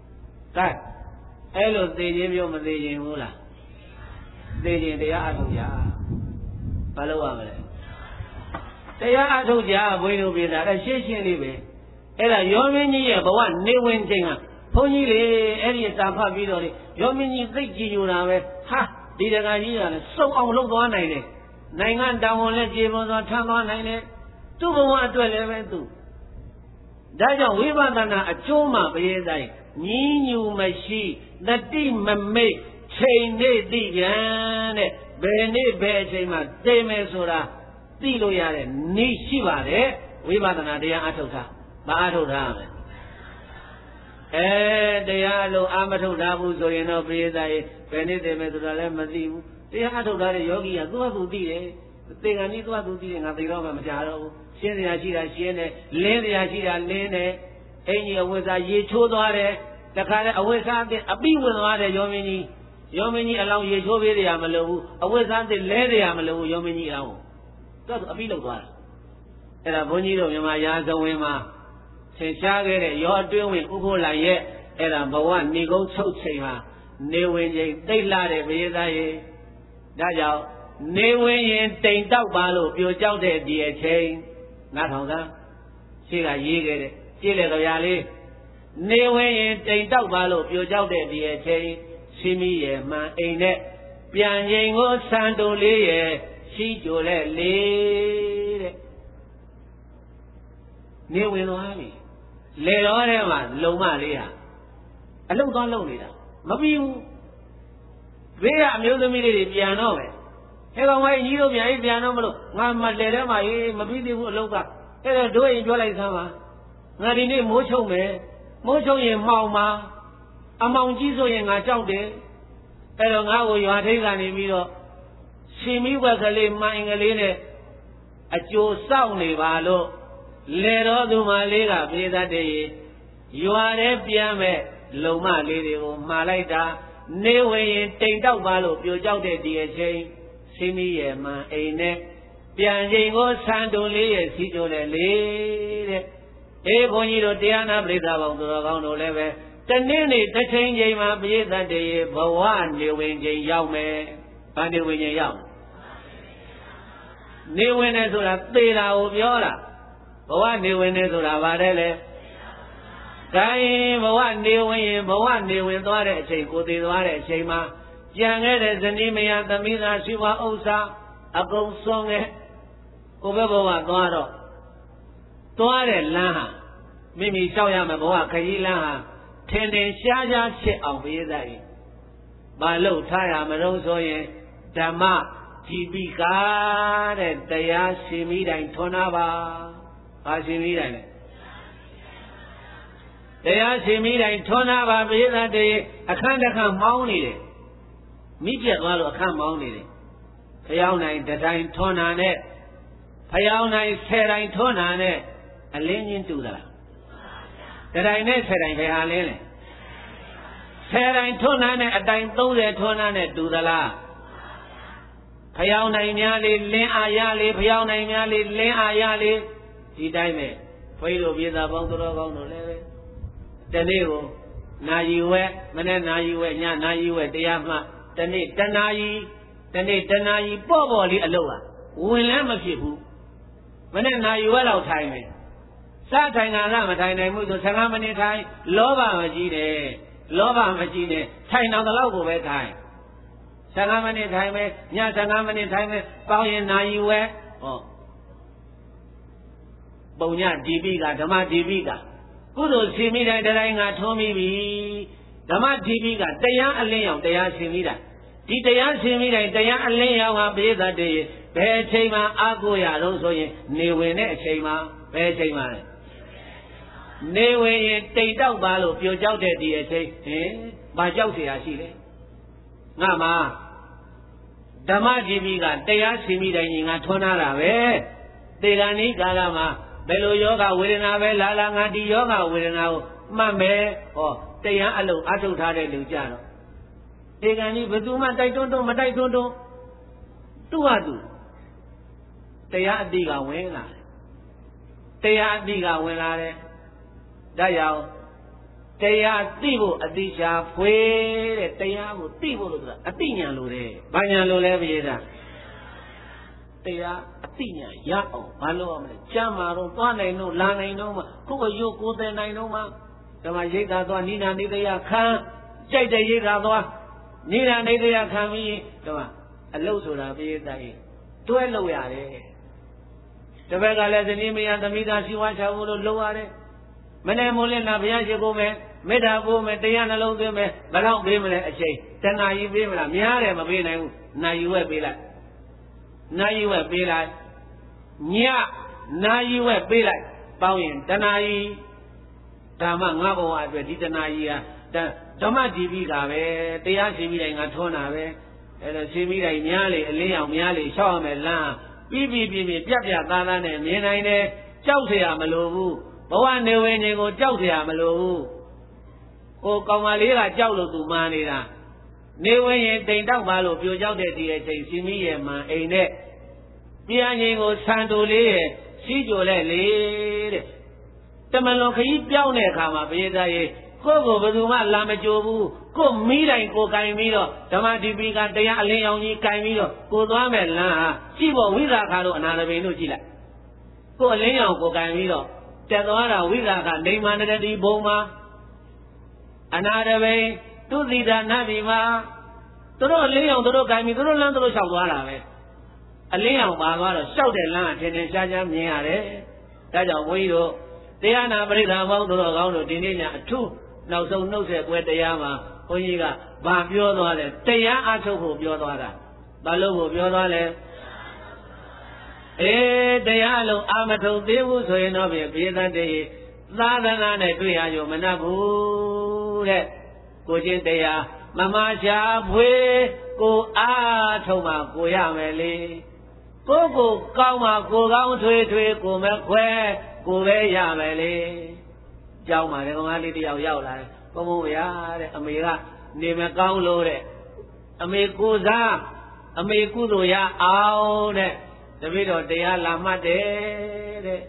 Speaker 1: အဲ့လိုသိချင်းမျိုးမသိချင်းဘူးလားသိချင်းတရားအထုတ်ကြဘာလို့ရမလဲတရားအထုတ်ကြဘုန်းကြီးတို့ပြည်တာအဲ့ရှင်းလေးပဲအဲ့ဒါရောမင်းကြီးရဲ့ဘဝနေဝင်ခြင်းကဘုန်းကြီးလေအဲ့ဒီစာဖတ်ပြီးတော့လေရောမင်းကြီးသိကြည်ညိုတာပဲဟာဒီတကကြီးကလည်းစုံအောင်လုပ်သွားနိုင်တယ်နိုင်ငံတောင်ဝန်လည်းကြေပွန်စွာထမ်းသွားနိုင်တယ်သူ့ဘဝအတွက်လည်းပဲသူဒါကြောင့်ဝိပဿနာအကျိုးမှပြေးတိုင်းညီးညူမရှိတတိမမိတ်ချိန်နေသိပြန်တဲ့ဘယ်နေ့ဘယ်အချိန်မှသိမယ်ဆိုတာသိလို့ရတဲ့နေရှိပါတယ်ဝိပဿနာတရားအထုတ်တာမအထုတ်တာပဲတရားလို့အာမထုတ်တာဘူးဆိုရင်တော့ပြေးတိုင်းဘယ်နေ့သိမယ်ဆိုတာလည်းမသိဘူးတရားအထုတ်တာတဲ့ယောဂီကသူ့ဟာသူသိတယ်သေကံကြီးသူ့ဟာသူသိတယ်ငါသိတော့မှမကြတော့ဘူးရှင်းစရာရှိတာရှင်းတယ်လင်းစရာရှိတာလင်းတယ်အင်ကြီးအဝိဇ္ဇာရေချိုးသွားတယ်တခါလဲအဝိဇ္ဇာအပိဝင်သွားတယ်ရောမင်းကြီးအလောင်းရေချိုးပေးတယ်မလို့ဘူးအဝိဇ္ဇာသစ်လဲတယ်မလို့ဘူးရောမင်းကြီးအလောင်းကိုသူအပိလောက်သွားတာအဲ့ဒါဘုန်းကြီးတို့မြန်မာရာဇဝင်မှာသင်ရှားခဲ့တဲ့ရောအတွင်းဝင်ဥဖို့လိုက်ရဲ့အဲ့ဒါဘဝနေကုန်းချုပ်ချိန်မှာနေဝင်ချိန်တိတ်လာတဲ့ဘယေသားရေဒါကြောင့်နေဝင်ရင်တိမ်တောက်ပါလို့ပြိုကြောက်တဲ့ဒီအချိန်9000သားရှိကရေးခဲ့တဲ့ကြည့်လေကြရလေးနေဝင်ရင်တိမ်တောက်ပါလို့ပြိုကြောက်တဲ့ဒီအချိန်ရှိမိရဲ့မှန်အိမ်နဲ့ပြန်ရင်ကိုဆန်တူလေးရဲ့ရှိကြိုတဲ့လေတဲ့နေဝင်သွားပြီလေတော်ထဲမှာလုံမလေးဟာအလုတ်သွားလုံနေတာမပြီးဘူးဘေးကအမျိုးသမီးလေးတွေပြန်တော့မယ်ဟဲ့ကောင်မကြီးတို့ပြန်တော့မလို့ငါမလဲထဲမှာမပြီးသေးဘူးအလုတ်ကအဲ့တော့တို့ရင်ပြောလိုက်စမ်းပါငါဒီနေ့မိုးချုံမယ်မိုးချုံရင်မှောင်ပါအမောင်ကြီးဆိုရင်ငါကြောက်တယ်အဲ့တော့ငါ့ကိုရွာထိပ်ကနေပြီးတော့ရှင်မိဝက်ကလေးမိုင်ကလေးနဲ့အကျိုးစောင့်နေပါလို့လေတော်သူမလေးကပြေးတတ်တယ်ရွာထဲပြန်မဲ့လုံမလေးတွေကိုမှားလိုက်တာနေဝင်ရင်တိမ်တောက်ပါလို့ပြိုကြောက်တဲ့ဒီအချိန်ရှင်မိရဲ့မှန်အိမ်နဲ့ပြန်ချိန်ကိုဆန်တူလေးရဲ့စီးကြိုတယ်လေတဲ့အေးဘုန်းကြီးတို့တရားနာပရိသတ်ပေါင်းသူတော်ကောင်းတို့လည်းပဲတနေ့နေ့တစ်ချိန်ချိန်မှာပြည့်တတ်တဲ့ဘဝနေဝင်ချိန်ရောက်မယ်။ဘာနေဝင်ချိန်ရောက်နေဝင်နေဆိုတာသေတာကိုပြောတာဘဝနေဝင်နေဆိုတာဗါတယ်လေ။ဒါရင်ဘဝနေဝင်ရင်ဘဝနေဝင်သွားတဲ့အချိန်ကိုသေသွားတဲ့အချိန်မှာကြံခဲ့တဲ့ဇနီးမယားသမီးသားရှိဝဥစ္စာအကုန်ဆုံးခဲ့ကိုပဲဘဝသွားတော့သွားတဲ့လမ်းဟာမိမိလျှောက်ရမယ်ဘဝခရီးလမ်းဟာထင်ထင်ရှားရှားဖြစ်အောင်ပြေးသားရင်ဘာလို့ထားရမလို့ဆိုရင်ဓမ္မကြည်ပိကာတဲ့တရားရှင်မိတိုင်းထွန်းနာပါဘာရှင်မိတိုင်းလဲတရားရှင်မိတိုင်းထွန်းနာပါပြေးသားတဲ့အခန်းတစ်ခန်းမောင်းနေတယ်မိပြက်သွားလို့အခန်းမောင်းနေတယ်ဖျောင်းနိုင်တတိုင်းထွန်းနာနဲ့ဖျောင်းနိုင်10တိုင်းထွန်းနာနဲ့အလင်းချင်းတူသလားတတိုင်းနဲ့10တိုင်းပဲဟာလင်းလေ10တိုင်းထွန်းနာနဲ့အတိုင်း30ထွန်းနာနဲ့တူသလားဖျောင်းနိုင်များလေးလင်းအားရလေးဖျောင်းနိုင်များလေးလင်းအားရလေးဒီတိုင်းပဲဘုန်းကြီးတို့ပြည်သားပေါင်းသူတော်ကောင်းတို့လည်းပဲတနေ့ကိုနာယီဝဲမနေ့နာယီဝဲညနာယီဝဲတရားမှတနေ့တနာယီပေါ့ပေါ့လေးအလုပ်ဟာဝင်လည်းမဖြစ်ဘူးမနေ့နာယီဝဲလောက်ထိုင်မယ်စထိုင်ကလားမထိုင်နိုင်ဘူးဆို15မိနစ်ထိုင်လောဘမကြီးနဲ့ထိုင်တော့ကိုပဲထိုင်15မိနစ်ထိုင်မယ်ည15မိနစ်ထိုင်မယ်ပေါင်းရင်နာယီဝဲဟောပုံညဒီပိကဓမ္မဒီပိကကုသိုလ်ရှင်မိတိုင်းတိုင်းငါထွန်းမိပြီဓမ္မဒီပိကတရားအလင်းရောက်တရားရှင်မိတိုင်းဒီတရားရှင်မိတိုင်းတရားအလင်းရောက်ဟာပြည့်စုံတဲ့ဘယ်အချိန်မှအာကိုရတော့ဆိုရင်နေဝင်တဲ့အချိန်မှဘယ်အချိန်မှလဲနေဝင်ရင်တိမ်တောက်ပါလို့ပြိုကြောက်တဲ့ဒီအချိန်ဘာကြောက်เสียရှိလဲငါမှာဓမ္မကြည်ပြီးကတရားရှင်မိတိုင်းငါထွန်းလာတာပဲတေဂာနိကာလမှာဘယ်လိုယောဂဝေဒနာပဲလာငါဒီယောဂဝေဒနာကိုမှတ်မယ်ဟောတရားအလုံးအထုတ်ထားတဲ့လူကြတော့တေဂာနိဘယ်သူမှတိုက်တွန်းမတိုက်တွန်းသူဟာသူတရားအတိကဝင်လာတယ်တရားအတိကဝင်လာတယ်ဒါကြောင့်တရားသိဖို့အတိချာဖွေတဲ့တရားကိုသိဖို့လို့ဆိုတာအတိညာလိုတယ်ဘာညာလိုလဲပြေးတာတရားအတိညာရအောင်ဘာလို့ရမလဲကျမ်းမာတော့သွားနိုင်တော့လာနိုင်တော့မှကိုယ်ရုပ်ကိုယ်သိနိုင်တော့မှဓမ္မရိတ်သာသွားနိနာနေတရားခံကြိုက်တဲ့ရိတ်သာသွားနိနာနေတရားခံပြီးဓမ္မအလုတ်ဆိုတာပြေးတိုင်းတွဲလို့ရတယ်တပည့်ကလည်းဇနီးမယားသမီးသားရှိဝါချဖို့လို့လုပ်ရတယ်မနေ့မိုးလင်းလာဘုရားရှိခိုးမယ်မေတ္တာပို့မယ်တရားနှလုံးသွင်းမယ်ဘယ်တော့ပေးမလဲအချိန်တဏှာကြီးပေးမလားများတယ်မပေးနိုင်ဘူးနာယူဝဲပေးလိုက်နာယူဝဲပေးလိုက်ညနာယူဝဲပေးလိုက်ပေါင်းရင်တဏှာကြီးဓမ္မငါးဘဝအတွက်ဒီတဏှာကြီးဟာဓမ္မဒီပိကပဲတရားရှင်ပြီးတိုင်းငါထွန်းတာပဲအဲ့တော့ရှင်ပြီးတိုင်းများလေအလင်းအောင်များလေရှောက်ရမယ်လမ်းပြီးပြတ်သားသားနဲ့မြင်နိုင်တယ်ကြောက်เสียမလိုဘူးဘဝနေဝင်ခြင်းကိုကြောက်เสียမလိုဘူးကိုကောင်မလေးကကြောက်လို့သူမာနေတာနေဝင်ရင်တိမ်တောက်ပါလို့ပြိုကြောက်တဲ့ဒီအချိန်ရှင်မီးရဲ့မှန်အိမ်နဲ့ပြန်ရင်ကိုဆန်တူလေးရဲ့စီးကြိုလိုက်လေတဲ့တမလွန်ခကြီးပြောင်းတဲ့အခါမှာဘုရားသားရဲ့ကိုယ်ဘယ်သူမှလာမကြိုဘူးကိုမီးတိုင်းကိုကင်ပြီးတော့ဓမ္မဒီပိကတရားအလင်းရောင်ကြီးကင်ပြီးတော့ကိုသွားမဲ့လမ်းဟာကြည့်ဖို့ဝိဇာခါတို့အနာရဘိန်တို့ကြည့်လိုက်ကိုအလင်းရောင်ကိုကင်ပြီးတော့တက်သွားတာဝိဇာကနေမာနတတိဘုံမှာ Another to the Navima, Toro Leon, Toro Gami, Toro Lando Shawara. A Leon Bavara shouted lunch and Shajam Niare, Taja Wido, Diana Brida Mount Rondo, Dinia, two, now so knows it where the Yama, Oyiga, Babio, Taya Ato Biodara, Balo Biodale. Dialo Amato, they will say no be that day. Ladana, Tuya, Manabu, Gojintea, Mama Jabwe, go Atoma, Goyamele, go Kama, go down to it, go Makwe, go Yamele, Jama, the Mality of Yaula, Pomoya, Amira, Nimacao Lore, Amekuza, Amekuya, out the video de Lama de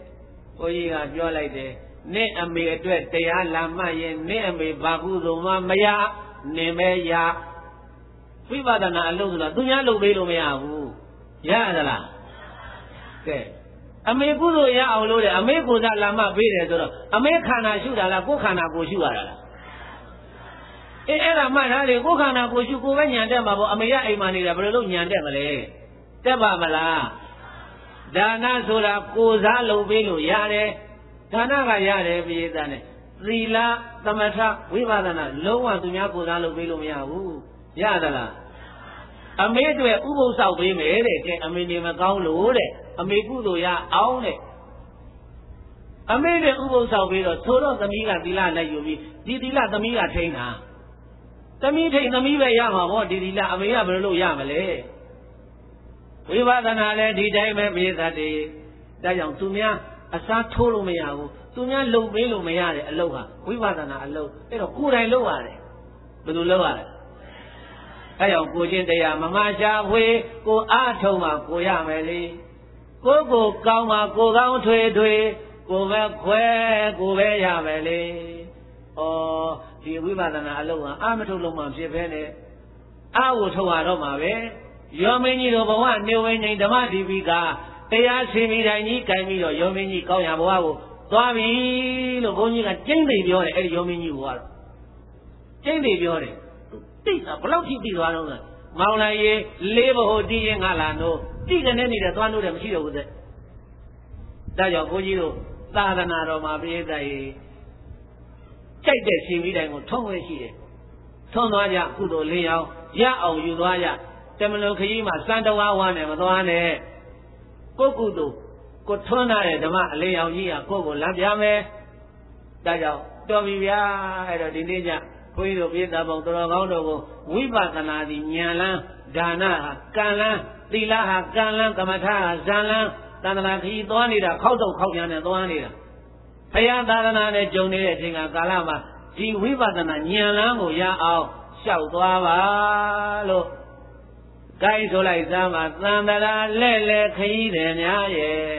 Speaker 1: Oya, you're like this. Ne ame atwetတရားလာမှရင်ne ameဘာကုသိုလ်မှမရနေမဲရဝိပဿနာအလုပ်ဆိုတာသူများလုပ်ပေးလို့မရဘူးရသလားကဲအမေကုသိုလ်ရအောင်လို့တဲ့အမေကိုယ်စားလာမှပေးတယ်ဆိုတော့အမေခန္ဓာရှုတာလားကိုယ်ခန္ဓာကိုရှုရတာလားအဲ့ဒါမှတ်ထားလေကိုယ်ခန္ဓာကိုရှုကိုယ်ပဲညံတက်မှာပေါ့အမေရအိမ်မှာနေတာဘယ်လိုလုပ်ညံတက်မလဲတက်ပါမလားဒါနဆိုတာကိုယ်စားလုပ်ပေးလို့ရတယ်ဒါနကရတယ်ပြည်သားနဲ့သီလသမထဝိပဿနာလုံးဝသူများကိုယ်စားလုပ်ပေးလို့မရဘူးရသလားအမေတွေဥပုသ်ဆောက်ပေးမယ်တဲ့အမေနေမကောင်းလို့တဲ့အမေကုသိုလ်ရအောင်တဲ့အမေတွေဥပုသ်ဆောက်ပေးတော့သို့တော့သမီးကသီလလိုက်ယူပြီးဒီသီလသမီးကထိန်းတာသမီးထိန်းသမီးပဲရမှာပေါ့ဒီသီလအမေကဘယ်လိုလုပ်ရမလဲဝိပဿနာလည်းဒီတိုင်းပဲပြည်သားတွေဒါကြောင့်သူများအစားထိုးလို့မရဘူးသူများလုံပေးလို့မရတဲ့အလုပ်ဟာဝိပဿနာအလုပ်အဲ့တော့ကိုယ်တိုင်လုပ်ရတယ်ဘယ်လိုလုပ်ရလဲအဲ့ကြောင့်ကိုချင်းတရားမမရှာဝေကိုအားထုံမှာကိုရမယ်လေကိုကောင်းမှာကိုကောင်းထွေကိုပဲခွဲကိုပဲရမယ်လေဩဒီဝိပဿနာအလုပ်ဟာအာမထုတ်လို့မှဖြစ်ပဲနဲ့အာကိုထုတ်ရတော့မှာပဲယောမင်းကြီးတို့ဘဝနေဝိညာဉ်ဓမ္မဒီပိကတရားရှင်မိတိုင်းကြီးကြိုင်ပြီးတော့ယောမင်းကြီးကောင်းရဘဝကိုသွားပြီလို့ဘုန်းကြီးကကျင့်သိပြောတယ်အဲ့ဒီယောမင်းကြီးကတော့ကျင့်သိပြောတယ်တိတာဘလောက်ထိတိသွားတော့မောင်လိုက်ရေလေးဘဟိုတီးရင်ငါလာနိုးတိကနေနေတဲ့သွားလို့တယ်မရှိတော့ဘူးတဲ့ဒါကြောင့်ဘုန်းကြီးတို့သာသနာတော်မှာပြည့်တဲ့ကြိုက်တဲ့ရှင်မိတိုင်းကိုထုံးဝဲရှိတယ်ထုံးသွားကြကုသိုလ်လင်းအောင်ရအောင်ယူသွားကြတမလွန်ခကြီးမှာစံတော်ဝါနဲ့မသွားနဲ့ကိုကုသိုလ်ကိုထွန်းထားတဲ့ဓမ္မအလင်းအောင်ကြီးကကိုလမ်းပြမယ်ဒါကြောင့်တော်ပြီဗျာအဲ့တော့ဒီနေ့ကျဘုန်းကြီးတို့ပြည်သားပေါင်းတော်ကောင်းတို့ကိုဝိပဿနာသည်ဉာဏ်လန်းဒါနဟာကံလန်းသီလဟာကံလန်းကမ္မထာဟာဇံလန်းသန္တနာခကြီးသွားနေတာခောက်တော့ခောက်ပြန်နဲ့သွားနေတာဘုရားသာသနာနဲ့ကြုံနေတဲ့အချိန်ကာလမှာဒီဝိပဿနာဉာဏ်လန်းကိုရအောင်လျှောက်သွားပါလို့ကိုင်းဆိုလိုက်စမ်းပါသံတရာလဲခရီးတယ်များရဲ့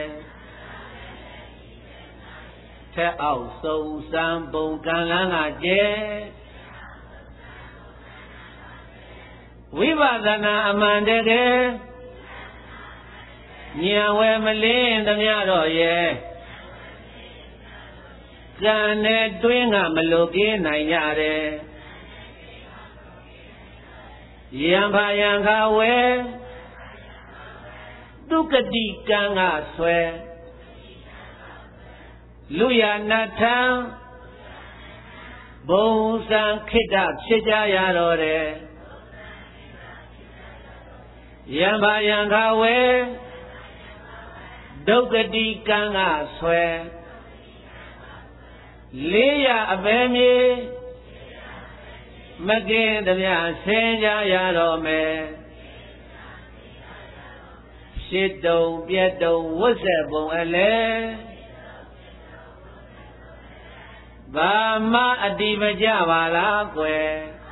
Speaker 1: ထက်အောက်စုံစံပုံကံလန်းကကျဲဝိပဿနာအမှန်တကယ်ဉာဏ်ဝယ်မလင်းသမျှတော့ရဲ့ကံနဲ့တွင်းကမလွတ်ပြေးနိုင်ကြတယ်ယံဖာယံခါဝဲဒုက္ကတိကံကဆွဲလူရနထံဘုံစံခိတ္တဖြစ်ကြရတော့တယ်ယံဖာယံခါဝဲဒုက္ကတိကံကဆွဲလေးရအပဲမြေမကင်းသမျှဆင်းကြရတော့မယ်ရှစ်တုံပြက်တုံဝတ်ဆက်ပုံအလဲဘာမှအတိမကြပါလားကွယ်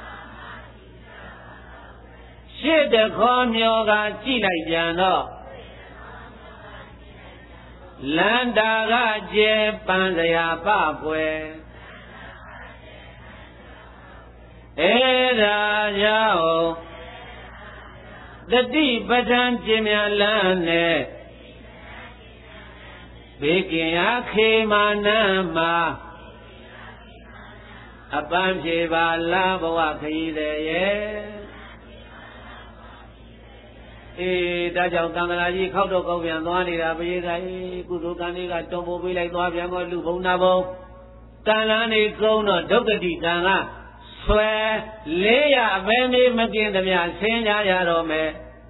Speaker 1: ရှစ်တခေါ်မျောကကြည့်လိုက်ပြန်တော့လန္တာကကျဲပန်းစရာပပွယ်အဲ့ဒါကြောင့်တတိပဋ္ဌာန်ကျင်များလမ်းနဲ့ဘေကင်အခေမာနမှာအပန်းဖြေပါလားဘဝခရီးတဲ့ရဲ့ဒါကြောင့်တန်ခါကြီးခောက်တော့ကောက်ပြန်သွားနေတာပရိသတ်ကုသိုလ်ကံတွေကတုံပိုးပေးလိုက်သွားပြန်တော့လူဘုံနာဘုံကံလန်းနေကုန်းတော့ဒုက္ခတိကံကဆွဲ400အပဲမေးမกินသမျှဆင်းကြရတော့မယ်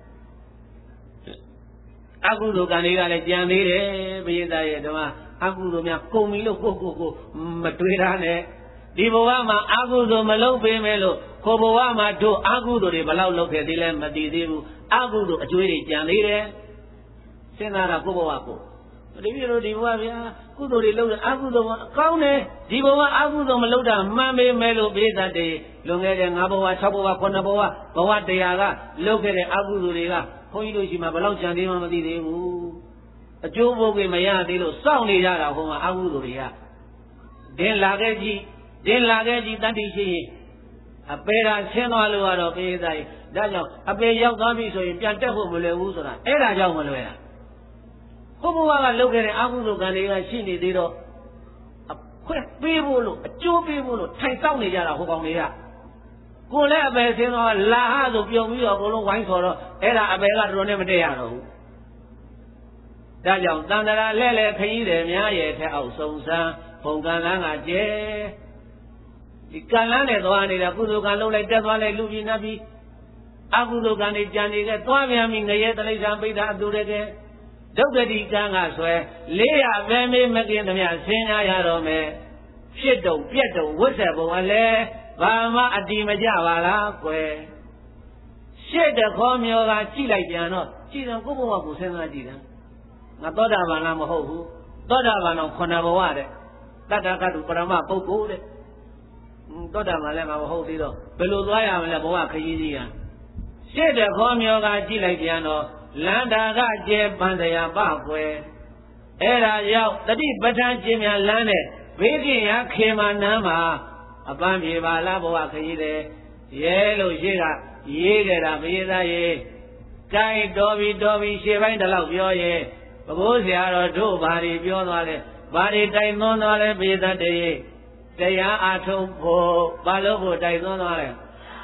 Speaker 1: အကုသိုလ်ကံတွေကလည်းကြံသေးတယ်ပရိသတ်ရဲ့ဓမ္မအကုသိုလ်များကုန်ပြီလို့ကိုမတွေးရနဲ့ဒီဘဝမှာအကုသိုလ်မလုပ်ပေးမယ်လို့ကိုဘဝမှာတို့အကုသိုလ်တွေဘယ်လောက်လုပ်ခဲ့သေးလဲမသိသေးဘူးအကုသိုလ်အကျွေးတွေကြံသေးတယ်စဉ်းစားတာကိုဘဝကိုတပည့်တို့ဒီဘဝဗျာကုသိုလ်တွေလုပ်တယ်အကုသိုလ်ကအကောင်းတယ်ဒီဘဝအကုသိုလ်မလုပ်တာမှန်ပေမဲ့လို့ပိဿတ်တွေလွန်ခဲ့တဲ့5ဘဝ6ဘဝ9ဘဝဘဝ100ကလုပ်ခဲ့တဲ့အကုသိုလ်တွေကဘုန်းကြီးတို့ရှိမှဘယ်လောက်ကြံသေးမှမသိသေးဘူးအကျိုးဘုတ်ကမရသေးလို့စောင့်နေကြတာဟိုမှာအကုသိုလ်တွေကဒင်လာခဲ့ကြည့်တတ္တိရှိရင်အပေရာဆင်းသွားလို့ကတော့ပိဿတ်ဒါကြောင့်အပေရောက်သွားပြီဆိုရင်ပြန်တက်ဖို့မလွယ်ဘူးဆိုတာအဲ့ဒါကြောင့်မလွယ်တာဘုဘဝကလုပ်ခဲ့တဲ့အကုသိုလ်ကံတွေကရှိနေသေးတော့အခွင့်ပေးဖို့လို့အကျိုးပေးဖို့လို့ထိုင်တောက်နေကြတာဟိုကောင်တွေကကိုလည်းအပေဆင်းသွားလာဟဆိုပြုံပြီးတော့အကုန်လုံးဝိုင်းခေါ်တော့အဲ့ဒါအပေကတော်တော်နဲ့မတည့်ရတော့ဘူးဒါကြောင့်တန်တရာလဲခရီးတယ်များရဲ့ထက်အောက်ဆုံးစမ်းဘုံကံလန်းကကျဲဒီကံလန်းနဲ့သွားနေတာကုသိုလ်ကံလုံးလိုက်တက်သွားလိုက်လူကြီးနတ်ပြီးအကုသိုလ်ကံတွေကြံနေခဲ့သွားပြန်ပြီငရဲတလိ္ဆာပိဋ္ဌအတူတကယ်ဒုက္ခတိကံကဆွဲ400ပဲမေးမกินသမျှဆင်းကြရတော့မယ်ဖြစ်တုံပြက်တုံဝတ်ဆက်ပုံအလဲဘာမှအတိမကြပါလားကွယ်ရှေ့တခေါ်မျိုးကကြည့်လိုက်ပြန်တော့ကြည့်တော့ကိုယ့်ဘဝကိုစဉ်းစားကြည့်တယ်ငါသောတာပန်လားမဟုတ်ဘူးသောတာပန်တော့9ဘဝတဲ့တတ္တကတုပရမပုဂ္ဂိုလ်တဲ့သောတာပန်လည်းမဟုတ်သေးတော့ဘယ်လိုသွားရမလဲဘဝခရီးကြီးကရှေ့တခေါ်မျိုးကကြည့်လိုက်ပြန်တော့လန္တာကကျဲပန်းတရားပကွယ်အဲ့ဒါရောက်တတိပဋ္ဌာန်းခြင်းများလမ်းတဲ့ဘေးကင်းရာခေမာနမ်းမှာအပန်းပြေပါလားဘဝခရီးတယ်ရဲလို့ရှိကရေးကြတာမေးသားရေးကိုင်းတော်ပြီရှေ့ပိုင်းတလောက်ပြောရဲ့ဘဘိုးဆရာတော်တို့ဘာတွေပြောသွားလဲဘာတွေတိုင်သွန်းသွားလဲမေးသားတေးတရားအားထုတ်ဖို့ဘာလို့ဖို့တိုင်သွန်းသွားလဲ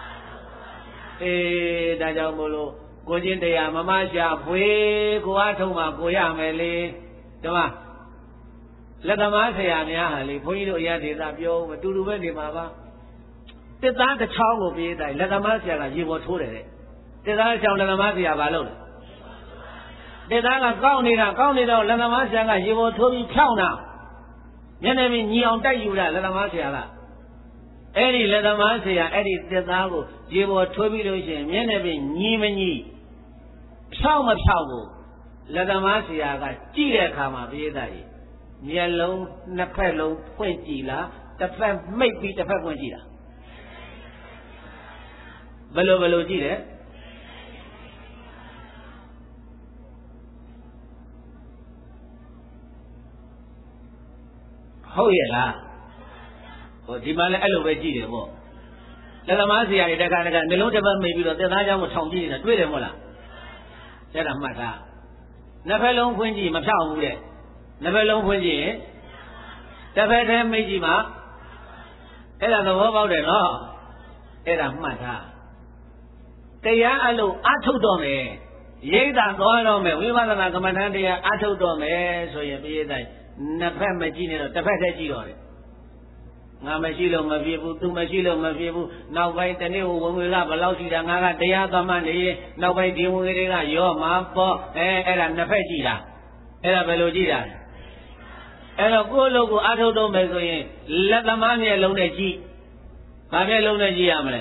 Speaker 1: ဒါကြောင့်မို့လို့ကိုချင်းတရားမမရှာဖွေကိုအားထုတ်မှကိုရမယ်လေဒီမှာလက်သမားဆရာများဟာလေဘုန်းကြီးတို့အရာဒေသပြောမတူတူပဲနေမှာပါတစ်သားတစ်ချောင်းကိုပြေးတိုင်းလက်သမားဆရာကရေပေါ်ထိုးတယ်တဲ့တစ်သားတစ်ချောင်းလက်သမားဆရာဘာလုပ်လဲတစ်သားကကောက်နေတာလက်သမားဆရာကရေပေါ်ထိုးပြီးဖြောင်းတာမျက်နှာပြင်ညီအောင်တိုက်ယူတာလက်သမားဆရာကအဲ့ဒီလက်သမားဆရာအဲ့ဒီတစ်သားကိုရေပေါ်ထိုးပြီးလို့ရှိရင်မျက်နှာပြင်ညီမညီဖြောင်းမဖြောင်းဘူးလက်သမားဆရာကကြည့်တဲ့အခါမှာပြေးသားကြီးမျက်လုံးနှစ်ဖက်လုံးဖွင့်ကြည့်လားတစ်ဖက်မိတ်ပြီးတစ်ဖက်ဖွင့်ကြည့်လားဘယ်လိုကြည့်တယ်ဟုတ်ရဲ့လားဟိုဒီမှာလည်းအဲ့လိုပဲကြည့်တယ်ပေါ့လက်သမားဆရာတွေတခါနှလုံးတစ်ဖက်မိတ်ပြီးတော့သက်သားเจ้าကိုထောင်ကြည့်နေတာတွေ့တယ်မဟုတ်လားအဲ့ဒါမှတ်ထားနှစ်ဖက်လုံးဖွင့်ကြည့်မဖြောင်းဘူးတဲ့နှစ်ဖက်လုံးဖွင့်ကြည့်ရင်တစ်ဖက်တည်းမိတ်ကြည့်မှာအဲ့ဒါသဘောပေါက်တယ်နော်အဲ့ဒါမှတ်ထားတရားအလုံးအထုတ်တော့မယ်ရိတ်တာသွားတော့မယ်ဝိပဿနာကမ္မဋ္ဌာန်းတရားအထုတ်တော့မယ်ဆိုရင်ပြည့်တိုင်းနှစ်ဖက်မကြည့်နဲ့တော့တစ်ဖက်တည်းကြည့်တော့တယ်ငါမရှိလို့မဖြစ်ဘူးသူမရှိလို့မဖြစ်ဘူးနောက်ပိုင်းတနေ့ဝင်ငွေကဘယ်လောက်ရှိတာငါကတရားသမတ်နေရင်နောက်ပိုင်းဒီဝင်ငွေတွေကရောမှာပေါ့အဲ့ဒါနှစ်ဖက်ကြည့်တာအဲ့ဒါဘယ်လိုကြည့်တာအဲ့တော့ကိုယ့်လူကိုအထုတ်တော့မယ်ဆိုရင်လက်သမားမျက်လုံးနဲ့ကြည့်ဘာမျက်လုံးနဲ့ကြည့်ရမလဲ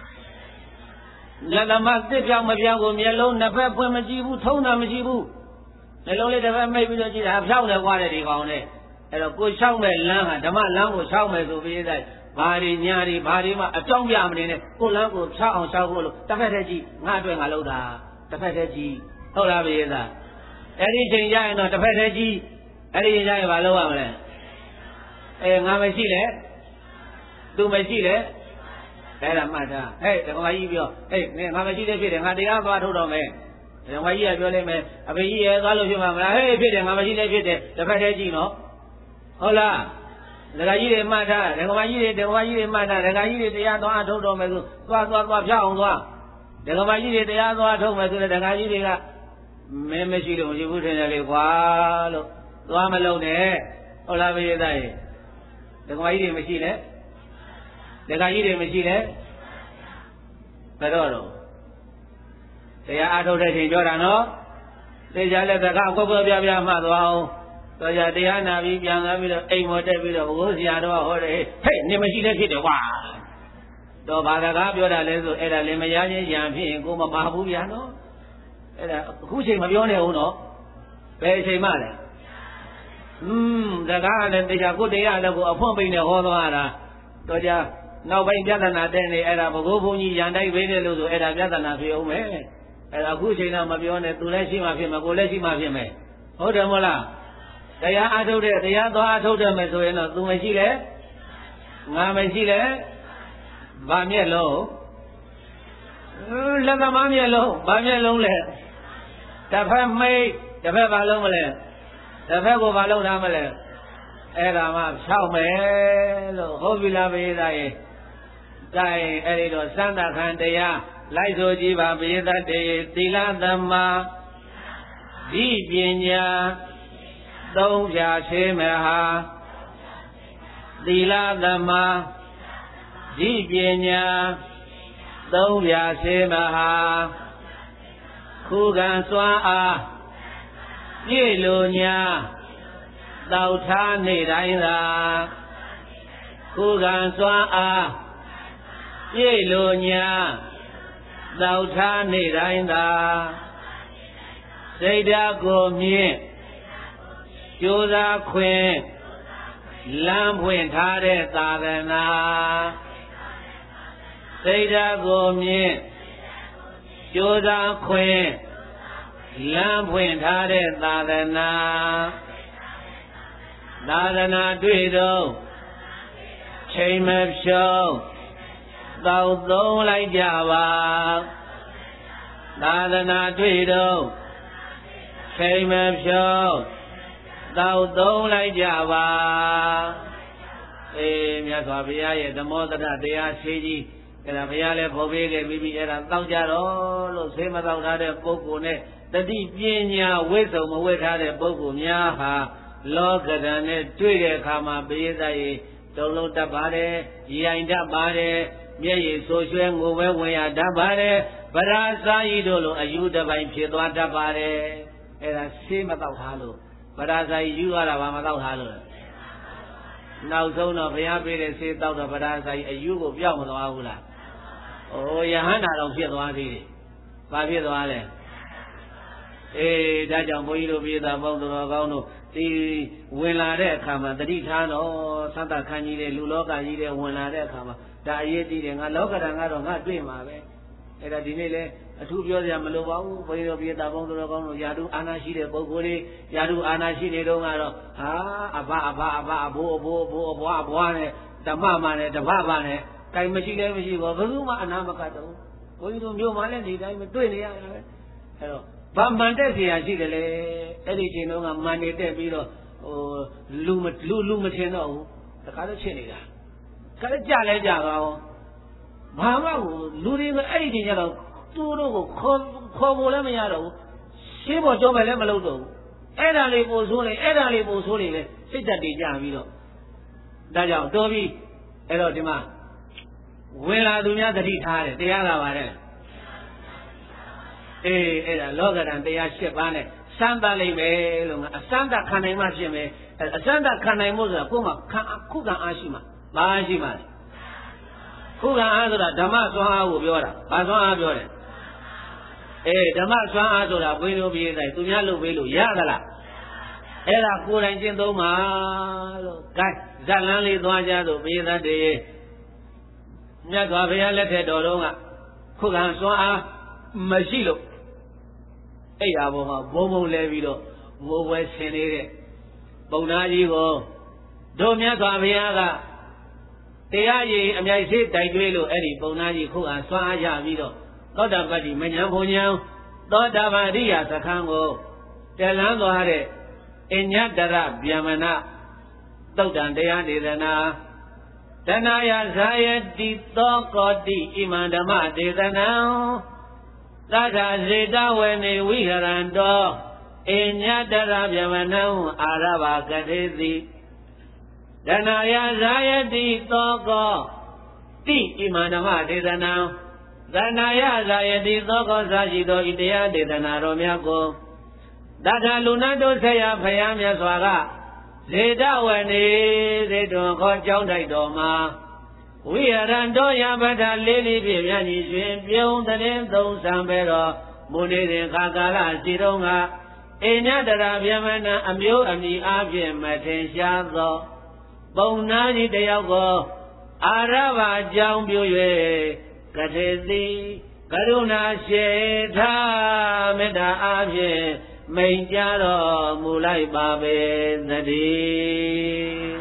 Speaker 1: လက်သမားတစ်ပြောင်မပြောင်ကိုမျက်လုံးနှစ်ဖက်ဖွင့်မကြည့်ဘူးထုံးတာမရှိဘူးနှလုံးလေးတစ်ဖက်မိတ်ပြီးတော့ကြည့်တာဖြောင်းတယ်ကွာတဲ့ဒီကောင်နဲ့အဲ့တော့ကိုရှောက်မဲ့လမ်းဟာဓမ္မလမ်းကိုရှောက်မယ်ဆိုပြီးတိုင်းဘာတွေညာတွေဘာတွေမှအကြောင်းပြမနေနဲ့ကိုလမ်းကိုဖြောက်အောင်ရှောက်ဖို့လို့တစ်ဖက်တည်းကြည့်ငါအတွက်ငါလုပ်တာတစ်ဖက်တည်းကြည့်ဟုတ်လားပြေသားအဲ့ဒီချိန်ကျရင်တော့တစ်ဖက်တည်းကြည့်အဲ့ဒီချိန်ကျရင်ဘာလုပ်ရမလဲငါမရှိလေသူမရှိလေအဲ့ဒါမှတ်ထားဟဲ့ဓမ္မကြီးပြောဟဲ့ငါမရှိလေဖြစ်တယ်ငါတရားသွားထုတ်တော့မယ်ဓမ္မကြီးကပြောလိုက်မယ်အဖေကြီးရဲ့သွားလို့ဖြစ်မှာမလားဟဲ့ဖြစ်တယ်ငါမရှိလေဖြစ်တယ်တစ်ဖက်တည်းကြည့်နော်ဟုတ်လားဒကာကြီးတွေမှတ်ထားဒကာမကြီးတွေမှတ်ထားဒကာကြီးတွေတရားသွားအထုတ်တော်မယ်ဆိုသွားဖြောက်အောင်သွားဒကာမကြီးတွေတရားသွားထုတ်မယ်ဆိုတဲ့ဒကာကြီးတွေကမင်းမရှိလို့မရှိဘူးထင်တယ်လေကွာလို့သွားမလုံးနဲ့ဟုတ်လားဘေးသားရေဒကာကြီးတွေမရှိနဲ့ဒကာကြီးတွေမရှိနဲ့ဘယ်တော့တရားအထုတ်တဲ့ချိန်ပြောတာနော်သေချာလက်တကအကွက်ပြမှတ်သွားအောင်တော့ကြတရားနာပြီးပြန်လာပြီးတော့အိမ်မော်တက်ပြီးတော့ဘုရားဆရာတော်ဟောတယ်ဟဲ့နေမရှိတဲ့ဖြစ်တယ်ကွာတော့ဘာစကားပြောတာလဲဆိုအဲ့ဒါလည်းမရချင်းရံဖြစ်ရင်ကိုမပါဘူးဗျာနော်အဲ့ဒါအခုချိန်မပြောနဲ့ဦးနော်ဘယ်အချိန်မှလဲစကားကလည်းတရားကိုတရားလည်းကိုအဖွင့်ပိန်နဲ့ဟောသွားတာတော့ကြနောက်ပိုင်းပြဿနာတဲ့နေအဲ့ဒါဘုရားဘုန်းကြီးရန်တိုက်ပေးတယ်လို့ဆိုအဲ့ဒါပြဿနာဖြစ်အောင်မယ်အဲ့ဒါအခုချိန်တော့မပြောနဲ့သူလည်းရှိမှဖြစ်မယ်ကိုလည်းရှိမှဖြစ်မယ်ဟုတ်တယ်မဟုတ်လားတရားအထုတ်တဲ့တရားသွားအထုတ်တယ်မယ်ဆိုရင်တော့သူမရှိလေငါမရှိလေဗာမျက်လုံးလက်သမားမျက်လုံးဗာမျက်လုံးလေတစ်ဖက်မိတ်တစ်ဖက်ဘာလုံးမလဲတစ်ဖက်ကိုဘာလုံးထားမလဲအဲ့ဒါမှဖြောက်မယ်လို့ဟုတ်ပြီလားဘေးသားရေတိုင်အဲ့ဒီတော့စန္ဒခံတရားလိုက်ဆိုကြည့်ပါဘေးသားတေသီလသမ္မာဒီပညာသုံးဖြာဆေးမဟာသီလသမ္မာဒီပညာသုံးဖြာဆေးမဟာခုခံစွမ်းအားပြည့်လိုညာတောက်ထားနေတိုင်းသာခုခံစွမ်းအားပြည့်လိုညာတောက်ထားနေတိုင်းသာစိတ်ဓာတ်ကိုမြင့်ကြိုးစားခွင့်လမ်းဖွင့်ထားတဲ့သာသနာစိတ်ဓာတ်ကိုမြင့်ကြိုးစားခွင့်လမ်းဖွင့်ထားတဲ့သာသနာတွေ့တော့ချိန်မဖြုံးတောက်သုံးလိုက်ကြပါသာသနာတွေ့တော့ချိန်မဖြုံးတောက်သုံးလိုက်ကြပါမြတ်စွာဘုရားရဲ့ဓမ္မောတရတရားဆေးကြီးအဲ့ဒါဘုရားလည်းဖော်ပေးခဲ့ပြီးအဲ့ဒါတောက်ကြတော့လို့ဆေးမတောက်ထားတဲ့ပုဂ္ဂိုလ်နဲ့တတိပညာဝိသုံမဝိထားတဲ့ပုဂ္ဂိုလ်များဟာလောကဓာတ်နဲ့တွေ့တဲ့အခါမှာပိယသရေတုံလုံးတတ်ပါတယ်ရိုင်တတ်ပါတယ်မျက်ရည်ဆိုရွှဲငိုပဲဝင်ရတတ်ပါတယ်ဗရာစာယီတို့လိုအယူတပိုင်းဖြစ်သွားတတ်ပါတယ်အဲ့ဒါဆေးမတောက်ထားလို့ဗရာစာယီယူရတာဘာမတောက်ထားလို့နောက်ဆုံးတော့ဘုရားပေးတဲ့ဆေးတောက်တော့ဗရာစာယီအယူကိုပြောက်မသွားဘူးလားယဟန္တာတော်ဖြစ်သွားသေးတယ်ဘာဖြစ်သွားလဲဒါကြောင့်ဘုန်းကြီးတို့ပြည်သားပေါင်းတော်ကောင်းတို့ဒီဝင်လာတဲ့အခါမှာတတိထားတော့သတ္တခန်းကြီးတဲ့လူလောကကြီးတဲ့ဝင်လာတဲ့အခါမှာဒါအရေးကြီးတယ်ငါလောကဓာတ်ကတော့ငါတွေ့မှာပဲအဲ့ဒါဒီနေ့လဲအထူးပြောစရာမလိုပါဘူးဘုန်းကြီးတို့ပြည်သားပေါင်းတော်ကောင်းတို့ယာတုအာနာရှိတဲ့ပုဂ္ဂိုလ်တွေယာတုအာနာရှိနေတော့ကတော့အဘအဘအဘိုးအဘွားနဲ့ဓမ္မမနဲ့တပ္ပနဲ့တိုင်မရှိလဲမရှိဘူးဘယ်သူမှအနာမကတ်တော့ဘုန်းကြီးတို့မျိုးမှလည်းဒီတိုင်းမတွေ့နေရတာပဲအဲ့တော့ဘာမှန်တဲ့ဆရာရှိတယ်လေအဲ့ဒီချိန်တုန်းကမှန်နေတက်ပြီးတော့လူမထင်တော့ဘူးတခါတော့ဖြစ်နေတာခါလည်းကြလဲကြပါအောင်ဘာမှလူတွေကအဲ့ဒီချိန်ကျတော့သူတို့ကိုခေါ်ဖို့လည်းမရတော့ဘူးရှင်းဖို့ကြောမယ်လည်းမလုပ်တော့ဘူးအဲ့ဒါလေးပို့ဆိုးလေစိတ်သက်တည်ကြပြီးတော့ဒါကြောင့်တော်ပြီအဲ့တော့ဒီမှာဝင်လာသူများသတိထားတယ်တရားလာပါတယ်အဲ့ဒါလောကဓာတ်တရား၈ပါးနဲ့စမ်းသပ်လိုက်မယ်လို့ငါအစမ်းသပ်ခံနိုင်မှဖြစ်မယ်အစမ်းသပ်ခံနိုင်မှုဆိုတာကိုယ်မှခုခံအားရှိမှဘာရှိမှလဲခုခံအားဆိုတာဓမ္မစွမ်းအားကိုပြောတာဘာစွမ်းအားပြောတယ်ဓမ္မစွမ်းအားဆိုတာဘိန်းတို့ပြေးတိုင်းသူများလုပ်ပေးလို့ရသလားအဲ့ဒါကိုယ်တိုင်ကျင့်သုံးပါလို့ gain ဇလန်းလေးသွားကြသို့ပြေးသတ်တယ်မြတ်စွာဘုရားလက်ထက်တော်တုန်းကခုခံစွမ်းအားမရှိလို့အဲ့ရဘောမှာဘုံလဲပြီးတော့မိုးပွဲဆင်နေတဲ့ပုံနာကြီးကိုတို့မြတ်စွာဘုရားကတရားရည်အမြိုက်စေးတိုက်ကျွေးလို့အဲ့ဒီပုံနာကြီးခုခံစွမ်းအားရပြီးတော့သောတာပတ္တိမဉ္ဇဉ်ဘုံဉ္ဇဉ်သောတာပန်ရိယာစခန်းကိုတလန်းသွားတဲ့အညတရဗျမနသုတ်တံတရားဒေသနာတဏယဇာယတိသောကောတိဣမံဓမ္မဒေသနံသတ္ထစေတဝေနေဝိဟရန္တောအညတရဗျမနံအာရဘကတိတိတဏယဇာယတိသောကောတိဣမံဓမ္မဒေသနံသဏယဇာယတိသောကောသာရှိသောဤတရားဒေသနာတော်များကိုတထလူနာတို့ဆက်ရဖယားမြတ်စွာကဇေတဝနေဇေတွန်ခေါ်ကြောင်းတိုက်တော်မှာဝိဟရန္တောယပထလေးလေးဖြင့်မြတ်ကြီးရွှင်ပြုံးတဲ့သုံးဆံပဲတော်မူနေတဲ့ခါကာလစီတုံးကအညတရာဗျမနံအမျိုးအမည်အားဖြင့်မထင်ရှားသောပုံနာကြီးတယောက်ကိုအာရဘအကြောင်းပြု၍ကထေတိကရုဏာရှိထားမေတ္တာအားဖြင့်မိန်ကြတော်မူလိုက်ပါပေသတည်း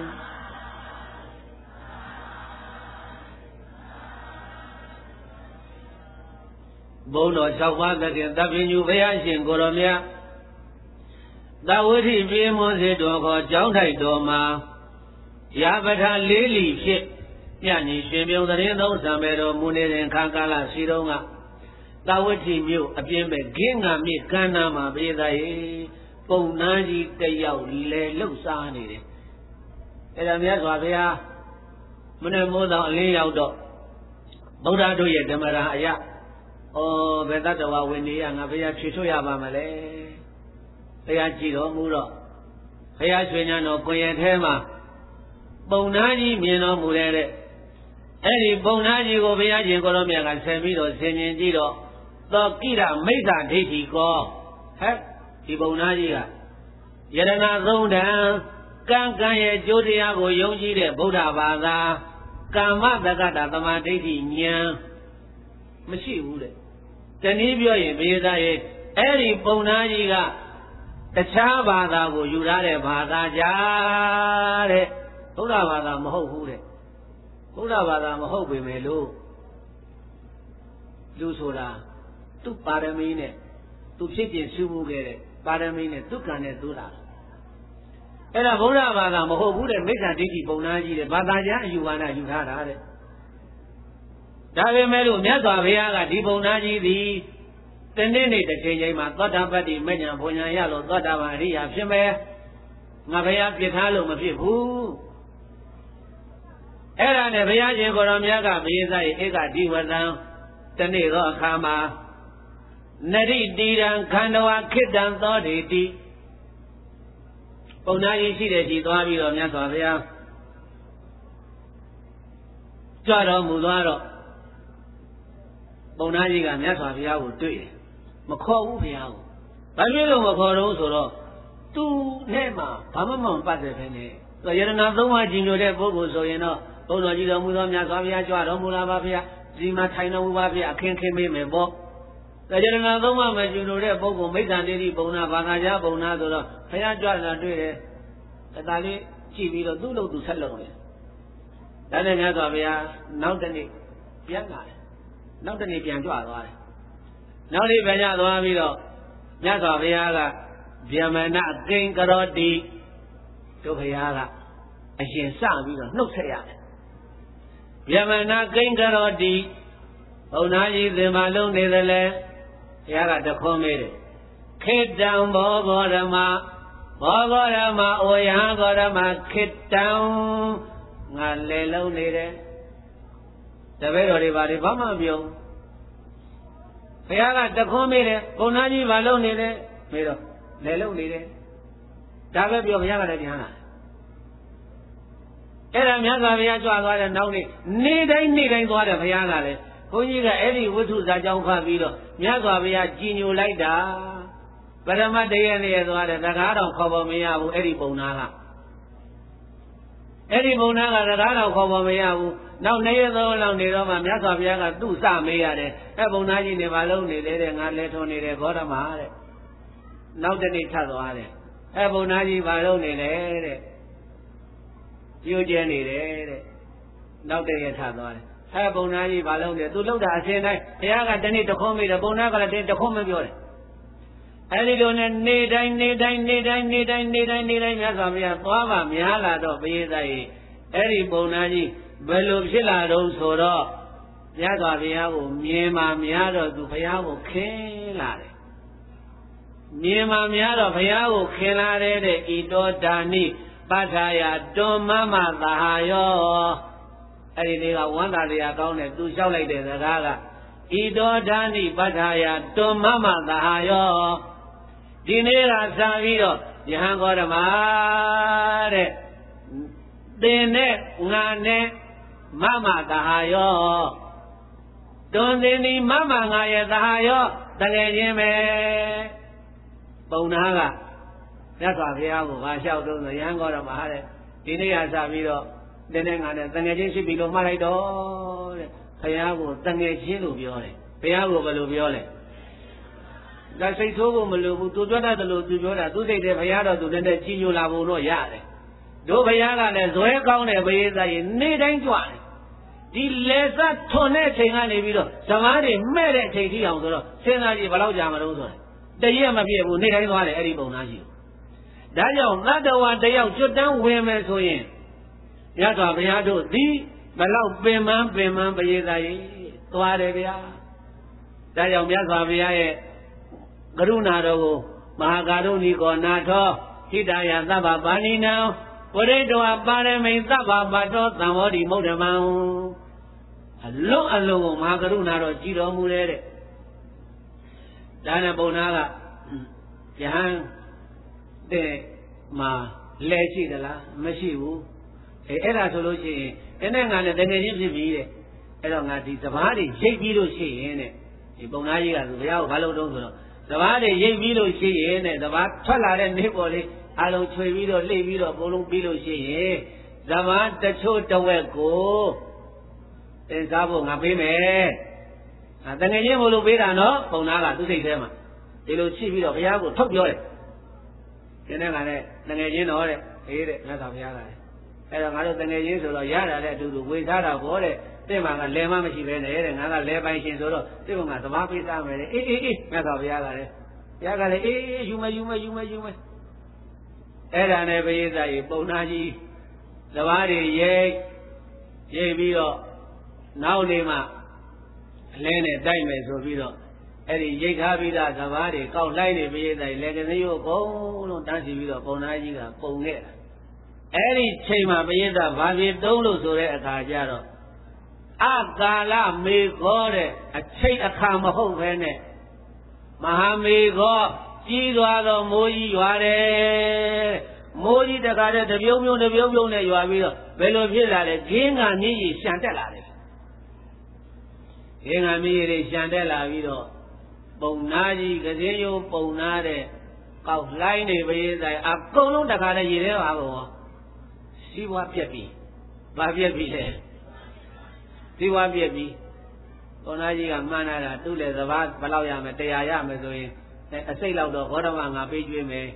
Speaker 1: ဘုန်းတော်၆ပါးသခင်သဗ္ဗညုဘုရားရှင်ကိုရောမြတ်သဝိထိပြေမွန်စေတော်ခေါ်ကြောင်းထိုက်တော်မှာရာပထလေးလီဖြစ်ညညီရှင်ပြုံသတင်းသုံးဆံပဲတော်မူနေတဲ့ခါကာလစီတုံးကသဝိထိမြို့အပြင်းမဲ့ဂင်းငါမြစ်ကမ်းနားမှာပြေးသားရေပုံနာကြီးတယောက်လဲလှုပ်ရှားနေတယ်အဲ့ဒါမြတ်စွာဘုရားမနေ့မိုးဆောင်အလင်းရောက်တော့ဗုဒ္ဓတို့ရဲ့ဓမ္မရာအရာဘယ်တတ္တဝဝင်နေရငါဘုရားဖြေထုတ်ရပါမလဲဘုရားကြည်တော်မူတော့ဘုရားရွှေညာတော်ကိုယ်ရဲ့ထဲမှာပုံနာကြီးမြင်တော်မူတဲ့အဲ့ဒီပုံနာကြီးကိုဘုရားရှင်ကိုရောမြတ်ကဆင်ပြီးတော့ဆင်မြင်ကြည့်တော့သောကိရမိစ္ဆာဒိဋ္ဌိကောဟဲ့ဒီပုံနာကြီးကယရဏသုံးတံကံကံရဲ့ကျိုးတရားကိုယုံကြည်တဲ့ဗုဒ္ဓဘာသာကာမတက္ကတာသမာဓိဋ္ဌိဉာဏ်မရှိဘူးတဲ့တနည်းပြောရင်ဘေးသားရဲ့အဲ့ဒီပုံနာကြီးကတခြားဘာသာကိုယူထားတဲ့ဘာသာကြားတဲ့ဗုဒ္ဓဘာသာမဟုတ်ဘူးတဲ့ဗုဒ္ဓဘာသာမဟုတ်ပေမဲ့လို့လူဆိုတာသူ့ပါရမီနဲ့သူဖြစ်ပြရှုမှုခဲ့တဲ့ပါရမီနဲ့သူကံနဲ့သူတာအဲ့ဒါဗုဒ္ဓဘာသာမဟုတ်ဘူးတဲ့မိစ္ဆာဒိဋ္ဌိပုံနာကြီးတဲ့ဘာသာကြားအယူဝါဒယူထားတာတဲ့ဒါပေမဲ့လို့မြတ်စွာဘုရားကဒီပုံနာကြီးသည်တနေ့နေ့တစ်ချိန်ချိန်မှာသောတာပတ္တိမဉ္ဇဉ်ဘုံညာရလို့သောတာပန်အရိယာဖြစ်မယ်ငါဘုရားပြစ်ထားလို့မဖြစ်ဘူးအဲ့ဒါနဲ့ဘုရားရှင်ကိုရောမြတ်ကဘေးသားဧကတိဝတံတနေ့သောအခါမှာနရိတိရံခန္ဓဝါခိတံသောတေတိပုံနာကြီးရှိတဲ့ကြီးသွားပြီးတော့မြတ်စွာဘုရားကြွတော်မူသွားတော့ပုံနာကြီးကမြတ်စွာဘုရားကိုတွေ့တယ်မခေါ်ဘူးဘုရားကိုဘာဖြစ်လို့မခေါ်တော့ဆိုတော့သူနဲ့မှဘာမှမပတ်သက်ပဲနဲ့ယရဏသုံးပါးကြီးညိုတဲ့ပုဂ္ဂိုလ်ဆိုရင်တော့ဘုန်းတော်ကြီးတော်မူသောမြတ်စွာဘုရားကြွတော်မူလာပါဘုရားဒီမှာထိုင်တော်မူပါဘုရားအခင်းခင်းမေးမယ်ပေါ့ယရဏသုံးပါးမကြီးညိုတဲ့ပုဂ္ဂိုလ်မိစ္ဆာဒိဋ္ဌိပုံနာဘာသာကြားပုံနာဆိုတော့ဘုရားကြွတာတွေ့တယ်ဒါလေးကြည့်ပြီးတော့သူ့လို့သူဆက်လုပ်တယ်ဒါနဲ့မြတ်စွာဘုရားနောက်တနေ့ပြန်လာတယ်နောက်တနေ့ပြန်ကြွသွားတယ်နောက်နေ့ပြန်ကြသွားပြီးတော့မြတ်စွာဘုရားကဗျမနကိဉ္ကရောတိတို့ဘုရားကအရင်စပြီးတော့နှုတ်ဆက်ရတယ်ဗျမနကိဉ္ကရောတိဘုံနာကြီးသင်္မာလုံးနေတယ်လေဘုရားကတခွန်းမေးတယ်ခေတ္တံဘောဂောရမဘောဂောရမဩယဟဂောရမခေတ္တံငါလေလုံးနေတယ်တပည့်တော်တွေဘာမှမပြောဘုရားကတခွန်းမေးတယ်ဘုံနာကြီးဘာလုံးနေလဲမေးတော့လေလုံးနေတယ်ဒါပဲပြောဘုရားကလည်းပြန်လာအဲ့ဒါမြတ်စွာဘုရားကြွသွားတဲ့နောက်နေ့တိုင်းသွားတယ်ဘုရားကလည်းဘုန်းကြီးကအဲ့ဒီဝိသုဇာကြောင့်ဖတ်ပြီးတော့မြတ်စွာဘုရားကြည်ညိုလိုက်တာပရမတ်တရနေ့သွားတယ်တကားတော်ခေါ်ပေါ်မရဘူးအဲ့ဒီပုံနာကအဲ့ဒီပုံနာကတကားတော်ခေါ်ပေါ်မရဘူးနောက်နေ့ရက်သုံးလောက်နေတော့မှမြတ်စွာဘုရားကသူ့စမေးရတယ်အဲ့ပုံနာကြီးနေပါလုံးနေလေတဲ့ငါလဲထုံနေတယ်ဂေါရမတဲ့နောက်တနေ့ထပ်သွားတယ်အဲ့ပုံနာကြီးဘာလုံးနေလဲတဲ့ပြိုကျဲနေတယ်တဲ့နောက်တရက်ထပ်သွားတယ်အဲ့ပုံနာကြီးဘာလုံးလဲသူလှုပ်တာအစင်းတိုင်းဘုရားကတနေ့တခွန်းမေးတယ်ပုံနာကလည်းတခွန်းမပြောတယ်အဲဒီလိုနဲ့နေတိုင်းမြတ်စွာဘုရားသွားမှများလာတော့ပရိသတ်ကြီးအဲ့ဒီပုံနာကြီးဘယ်လိုဖြစ်လာတော့ဆိုတော့မြတ်စွာဘုရားကိုမြင်မှများတော့သူဘုရားကိုခင်လာတယ်မြင်မှများတော့ဘုရားကိုခင်လာတဲ့ဤတောဒါနိပဋ္ဌာယတွန်မမသာယောအဲ့ဒီလေးကဝန္တာတရားကောင်းတယ်သူလျှောက်လိုက်တဲ့စကားကဤတောဒါနိပဋ္ဌာယတွန်မမသာယောဒီနေ့ကစပြီးတော့ယဟန်ဂေါတမတဲ့သင်နဲ့ငါနဲ့မမသာယောတွန်သင်ဒီမမငါရဲ့သာယောတကယ်ချင်းပဲပုံနာကမြတ်စွာဘုရားကိုဘာလျှောက်တော့ဆိုယဟန်ဂေါတမတဲ့ဒီနေ့ကစပြီးတော့သင်နဲ့ငါနဲ့တကယ်ချင်းရှိပြီလို့မှားလိုက်တော့တဲ့ဘုရားကိုတကယ်ချင်းလို့ပြောတယ်ဘုရားကိုဘယ်လိုပြောလဲဒါစိတ်ဆိုးဖို့မလိုဘူးသူပြောတတ်တယ်လို့သူပြောတာသူစိတ်တဲ့ဘုရားတော်သူနဲ့ကြည်ညိုလာဖို့တော့ရတယ်တို့ဘုရားကလည်းဇွဲကောင်းတဲ့ဘုရားသားကြီးနေ့တိုင်းကြွတယ်ဒီလေဆက်ထွန်တဲ့အချိန်ကနေပြီးတော့ဇမားတွေမဲ့တဲ့အချိန်ထိအောင်ဆိုတော့စဉ်းစားကြည့်ဘယ်လောက်ကြာမလို့ဆိုတယ်တရက်မပြည့်ဘူးနေ့တိုင်းသွားတယ်အဲ့ဒီပုံသားကြီးဒါကြောင့်သတ္တဝါတယောက်ကျွတ်တန်းဝင်မယ်ဆိုရင်မြတ်စွာဘုရားတို့ဒီဘယ်လောက်ပင်ပန်းဘုရားသားကြီးသွားတယ်ဗျာဒါကြောင့်မြတ်စွာဘုရားရဲ့ကရုဏာတော်ကိုမဟာကာရုဏီကောနာထောဟိတယသဗ္ဗပါဏိနံဝရိတောပါရမိသဗ္ဗပါတောသံဝေါဒီမုဒ္ဓမံအလုံးကိုမဟာကရုဏာတော်ကြည်တော်မူတဲ့ဒါနဲ့ပုံနာကယဟန်တဲ့မှာလဲရှိသလားမရှိဘူးအဲ့ဒါဆိုလို့ရှိရင်အဲ့နဲ့ငါနဲ့တကယ်ချင်းဖြစ်ပြီတဲ့အဲ့တော့ငါဒီစဘာတွေရိတ်ပြီးလို့ရှိရင်တဲ့ဒီပုံနာကြီးကသူဘုရားကိုဘာလို့တုံးဆိုတော့စဘာတွေရိတ်ပြီးလို့ရှိရင်တဲ့စဘာထွက်လာတဲ့နေပေါ်လေးအလုံးချွေပြီးတော့လှိပ်ပြီးတော့ဘုံလုံးပြီးလို့ရှိရင်စဘာတချို့တဝက်ကိုသင်စားဖို့ငါပေးမယ်တကယ်ချင်းဘလို့ပေးတာနော်ပုံနာကသူစိတ်ထဲမှာဒီလိုချိပြီးတော့ဘုရားကိုထုတ်ပြောတယ်ဒီနေ့ကလည်းတကယ်ချင်းတော့တဲ့အေးတဲ့မြတ်စွာဘုရားကလည်းအဲ့တော့ငါတို့တကယ်ချင်းဆိုတော့ရတာတဲ့အတူတူဝေစားတာဘောတဲ့တဲ့မှာကလဲမမရှိပဲနဲ့တဲ့ငါကလဲပိုင်ရှင်ဆိုတော့တဲ့ကသမားပေးစားမယ်တဲ့အေးမြတ်စွာဘုရားကလည်းဘုရားကလည်းအေးယူမယ်အဲ့ဒါနဲ့ဘုရားကြီးပုံနာကြီးသဘာတွေရိတ်ပြီးတော့နောက်နေမှအလဲနဲ့တိုက်မယ်ဆိုပြီးတော့အဲ့ဒီရိတ်ထားပြီးသားသဘာတွေကောက်လိုက်နေဘုရားကြီးလက်ကလေးကိုဘုံလုံးတန်းစီပြီးတော့ပုံနာကြီးကပုံခဲ့တာအဲ့ဒီချိန်မှာဘုရားဘာဖြစ်တုံးလို့ဆိုတဲ့အခါကျတော့အကာလမေခောတဲ့အချိန်အခါမဟုတ်ပဲနဲ့မဟာမေခောကြီးသွားတော့မိုးကြီးရွာတယ်မိုးကြီးတခါတည်းတပြုံးနဲ့ရွာပြီးတော့ဘယ်လိုဖြစ်လာလဲဂင်းကမြည်ကြီးရှံတက်လာတယ်ဂင်းကမြည်ကြီးရှံတက်လာပြီးတော့ပုံနာကြီးကစင်းရိုးပုံနာတဲ့ကောက်လိုင်းနေဘုရားဆိုင်အကုန်လုံးတခါတည်းရေထဲပါဘောစီးပွားပြက်ပြီဘာပြက်ပြီလဲစီးပွားပြက်ပြီပုံနာကြီးကမှန်းလာတာသူ့လေစဘာဘယ်လောက်ရမယ်100ရမယ်ဆိုရင်အစိတ်လောက်တော့ဂေါတမငါပေးကျွေးမယ်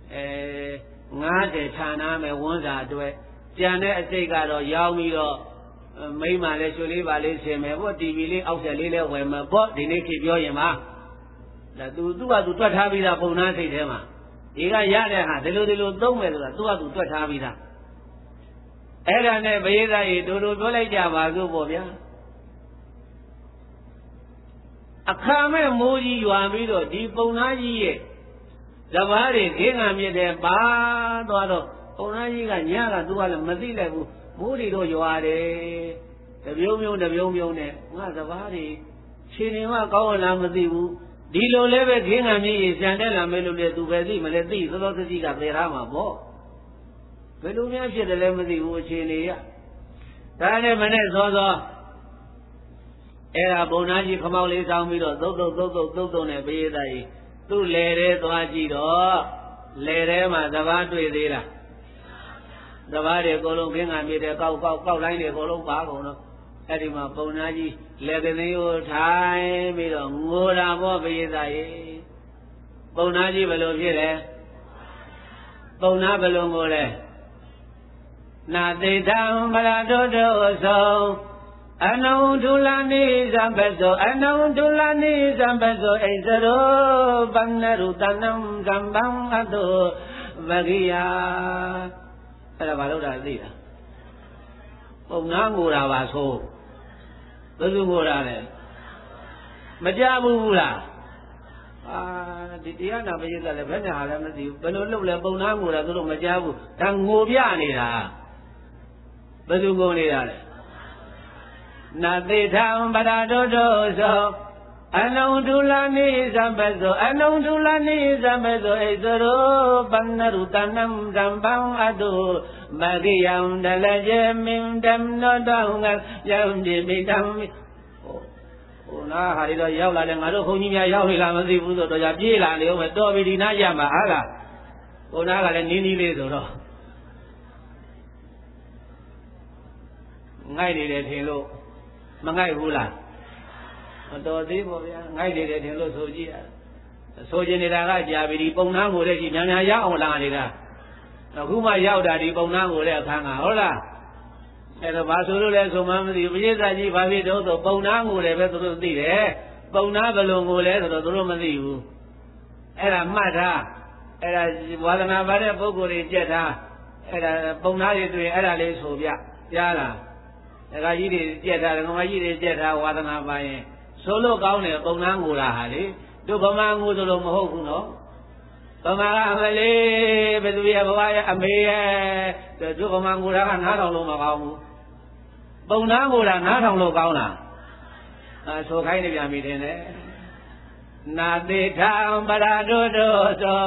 Speaker 1: 90ဌာနမယ်ဝန်းစာအတွက်ကြံတဲ့အစိတ်ကတော့ရောင်းပြီးတော့မိမလည်းရွှေလေးပါလေးဆင်မယ်ပေါ့ TV လေးအောက်ဆက်လေးလည်းဝယ်မယ်ပေါ့ဒီနေ့ခေပြောရင်ပါဒါသူ့ကသူတွက်ထားပြီးသားပုံနာစိတ်ထဲမှာဒီကရတဲ့ဟာဒီလိုသုံးမယ်ဆိုတာသူ့ကသူတွက်ထားပြီးသားအဲ့ဒါနဲ့ဘုရားကြီးတို့ပြောလိုက်ကြပါစို့ပေါ့ဗျာအခါမဲ့မိုးကြီးရွာပြီးတော့ဒီပုံနာကြီးရဲ့ဇဘာတွေခင်းငံမြစ်တယ်ပါသွားတော့ပုံနာကြီးကညကသူကလည်းမသိလိုက်ဘူးမိုးတွေတော့ရွာတယ်တပြုံးနဲ့ငါဇဘာတွေရှင်နေမှကောင်းလားမသိဘူးဒီလိုလည်းပဲခင်းငံမြစ်ကြီးရှံတက်လာမယ်လို့လေသူပဲသိမလဲသိသောသတိကသေထားမှာပေါ့ဘယ်လိုများဖြစ်တယ်လဲမသိဘူးအခြေအနေရဒါနဲ့မနဲ့စောအဲ့ဒါဘုံနာကြီးခမောက်လေးဆောင်းပြီးတော့သုတ်နဲ့ဘေးသားကြီးသူ့လေထဲသွားကြည့်တော့လေထဲမှာသဘာတွေ့သေးလားသဘာတွေအကုန်လုံးခင်းငံမြစ်တဲ့ကောက်လိုင်းတွေအကုန်လုံးပါကုန်တော့အဲ့ဒီမှာဘုံနာကြီးလက်ကလေးကိုထိုင်ပြီးတော့ငိုတာပေါ့ဘေးသားကြီးဘုံနာကြီးဘယ်လိုဖြစ်လဲဘုံနာဘယ်လိုငိုလဲနာသိတံဗလာတို့ဆုံးအနုဒုလနိဇံပသောအနုဒုလနိဇံပသောဣဇရောပန္နရုတနံဇံဘံအတောဝဂိယအဲ့ဒါဘာလို့တာသိလားပုံနာငိုတာပါဆိုဘယ်သူငိုတာလဲမကြဘူးလားဒီတရားနာပရိသတ်လည်းဘယ်နဲ့ဟာလည်းမသိဘူးဘယ်လိုလုပ်လဲပုံနာငိုတာသူတို့မကြဘူးဒါငိုပြနေတာဘယ်သူငိုနေတာလဲနာတိထံပရတောတောသောအနုဒုလနိဇံပသောအနုဒုလနိဇံပသောဣဇရောပန္နရုတနံဇံဘံအတုမဂိယံဒလယေမင်တံနောတောငါယံဒီမိတံဟိုနာဟာဒီတော့ရောက်လာတယ်ငါတို့ခွန်ကြီးများရောက်နေလားမသိဘူးဆိုတော့ကြာပြေးလာနေဦးမယ်တော်ပြီဒီနားရမှာဟာလားဟိုနားကလည်းနင်းနီးလေးဆိုတော့ငိုက်နေတယ်ထင်လို့မငိုက်ဘူးလားမတော်သေးပါဗျာငိုက်နေတယ်ထင်လို့ဆိုကြည့်ရဆိုချင်နေတာကကြာပြီဒီပုံနာကိုလည်းကြီးများများရောက်အောင်လာနေတာအခုမှရောက်တာဒီပုံနာကိုလည်းအခန်းကဟုတ်လားအဲ့တော့ဘာဆိုလို့လဲဆိုမှမသိဘူးပရိသတ်ကြီးဘာဖြစ်တော့ဆိုပုံနာကိုလည်းပဲသူတို့သိတယ်ပုံနာဘယ်လိုကိုလဲဆိုတော့သူတို့မသိဘူးအဲ့ဒါမှတ်ထားအဲ့ဒါဝါဒနာပါတဲ့ပုဂ္ဂိုလ်တွေကြက်ထားအဲ့ဒါပုံနာတွေတွေ့အဲ့ဒါလေးဆိုပြကြားလားဒကာကြီးတွေကြက်ထားဒကာမကြီးတွေကြက်ထားဝါဒနာပါရင်ဆိုလို့ကောင်းတယ်ပုံနာငိုတာဟာလေတို့ဗမာငိုဆိုလို့မဟုတ်ဘူးနော်ဗမာကအမလေးဘယ်သူရဲ့ဘဝရဲ့အမေရဲ့တို့ဗမာငိုတာကနားထောင်လို့မကောင်းဘူးပုံနာငိုတာနားထောင်လို့ကောင်းလားဆိုခိုင်းနေပြန်ပြီတင်တယ်နာတိထံပရတောတောသော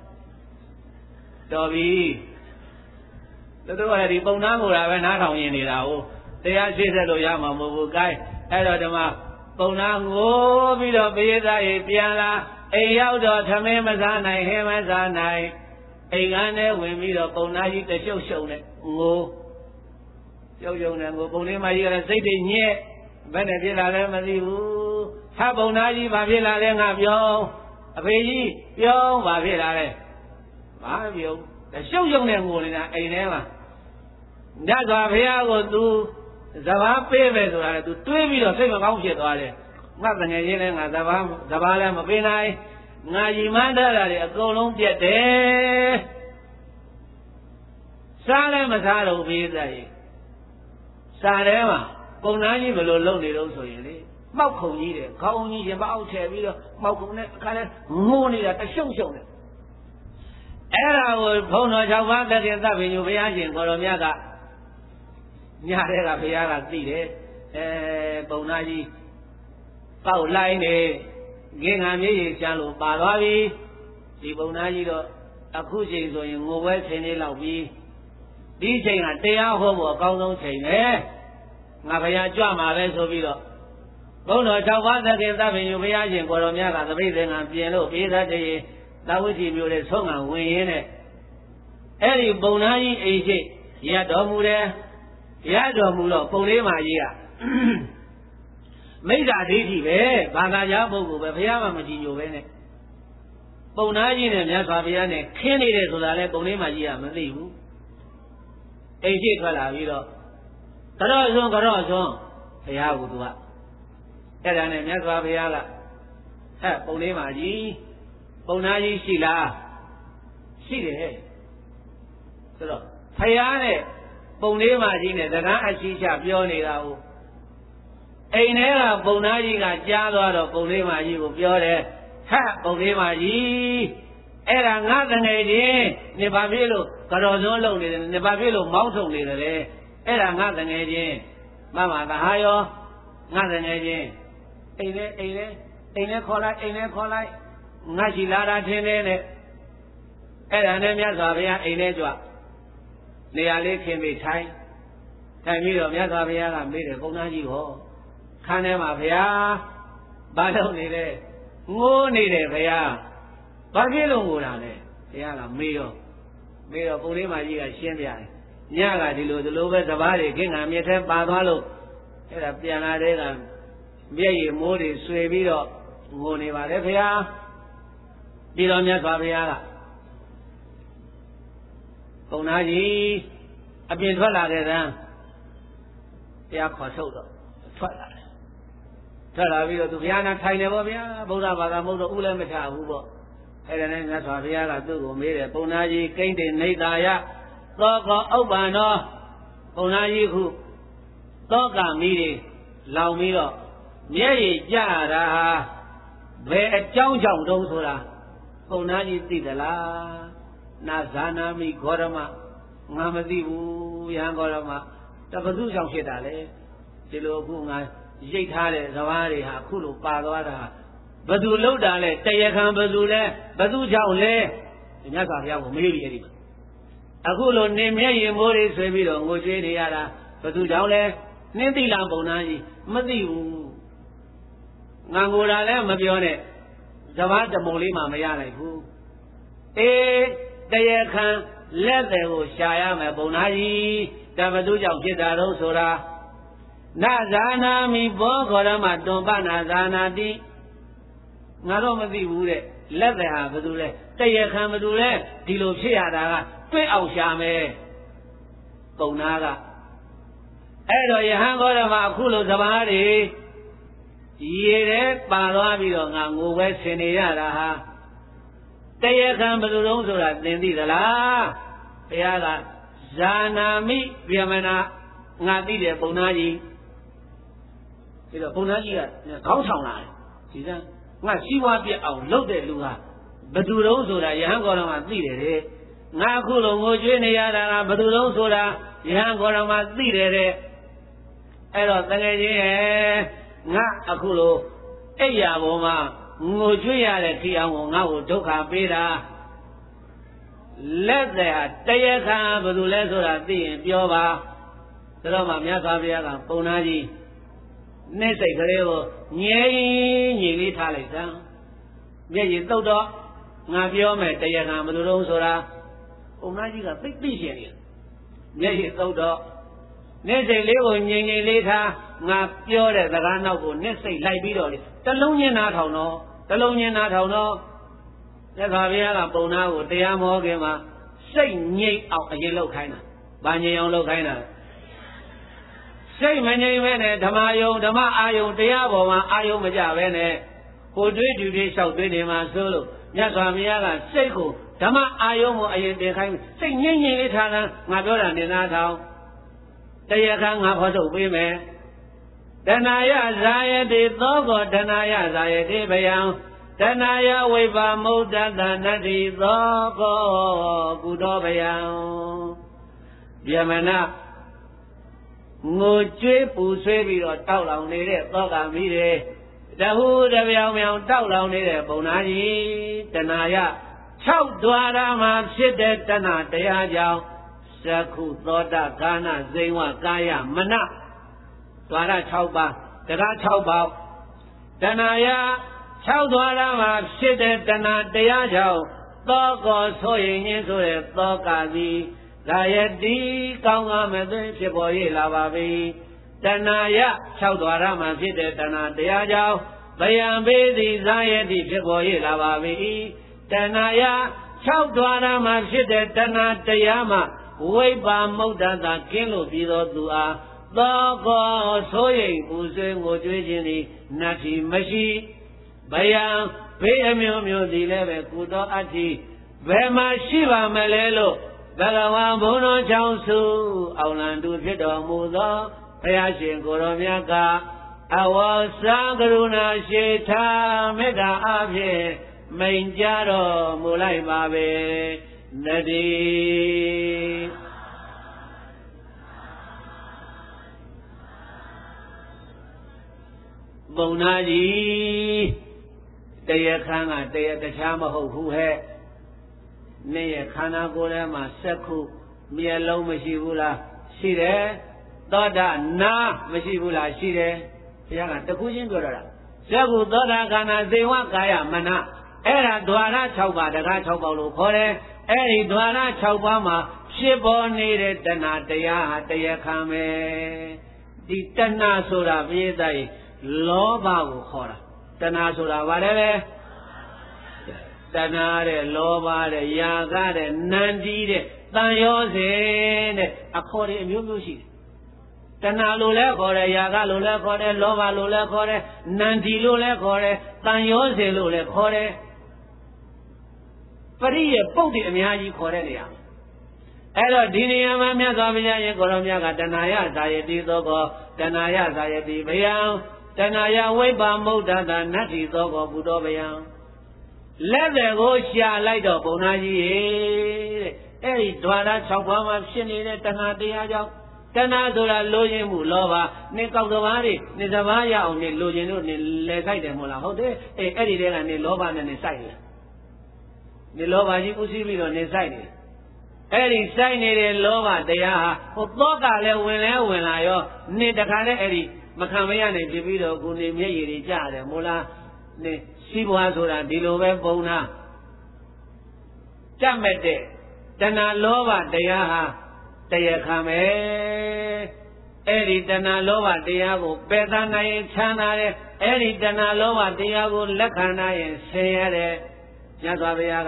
Speaker 1: တော်ပြီတို့ကလည်းဒီပုံနာငိုတာပဲနားထောင်ရင်နေတာဟုတ်တရားရှိသက်လို့ရမှာမဟုတ်ဘူး။ gain အဲ့တော့ဒီမှာပုံနာငိုပြီးတော့ပိယသားရေပြန်လာအိမ်ရောက်တော့သမင်းမစားနိုင်ဟင်းမစားနိုင်အိမ်ကန်းထဲဝင်ပြီးတော့ပုံနာကြီးတရှုပ်ရှုံနဲ့ငိုရှုပ်ရှုံနဲ့ငိုပုံလေးမကြီးကလည်းစိတ်တွေညက်ဘယ်နဲ့ဖြစ်လာလဲမသိဘူး။ဟာပုံနာကြီးဘာဖြစ်လာလဲငါပြောအဖေကြီးပြောဘာဖြစ်လာလဲဘာပြောတရှုပ်ရှုံနဲ့ငိုနေတာအိမ်ထဲမှာညစွာဘုရားကိုသူဇဘာပေးမယ်ဆိုတာလေသူတွေးပြီးတော့စိတ်မကောင်းဖြစ်သွားတယ်ငါတငယ်ချင်းလည်းငါဇဘာလည်းမပေးနိုင်ငါရီမန်းထားတာတွေအကုန်လုံးပြတ်တယ်စားလည်းမစားတော့ဘူးသေးတယ်စားထဲမှာပုံနာကြီးဘယ်လိုလုပ်နေတော့ဆိုရင်လေမှောက်ခုံကြီးတယ်ခေါင်းကြီးရင်မအောက်ထည့်ပြီးတော့မှောက်ခုံနဲ့အခါလဲငိုနေတာတရှုံရှုံတယ်အဲ့ဒါကိုဘုံတော်၆ပါးတခင်သဗ္ဗညုဘုရားရှင်ကိုတော်မြတ်ကညတဲ့ကဘုရားကသိတယ်ပုံနာကြီးပေါက်လိုက်နေငင်္ဂါမြေကြီးချမ်းလို့ပါသွားပြီဒီပုံနာကြီးတော့အခုချိန်ဆိုရင်ငိုပွဲချိန်လေးလောက်ပြီးဒီချိန်ကတရားဟောဖို့အကောင်းဆုံးချိန်ပဲငါဘုရားကြွမှာပဲဆိုပြီးတော့ဘုန်းတော်၆ပါးသခင်သဗ္ဗညုဘုရားရှင်ကိုတော်မြတ်ကသပိတ်သင်္ကန်းပြင်လို့ပေးသတည်းသာဝတိမျိုးနဲ့ဆုံးကဝင်ရင်းနဲ့အဲ့ဒီပုံနာကြီးအိမ်ရှိရတော်မူတယ်ရတော်မူတော့ပုံလေးမှာကြီးကမိစ္ဆာဒိဋ္ဌိပဲဘာသာကြားပုဂ္ဂိုလ်ပဲဘုရားမှမကြည်ညိုပဲနဲ့ပုံနာကြီးနဲ့မြတ်စွာဘုရားနဲ့ခင်းနေတယ်ဆိုတာလဲပုံလေးမှာကြီးကမသိဘူးအိမ်ရှိထွက်လာပြီးတော့ကြော့စွန်းဘုရားကသူကအဲ့ဒါနဲ့မြတ်စွာဘုရားကဟဲ့ပုံလေးမှာကြီးပုံနာကြီးရှိလားရှိတယ်ဆိုတော့ဘုရားနဲ့ပုံလေးမကြီးနဲ့စကားအရှိချပြောနေတာဟုတ်အိမ်ထဲကပုံနာကြီးကကြားသွားတော့ပုံလေးမကြီးကိုပြောတယ်ဟဲ့ပုံလေးမကြီးအဲ့ဒါငါတငယ်ချင်းနေပါဖြစ်လို့ကြော်စွန်းလုံနေတယ်နေပါဖြစ်လို့မောင်းထုတ်နေတယ်အဲ့ဒါငါတငယ်ချင်းမမသဟာယောငါတငယ်ချင်းအိမ်လဲခေါ်လိုက်ငါရှိလာတာထင်းနေနဲ့အဲ့ဒါနဲ့မြတ်စွာဘုရားအိမ်ထဲကြွနေရာလေးခင်းပြီးထိုင်ပြီးတော့မြတ်စွာဘုရားကမေးတယ်ပုံနာကြီးဟောခန်းထဲမှာဘုရားဘာလုပ်နေလဲငိုးနေတယ်ဘုရားဘာဖြစ်လို့ငိုတာလဲဘုရားကမေးတော့ပုံလေးမကြီးကရှင်းပြတယ်ညကဒီလိုပဲစပားတွေခင်းကမြစ်ထဲပါသွားလို့အဲ့ဒါပြန်လာတဲ့ကမျက်ရည်မိုးတွေဆွေပြီးတော့ငိုနေပါလေဘုရားပြီးတော့မြတ်စွာဘုရားကပုံနာကြီးအပြင်ထွက်လာတဲ့တန်းတရားခေါ်ထုတ်တော့ထွက်လာပြီးတော့သူဘုရားနာထိုင်တယ်ပေါ့ဗျာဗုဒ္ဓဘာသာမဟုတ်တော့ဥလည်းမထဘူးပေါ့အဲ့ဒါနဲ့မြတ်စွာဘုရားကသူ့ကိုမေးတယ်ပုံနာကြီးကိန်းတင်နေသာယသောကောဥပ္ပန္နောပုံနာကြီးခုသောကမီးတွေလောင်ပြီးတော့မျက်ရည်ကျတာဟာဘယ်အကြောင်းကြောင့်တုံးဆိုတာပုံနာကြီးသိသလားနာဇာနာမိဂေါရမငါမသိဘူးယဟန်ဂေါရမတဘသူကြောင့်ဖြစ်တာလေဒီလိုအခုငါရိတ်ထားတဲ့ဇဘာတွေဟာအခုလိုပါသွားတာဘသူလှုပ်တာလဲတရားခံဘသူလဲဘသူကြောင့်လဲမြတ်စွာဘုရားကိုမေးပြီးအဲ့ဒီမှာအခုလိုနေမျက်ရည်မိုးတွေဆွေးပြီးတော့ငိုကြွေးနေရတာဘသူကြောင့်လဲနင်းသိလားပုံနာကြီးမသိဘူးငါငိုတာလည်းမပြောနဲ့ဇဘာတမုံလေးမှမရလိုက်ဘူးအေးတရားခံလက်တယ်ကိုရှာရမယ်ပုံနာကြီးတဘသူကြောင့်ဖြစ်တာတော့ဆိုတာနာဇာနာမိဘောဂေါရမတွန်ပနာဇာနာတိငါတော့မသိဘူးတဲ့လက်တယ်ဟာဘသူလဲတရားခံဘသူလဲဒီလိုဖြစ်ရတာကတွေ့အောင်ရှာမယ်ပုံနာကအဲ့တော့ယဟန်ဂေါရမအခုလိုစဘာတွေရေထဲပါသွားပြီးတော့ငါငိုပဲဆင်နေရတာဟာတရားခံဘယ်လိုလုံးဆိုတာသင်သိသလားဘုရားကဇာနာမိဗျမနာငါသိတယ်ပုံနာကြီးပြီးတော့ပုံနာကြီးကခေါင်းဆောင်လာတယ်ဒီစမ်းငါစီးပွားပြက်အောင်လုပ်တဲ့လူဟာဘယ်သူလုံးဆိုတာယဟန်ဂေါရမသိတယ်တဲ့ငါအခုလိုငိုကြွေးနေရတာကဘယ်သူလုံးဆိုတာယဟန်ဂေါရမသိတယ်တဲ့အဲ့တော့တကယ်ကြီးရဲ့ငါအခုလိုအိယာပေါ်မှာငိုကြွေးရတဲ့ခီအောင်ကိုငါ့ကိုဒုက္ခပေးတာလက်တဲ့တရားခံဘယ်သူလဲဆိုတာသိရင်ပြောပါဒါတော့မှမြတ်စွာဘုရားကပုံနာကြီးနှိမ့်စိတ်ကလေးကိုငြိမ်လေးထားလိုက်စမ်းမျက်ရည်သုတ်တော့ငါပြောမယ်တရားခံဘယ်သူလုံးဆိုတာပုံနာကြီးကသိသိရှင်နေမျက်ရည်သုတ်တော့နှိမ့်စိတ်လေးကိုငြိမ်လေးထားငါပြောတဲ့စကားနောက်ကိုနှိမ့်စိတ်လိုက်ပြီးတော့လေတလုံးချင်းနားထောင်တော့တလုံးချင်းနားထောင်တော့သက်သာဘုရားကပုံနာကိုတရားမဟောခင်မှာစိတ်ငြိမ်အောင်အရင်လောက်ခိုင်းတာဗာငြိမ်အောင်လောက်ခိုင်းတာစိတ်မငြိမ်ပဲနဲ့ဓမ္မယုံဓမ္မအာယုံတရားပေါ်မှာအာယုံမကြပဲနဲ့ကိုတွေးတူတွေလျှောက်တွေးနေမှာဆိုလို့မြတ်စွာဘုရားကစိတ်ကိုဓမ္မအာယုံကိုအရင်တင်ခိုင်းစိတ်ငြိမ်လေးထားတာငါပြောတာနေနာထောင်တရားခံငါဖော်ထုတ်ပေးမယ်တဏှာယဇာယတိသောကောတဏှာယဇာယတိဗယံတဏှာယဝိပါမုဒ္ဒတနတ္တိသောကောကုသောဗယံဗျမနငိုကြွေးပူဆွေးပြီးတော့တောက်လောင်နေတဲ့သောကမိတွေတဟုတပြောင်ပြောင်တောက်လောင်နေတဲ့ပုံနာကြီးတဏှာယ6ဒွါရမှာဖြစ်တဲ့တဏှာတရားကြောင့်သက္ခုသောတကာနဇိဝကာယမနဒွါရ6ပါးတရား6ပါးတဏှာယ6ဒွါရမှာဖြစ်တဲ့တဏှာတရားကြောင့်သောကောဆိုရင်ချင်းဆိုတဲ့သောကသည်လာယတိကောင်းကားမဲ့သွေးဖြစ်ပေါ်ရလာပါပြီတဏှာယ6ဒွါရမှာဖြစ်တဲ့တဏှာတရားကြောင့်ဗယံပေသည်ဇာယတိဖြစ်ပေါ်ရလာပါပြီတဏှာယ6ဒွါရမှာဖြစ်တဲ့တဏှာတရားမှာဝိပါမုဒ္ဒတာကင်းလို့ပြီးသောသူအားသောကောဆိုရင်ပူဆွေးငိုကြွေးခြင်းသည်နတ္ထိမရှိဗယံဘေးအမျိုးမျိုးသည်လည်းပဲကုသောအတ္တိဘယ်မှာရှိပါမလဲလို့ဘဂဝါဘုန်းတော်ကြောင့်စုအောင်လံသူဖြစ်တော်မူသောဘုရားရှင်ကိုရောမြတ်ကအဝါစာကရုဏာရှိထားမေတ္တာအဖြင့်မိန်ကြတော်မူလိုက်ပါပဲနတိပုံနာကြီးတရားခံကတရားတခြားမဟုတ်ဘူးဟဲ့နေ့ရခန္ဓာကိုယ်ထဲမှာစက္ခုမျက်လုံးမရှိဘူးလားရှိတယ်သောတာနာမရှိဘူးလားရှိတယ်ဘုရားကတခုချင်းပြောတော့တာစက္ခုသောတာခန္ဓာဇေဝကာယမနအဲ့ဒါဒွါရ6ပါးတရား6ပါးလို့ခေါ်တယ်အဲ့ဒီဒွါရ6ပါးမှာဖြစ်ပေါ်နေတဲ့တဏှာတရားဟာတရားခံပဲဒီတဏှာဆိုတာပြည့်တဲ့လောဘကိုခေါ်တာတဏှာဆိုတာဗါတယ်လေတဏှာတဲ့လောဘတဲ့ຢာကတဲ့နန္တိတဲ့တန်ရောစေတဲ့အခေါ်တွေအမျိုးမျိုးရှိတယ်တဏှာလို့လည်းခေါ်တယ်ယာကလို့လည်းခေါ်တယ်လောဘလို့လည်းခေါ်တယ်နန္ဒီလို့လည်းခေါ်တယ်တန်ရောစေလို့လည်းခေါ်တယ်ပရိယေပုတ်တိအများကြီးခေါ်တဲ့နေရာအဲ့တော့ဒီနေရာမှာမြတ်စွာဘုရားရဲ့ကိုရောမြတ်ကတဏှာယဇာယတိသောကောတဏှာယဇာယတိဘယံတဏှာယဝိပ္ပမုဒ္ဒတာနတ္တိသောကောဘုဒ္ဓဘယံလက်တွေကိုရှာလိုက်တော့ဘုံသားကြီးရေတဲ့အဲ့ဒီဓဝရ6ပါးမှာဖြစ်နေတဲ့တဏှာတရားကြောင့်တဏှာဆိုတာလိုချင်မှုလောဘနေကောက်တဘာတွေနေစဘာရအောင်နေလိုချင်လို့နေလဲဆိုင်တယ်မို့လားဟုတ်တယ်အဲ့ဒီတဲကနေလောဘနဲ့နေဆိုင်တယ်နေလောဘကြီးဥသိပြီးတော့နေဆိုင်တယ်အဲ့ဒီဆိုင်နေတဲ့လောဘတရားဟာဟိုသောကလည်းဝင်လာရောနေတခါနဲ့အဲ့ဒီမခံမရနိုင်ဖြစ်ပြီးတော့ကိုနေမျက်ရည်တွေကျတယ်မို့လားနေစီးပွားဆိုတာဒီလိုပဲပုံနာကြက်မဲ့တဲ့တဏှာလောဘတရားဟာတရားခံမယ်အဲ့ဒီတဏှာလောဘတရားကိုပယ်သနိုင်ရင်ချမ်းသာတယ်အဲ့ဒီတဏှာလောဘတရားကိုလက်ခံနိုင်ရင်ဆင်းရဲတယ်မြတ်စွာဘုရားက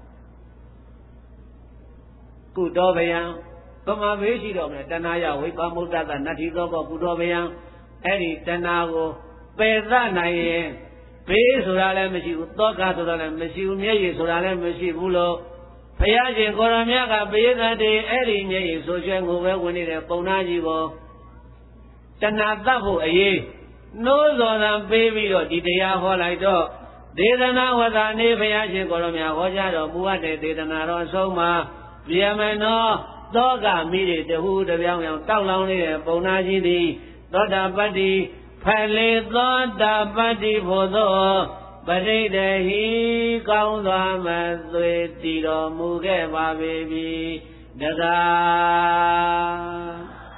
Speaker 1: ကုတောဘယံပမာဘေးရှိတော့မယ်တဏှာယဝိပမုဒ္ဒတနတ္ထိသောကောကုတောဘယံအဲ့ဒီတဏှာကိုပယ်သနိုင်ရင်ဘေးဆိုတာလည်းမရှိဘူးသောကဆိုတာလည်းမရှိဘူးမျက်ရည်ဆိုတာလည်းမရှိဘူးလို့ဘုရားရှင်ကိုရောမြတ်ကပိယသတေအဲ့ဒီမျက်ရည်ဆိုရွှဲကိုပဲဝင်နေတဲ့ပုံနာကြီးကိုတဏှာတတ်ဖို့အရေးနှိုးစော်သံပေးပြီးတော့ဒီတရားဟောလိုက်တော့ဒေသနာဝသနေဘုရားရှင်ကိုရောမြတ်ဟောကြားတော်မူအပ်တဲ့ဒေသနာတော်အဆုံးမှာဗျမနောသောကမိတွေတဟုတပြောင်ပြောင်တောက်လောင်နေတဲ့ပုံနာကြီးသည်သောတာပတ္တိဖလေသောတာပတ္တိဖို့သောပရိဒဟိကောင်းစွာမသွေတည်တော်မူခဲ့ပါပေပြီတကား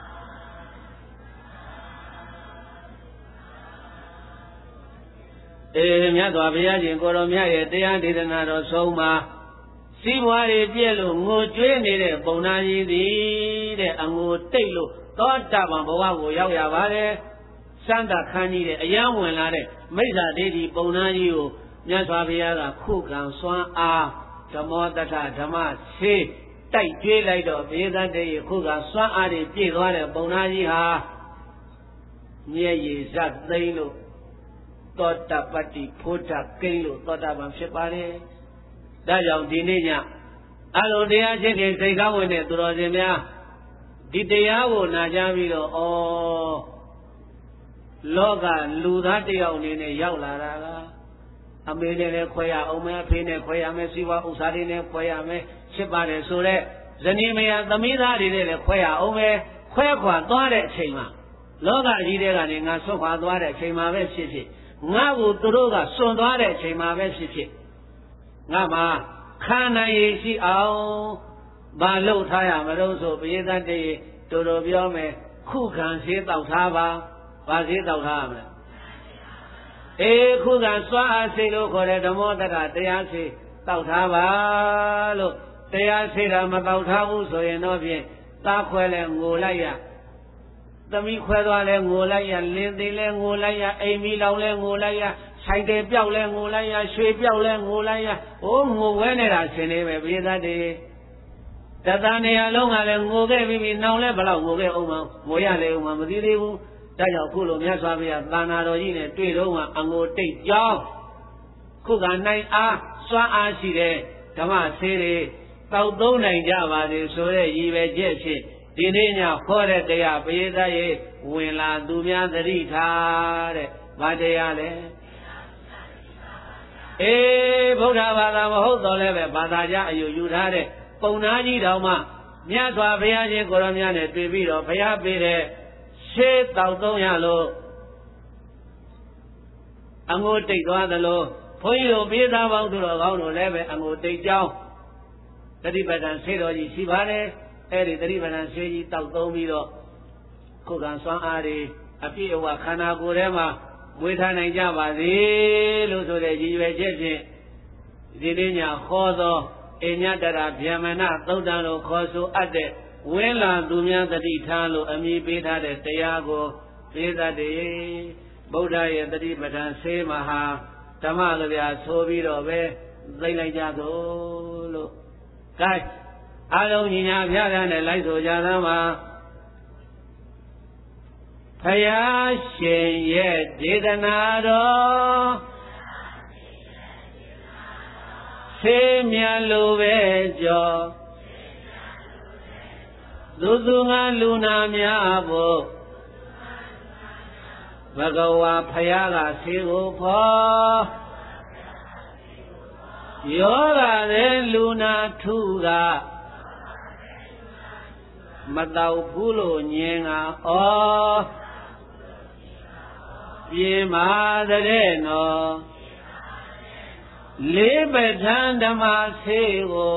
Speaker 1: မြတ်စွာဘုရားရှင်ကိုရောမြတ်ရဲ့တရားဒေသနာတော်ဆုံးမှာစီးပွားတွေပြည့်လို့ငိုကြွေးနေတဲ့ပုံနာကြီးသည်တဲ့အငိုတိတ်လို့သောတာပန်ဘဝကိုရောက်ရပါတယ်စန္ဒခန်းကြီးတဲ့အယံဝင်လာတဲ့မိစ္ဆာဒိဋ္ဌိပုံနာကြီးကိုမြတ်စွာဘုရားကခုခံစွမ်းအားဓမ္မောတထဓမ္မဆေးတိုက်ကျွေးလိုက်တော့ဘေသတ္တေခုခံစွမ်းအားတွေပြည့်သွားတဲ့ပုံနာကြီးဟာမျက်ရည်ဇတ်သိမ့်လို့သောတာပတ္တိဖို့တာကိန်းလို့သောတာပန်ဖြစ်ပါတယ်ဒါကြောင့်ဒီနေ့ညအလုံးတရားချင်းချင်းစိတ်ကောင်းဝင်တဲ့သူတော်စင်များဒီတရားကိုနာကြားပြီးတော့လောကလူသားတယောက်အနေနဲ့ရောက်လာတာကအမေနဲ့လည်းခွဲရအောင်မယ်အဖေနဲ့ခွဲရမယ်စီးပွားဥစ္စာတွေနဲ့ခွဲရမယ်ဖြစ်ပါတယ်ဆိုတော့ဇနီးမယားသမီးသားတွေနဲ့လည်းခွဲရအောင်မယ်ခွဲခွာသွားတဲ့အချိန်မှာလောကကြီးတွေကနေငါဆွတ်ခွာသွားတဲ့အချိန်မှာပဲဖြစ်ဖြစ်ငါ့ကိုသူတို့ကစွန့်သွားတဲ့အချိန်မှာပဲဖြစ်ဖြစ်ငါမှာခန္ဓာရည်ရှိအောင်ဘာလုပ်ထားရမလို့ဆိုပရိသတ်တွေတော်တော်ပြောမယ်ခုခံစေးတောက်ထားပါဘာစေးတောက်ထားရမလဲခုခံစွာအားစေလို့ခေါ်တဲ့ဓမ္မောတတတရားစေးတောက်ထားပါလို့တရားစေးတာမတောက်ထားဘူးဆိုရင်တော့ဖြင့်သားခွဲလဲငိုလိုက်ရသမီးခွဲသွားလဲငိုလိုက်ရလင်းသေးလဲငိုလိုက်ရအိမ်မီလောင်လဲငိုလိုက်ရဆိုင်တယ်ပြောက်လဲငိုလိုက်ရရွှေပြောက်လဲငိုလိုက်ရငိုဝဲနေတာဆင်းနေပဲပြေးသားတယ်တသနေရာလုံးကလည်းငိုခဲ့ပြီးနောင်လဲဘလောက်ငိုခဲ့အောင်မငိုရလေအောင်မသိသေးဘူးဒါကြောင့်ခုလိုမြတ်စွာဘုရားသာနာတော်ကြီးနဲ့တွေ့တော့ကအငိုတိတ်ကြောင်းခုကနိုင်အားစွမ်းအားရှိတဲ့ဓမ္မဆေးတွေတောက်သုံးနိုင်ကြပါစေဆိုတဲ့ရည်ပဲချက်ဖြင့်ဒီနေ့ညခေါ်တဲ့တရားပရိသတ်ရေဝင်လာသူများသတိထားတဲ့ဘာတရားလဲဗုဒ္ဓဘာသာမဟုတ်တော့လည်းပဲဘာသာကြအယူယူထားတဲ့ပုံနာကြီးတော်မှမြတ်စွာဘုရားရှင်ကိုရောမြတ်နဲ့တွေ့ပြီးတော့ဘုရားပေးတဲ့ရှေးတောက်သုံးရလို့အငိုတိတ်သွားသလိုဘုန်းကြီးတို့ပြေးသားပေါင်းသူတော်ကောင်းတို့လည်းပဲအငိုတိတ်ကြောင်းတတိပဒံဆေးတော်ကြီးရှိပါတယ်အဲ့ဒီတတိပဒံဆေးကြီးတောက်သုံးပြီးတော့ခုခံစွမ်းအားတွေအပြည့်အဝခန္ဓာကိုယ်ထဲမှာမွေးထားနိုင်ကြပါစေလို့ဆိုတဲ့ရည်ရွယ်ချက်ဖြင့်ဒီနေ့ညခေါ်သောအညတရဗျမနသုတ်တံလို့ခေါ်ဆိုအပ်တဲ့ဝင်းလာသူများတတိထားလို့အမည်ပေးထားတဲ့တရားကိုပြေသတ္တေဗုဒ္ဓရဲ့တတိပဌာန်ဆေးမဟာဓမ္မကဗျာဆိုပြီးတော့ပဲသိလိုက်ကြသို့လို့ gain အားလုံးညီညာဖျားဖျားနဲ့လိုက်ဆိုကြသမှာဖယားရှင်ရဲ့ဒေသနာတော်ဆေးမြလိုပဲကြောသူငါလူနာများဖို့ဘဂဝါဖယားကဆေးကိုဖော်ယောဂတဲ့လူနာထုကမတော့ဘူးလို့ညင်ကဩပြေမာတဲ့နော်လေးပဋ္ဌာန်းဓမ္မဆေးကို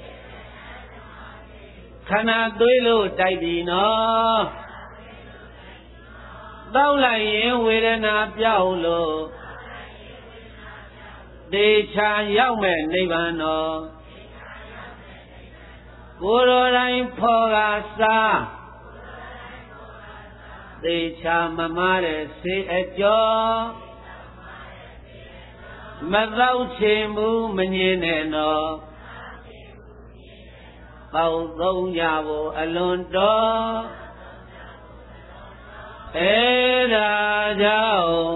Speaker 1: ခဏသွေးလို့တိုက်ပြီနော်တောက်လိုက်ရင်ဝေဒနာပြောက်လို့တေချာရောက်မဲ့နိဗ္ဗာန်တော်ကိုယ်တော်တိုင်ဖော်ကစားတေချာမမားတဲ့ဆေးအကျော်မတော့ချင်ဘူးမငြင်းနဲ့နော်ပေါက်သုံးကြဖို့အလွန်တော်အဲ့ဒါကြောင့်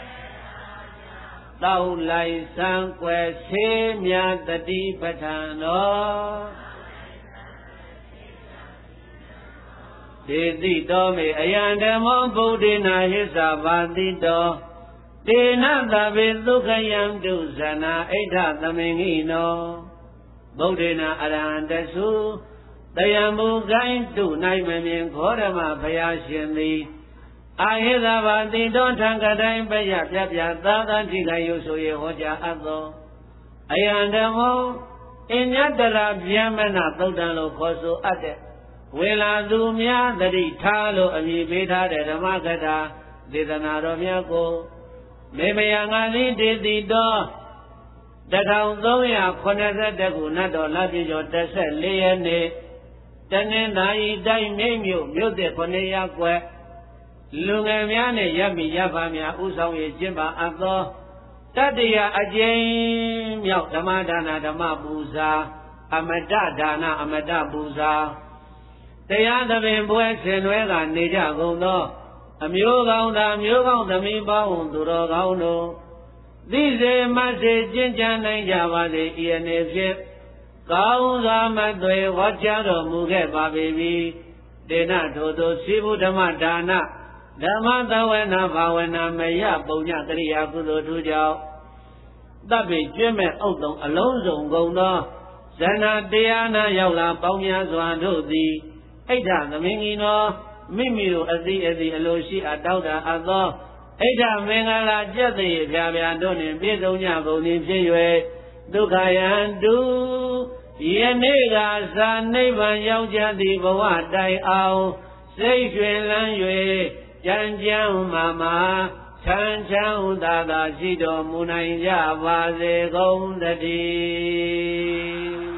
Speaker 1: တောက်လိုက်စံကွယ်ဆေးမြတ်တတိပဋ္ဌာန်တော်ဒေတိတော်မေအယံဓမ္မောဗုဒ္ဓေနာဟိသဗာတိတောတေနသဗ္ဗေဒုက္ခယံတုဇနာအိဋ္ဌသမင်္ဂိနောဗုဒ္ဓေနာအရဟံတသုတယံမူကိုင်းတု၌မမြင်ခောဓမ္မဘုရားရှင်သည်အာဟိသဗာတိတောထံကတိုင်းပယပြပြသာသတိကယုဆိုရေဟောကြားအပ်သောအယံဓမ္မောအညတရဗျမနသုတ်တံလို့ခေါ်ဆိုအပ်တဲ့ဝေလာသူများတတိထားလို့အမည်ပေးထားတဲ့ဓမ္မကထာဒေသနာတော်များကိုမေမယငါသည်ဒေတိတော်1382ခုနတ်တော်လပြည့်ကျော်14ရက်နေ့တနင်္သာရီတိုင်းမြို့သစ်9ရပ်ကွက်လူငယ်များနဲ့ရပ်မိရပ်ပါများဥဆောင်ရကျင့်ပါအပ်သောတတ္တရာအကျဉ်းမြောက်ဓမ္မဒါနဓမ္မပူဇာအမတဒါနအမတပူဇာတရားသဘင်ပွဲဆင်နွဲကနေကြကုန်သောအမျိုးကောင်းသားမျိုးကောင်းသမီးပေါင်းသူတော်ကောင်းတို့သိစေမစေကျင့်ကြံနိုင်ကြပါစေဤအနေဖြင့်ကောင်းစွာမသွေဟောကြားတော်မူခဲ့ပါပေပြီဒေနထိုသို့စီဘုဓမ္မဒါနဓမ္မသဝနာဘာဝနာမယပုံညကရိယာကုသိုလ်ထူးကြောင့်တပ်ပိကျွဲ့မဲ့အုတ်တုံအလုံးစုံကုန်သောဇဏတရားနာရောက်လာပေါင်းများစွာတို့သည်ဣဋ္ဌသမင်္ဂီနောမိမိတို့အသိအလိုရှိအပ်တောက်တာအပ်သောဣဋ္ဌမင်္ဂလာကျက်သေးပြပြတို့နှင့်ပြည့်စုံကြကုန်သည်ဖြစ်၍ဒုက္ခယံတုယနေ့ကသာနိဗ္ဗာန်ရောက်ကြသည့်ဘဝတိုင်အောင်စိတ်ရွှင်လန်း၍ကြံကြံမာမာချမ်းချမ်းသာသာရှိတော်မူနိုင်ကြပါစေကုန်သတည်း